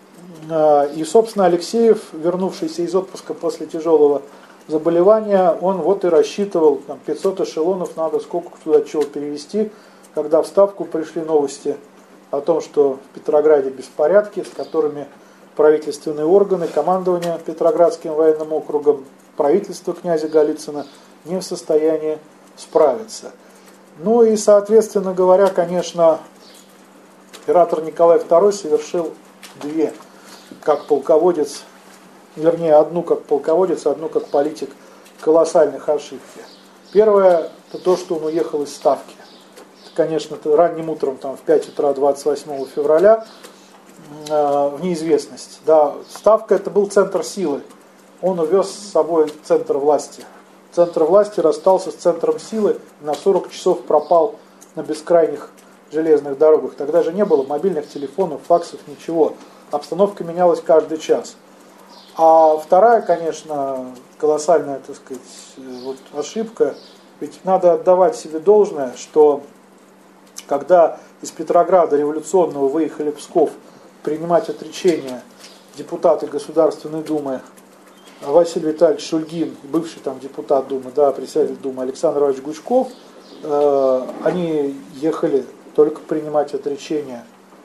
И, собственно, Алексеев, вернувшийся из отпуска после тяжелого заболевания, он вот и рассчитывал, там, пятьсот эшелонов надо сколько туда чего перевезти, когда в Ставку пришли новости о том, что в Петрограде беспорядки, с которыми правительственные органы, командование Петроградским военным округом, правительство князя Голицына не в состоянии справиться. Ну и, соответственно говоря, конечно, император Николай второй совершил две, как полководец, вернее, одну как полководец, одну как политик, колоссальных ошибки. Первое, это то, что он уехал из Ставки. Это, конечно, это ранним утром, там, в пять утра двадцать восьмого февраля, э, в неизвестность. Да, Ставка это был центр силы. Он увез с собой центр власти. Центр власти расстался с центром силы, на сорок часов пропал на бескрайних железных дорогах. Тогда же не было мобильных телефонов, факсов, ничего. Обстановка менялась каждый час. А вторая, конечно, колоссальная, так сказать, вот ошибка. Ведь надо отдавать себе должное, что когда из Петрограда революционного выехали в Псков принимать отречение депутаты Государственной Думы Василий Витальевич Шульгин, бывший там депутат Думы, да, председатель Думы Александр Иванович Гучков, э, они ехали только принимать отречение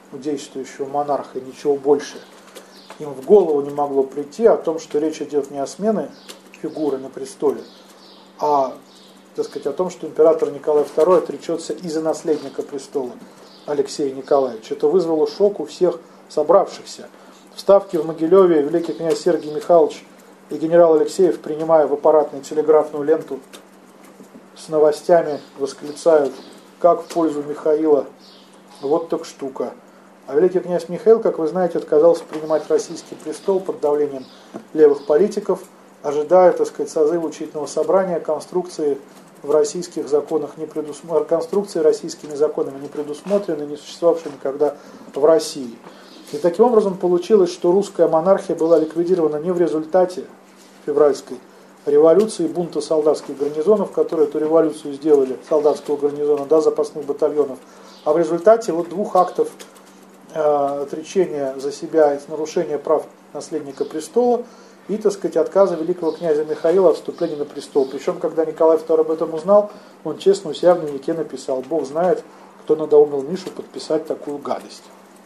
у действующего монарха, ничего больше им в голову не могло прийти о том, что речь идет не о смене фигуры на престоле, а, так сказать, о том, что император Николай второй отречется из-за наследника престола Алексея Николаевича. Это вызвало шок у всех собравшихся. В Ставке в Могилеве великий князь Сергий Михайлович и генерал Алексеев, принимая в аппаратную телеграфную ленту с новостями, восклицают: как в пользу Михаила, вот так штука. А великий князь Михаил, как вы знаете, отказался принимать российский престол под давлением левых политиков, ожидая, так сказать, созыва учительного собрания, конструкции в российских законах не предусмотрены, конструкции российскими законами не предусмотрены, не существовавшие никогда в России. И таким образом получилось, что русская монархия была ликвидирована не в результате февральской революции, бунта солдатских гарнизонов, которые эту революцию сделали, солдатского гарнизона, да, запасных батальонов, а в результате вот двух актов э, отречения за себя и нарушения прав наследника престола и, так сказать, отказа великого князя Михаила от вступления на престол. Причем, когда Николай второй об этом узнал, он честно у себя в дневнике написал: Бог знает, кто надоумил Мишу подписать такую гадость.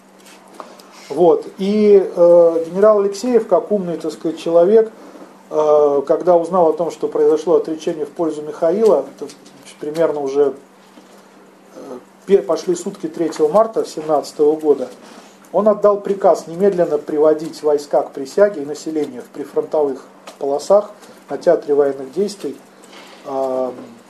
Вот. И э, генерал Алексеев, как умный, так сказать, человек, э, когда узнал о том, что произошло отречение в пользу Михаила, это, примерно уже э, пошли сутки третьего марта семнадцатого года, он отдал приказ немедленно приводить войска к присяге и население в прифронтовых полосах на театре военных действий э,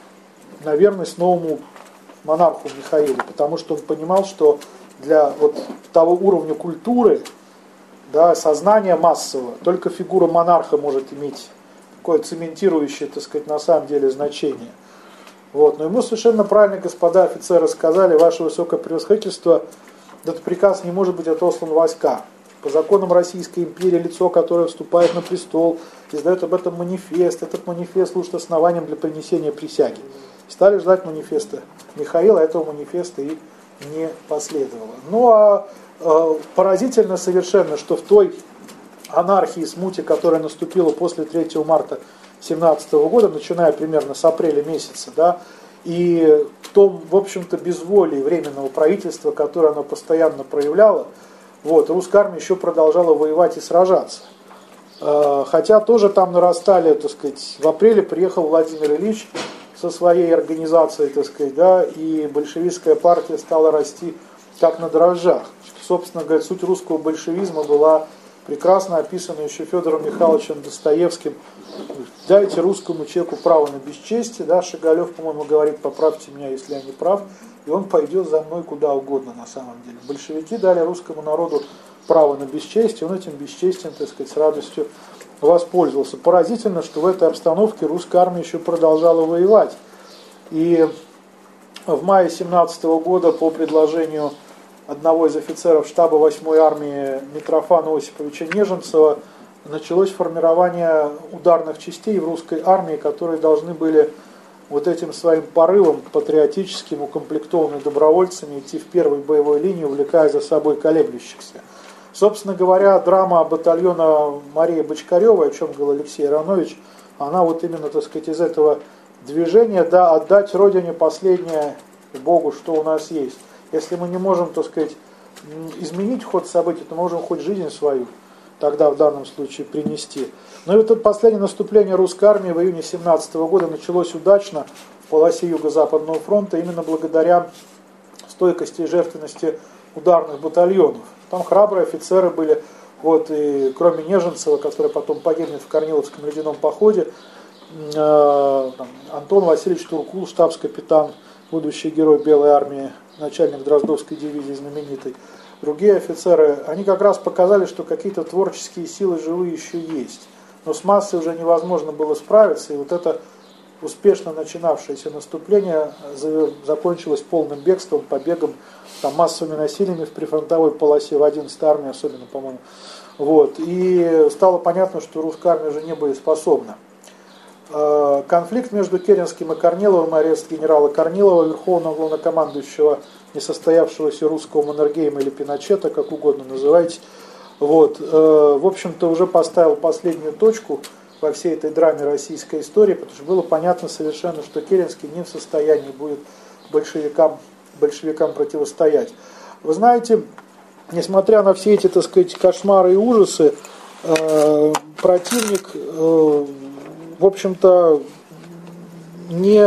на верность новому монарху Михаилу, потому что он понимал, что для вот того уровня культуры, да, сознания массового, только фигура монарха может иметь такое цементирующее, так сказать, на самом деле значение. Вот. Но ему совершенно правильно господа офицеры сказали: ваше высокопревосходительство, этот приказ не может быть отослан войска. По законам Российской империи лицо, которое вступает на престол, издает об этом манифест. Этот манифест служит основанием для принесения присяги. Стали ждать манифеста Михаила, этого манифеста и не последовало. Ну а э, поразительно совершенно, что в той анархии, смуте, которая наступила после третьего марта семнадцатого года, начиная примерно с апреля месяца, да, и в том, в общем-то, безволии временного правительства, которое оно постоянно проявляло, вот, русская армия еще продолжала воевать и сражаться. Э, хотя тоже там нарастали, так сказать, в апреле приехал Владимир Ильич со своей организацией, так сказать, да, и большевистская партия стала расти как на дрожжах. Собственно говоря, суть русского большевизма была прекрасно описана еще Федором Михайловичем Достоевским. Дайте русскому человеку право на бесчестие, да, Шагалев, по-моему, говорит: поправьте меня, если я не прав, и он пойдет за мной куда угодно на самом деле. Большевики дали русскому народу право на бесчестие, он этим бесчестием, так сказать, с радостью воспользовался. Поразительно, что в этой обстановке русская армия еще продолжала воевать. И в мае семнадцатого года по предложению одного из офицеров штаба восьмой армии Митрофана Осиповича Неженцева началось формирование ударных частей в русской армии, которые должны были вот этим своим порывом патриотическим, укомплектованные добровольцами, идти в первую боевую линию, увлекая за собой колеблющихся. Собственно говоря, драма батальона Марии Бочкаревой, о чем говорил Алексей Аронович, она вот именно, так сказать, из этого движения, да, отдать Родине последнее, Богу, что у нас есть. Если мы не можем, так сказать, изменить ход событий, то можем хоть жизнь свою тогда в данном случае принести. Но и вот это последнее наступление русской армии в июне семнадцатого года началось удачно в полосе Юго-Западного фронта именно благодаря стойкости и жертвенности ударных батальонов. Там храбрые офицеры были, вот, и кроме Неженцева, который потом погибнет в Корниловском ледяном походе, э, там, Антон Васильевич Туркул, штабс-капитан, будущий герой Белой армии, начальник Дроздовской дивизии знаменитой, другие офицеры, они как раз показали, что какие-то творческие силы живые еще есть. Но с массой уже невозможно было справиться, и вот это успешно начинавшееся наступление закончилось полным бегством, побегом, там, массовыми насилиями в прифронтовой полосе, в одиннадцатой армии особенно, по-моему. Вот. И стало понятно, что русская армия уже не боеспособна. Конфликт между Керенским и Корниловым, арест генерала Корнилова, верховного главнокомандующего несостоявшегося русского Маннергейма или Пиночета, как угодно называйте, вот, в общем-то уже поставил последнюю точку во всей этой драме российской истории, потому что было понятно совершенно, что Керенский не в состоянии будет большевикам, большевикам противостоять. Вы знаете, несмотря на все эти, так сказать, кошмары и ужасы, э, противник, э, в общем-то, не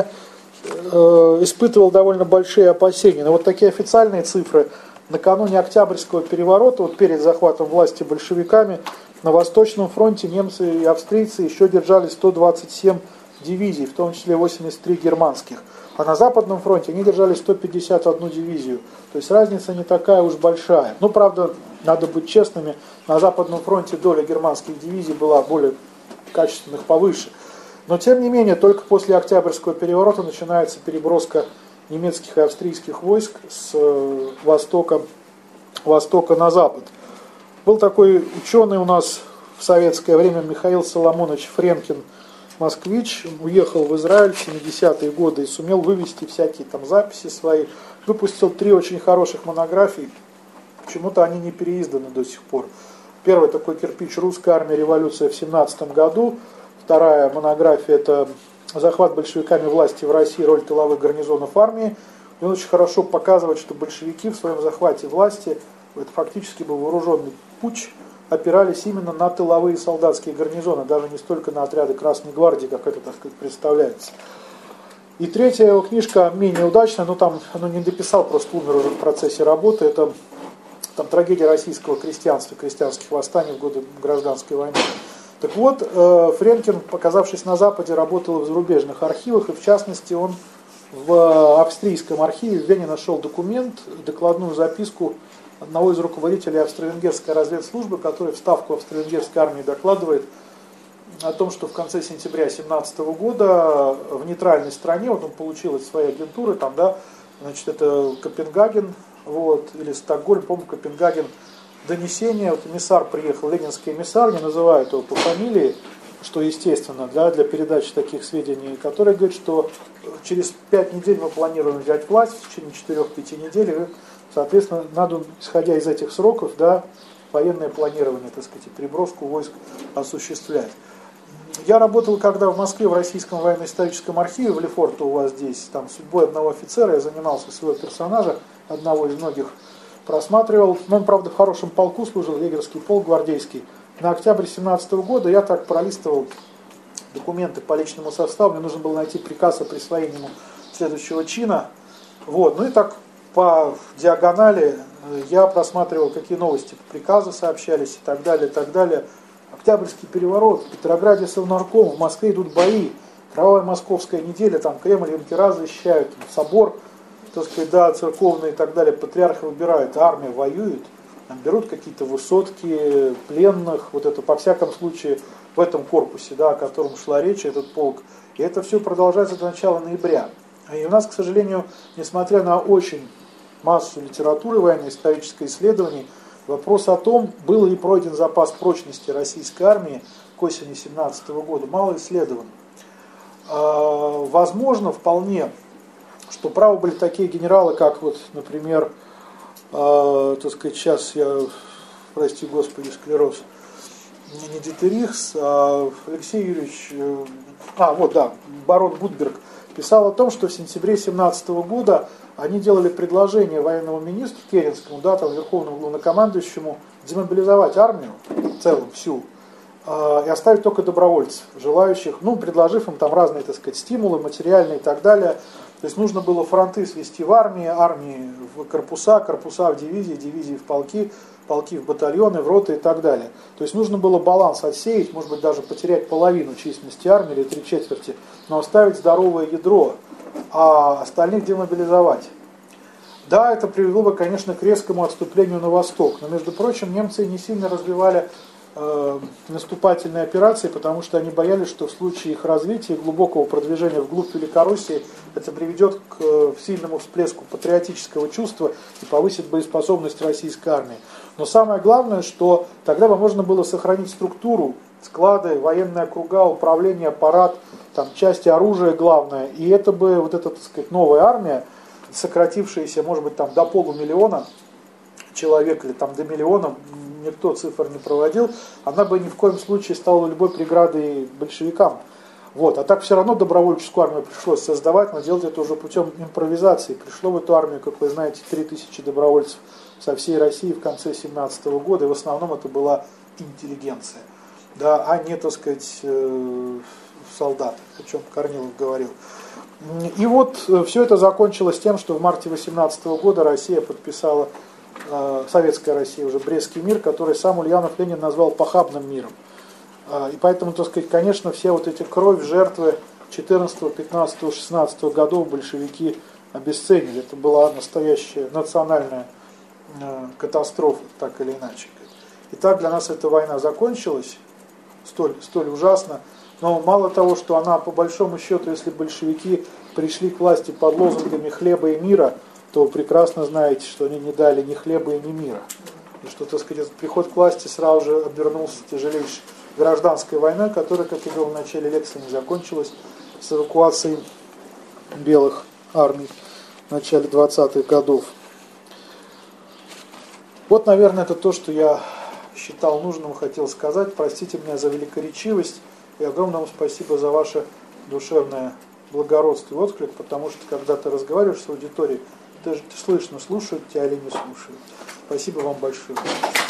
э, испытывал довольно большие опасения. Но вот такие официальные цифры: накануне Октябрьского переворота, вот перед захватом власти большевиками, на Восточном фронте немцы и австрийцы еще держали сто двадцать семь дивизий, в том числе восемьдесят три германских. А на Западном фронте они держали сто пятьдесят одну дивизию. То есть разница не такая уж большая. Ну, правда, надо быть честными, на Западном фронте доля германских дивизий была более качественных, повыше. Но, тем не менее, только после Октябрьского переворота начинается переброска немецких и австрийских войск с востока, востока на запад. Был такой ученый у нас в советское время Михаил Соломонович Френкин, москвич, уехал в Израиль в семидесятые годы и сумел вывести всякие там записи свои. Выпустил три очень хороших монографии. Почему-то они не переизданы до сих пор. Первый такой кирпич: «Русская армия. Революция в семнадцатом году». Вторая монография — это «Захват большевиками власти в России. Роль тыловых гарнизонов армии». И он очень хорошо показывает, что большевики в своем захвате власти, это фактически был вооруженный путч, опирались именно на тыловые солдатские гарнизоны, даже не столько на отряды Красной гвардии, как это, так сказать, представляется. И третья его книжка менее удачная, но там он не дописал, просто умер уже в процессе работы. Это там трагедия российского крестьянства, крестьянских восстаний в годы гражданской войны. Так вот, Френкин, оказавшись на Западе, работал в зарубежных архивах, и в частности он в австрийском архиве в Вене нашел документ, докладную записку одного из руководителей австро-венгерской разведслужбы, который в ставку австро-венгерской армии докладывает о том, что в конце сентября семнадцатого года в нейтральной стране, вот он получил от своей агентуры, там, да, значит, это Копенгаген, вот, или Стокгольм, по-моему, Копенгаген, донесение, вот эмиссар приехал, ленинский эмиссар, не называют его по фамилии, что естественно, да, для передачи таких сведений, который говорит, что через пять недель мы планируем взять власть, в течение четырёх-пяти недель, и, соответственно, надо, исходя из этих сроков, да, военное планирование, так сказать, переброску войск осуществлять. Я работал когда в Москве в Российском военно-историческом архиве, в Лефорте у вас здесь, там судьбой одного офицера, я занимался своего персонажа, одного из многих просматривал. Но он, правда, в хорошем полку служил, егерский полк гвардейский. На октябрь семнадцатого года я так пролистывал документы по личному составу, мне нужно было найти приказ о присвоении ему следующего чина. Вот. Ну и так по диагонали я просматривал, какие новости по приказу сообщались и так далее, и так далее. Октябрьский переворот, в Петрограде Совнарком, в Москве идут бои, кровавая московская неделя, там Кремль, юнкера защищают, собор, так сказать, да, церковный и так далее, патриарха выбирают, армия воюет, там берут какие-то высотки, пленных, вот это, по всяком случае, в этом корпусе, да, о котором шла речь, этот полк. И это все продолжается до начала ноября. И у нас, к сожалению, несмотря на очень массу литературы военно-исторической исследований, вопрос о том, был ли пройден запас прочности российской армии к осени семнадцатого года, мало исследован. Возможно, вполне, что правы были такие генералы, как вот, например, так сказать, сейчас я, прости господи, склероз, не Дитерихс, а Алексей Юрьевич, а вот да, барон Гутберг, писал о том, что в сентябре семнадцатого года они делали предложение военному министру Керенскому, да, там, верховному главнокомандующему, демобилизовать армию в целом всю э, и оставить только добровольцев, желающих, ну, предложив им там разные, так сказать, стимулы материальные и так далее. То есть нужно было фронты свести в армии, армии в корпуса, корпуса в дивизии, дивизии в полки, полки в батальоны, в роты и так далее. То есть нужно было баланс отсеять, может быть, даже потерять половину численности армии или три четверти, но оставить здоровое ядро, а остальных демобилизовать. Да, это привело бы, конечно, к резкому отступлению на восток, но, между прочим, немцы не сильно развивали э, наступательные операции, потому что они боялись, что в случае их развития и глубокого продвижения вглубь Великороссии это приведет к э, сильному всплеску патриотического чувства и повысит боеспособность российской армии. Но самое главное, что тогда бы можно было сохранить структуру, склады, военные округа, управление, аппарат, там, части оружия главное, и это бы, вот эта, так сказать, новая армия, сократившаяся, может быть, там, до полумиллиона человек или там, до миллиона, никто цифр не проводил, она бы ни в коем случае стала любой преградой большевикам. Вот. А так все равно добровольческую армию пришлось создавать, но делать это уже путем импровизации. Пришло в эту армию, как вы знаете, три тысячи добровольцев со всей России в конце семнадцатого года, и в основном это была интеллигенция, да, а не, так сказать, солдаты, о чем Корнилов говорил. И вот все это закончилось тем, что в марте восемнадцатого года Россия подписала, советская Россия уже, Брестский мир, который сам Ульянов Ленин назвал похабным миром. И поэтому, так сказать, конечно, все вот эти кровь, жертвы четырнадцатого, пятнадцатого, шестнадцатого годов большевики обесценили. Это была настоящая национальная катастрофа, так или иначе. И так для нас эта война закончилась, столь, столь ужасно. Но мало того, что она, по большому счету, если большевики пришли к власти под лозунгами хлеба и мира, то вы прекрасно знаете, что они не дали ни хлеба и ни мира. И что, так сказать, этот приход к власти сразу же обернулся тяжелейшей гражданской войной, которая, как я говорил в начале лекции, не закончилась с эвакуацией белых армий в начале двадцатых годов. Вот, наверное, это то, что я считал нужным, хотел сказать. Простите меня за великоречивость и огромное вам спасибо за ваше душевное благородство и отклик, потому что, когда ты разговариваешь с аудиторией, ты же ты слышно, слушают тебя или не слушают. Спасибо вам большое.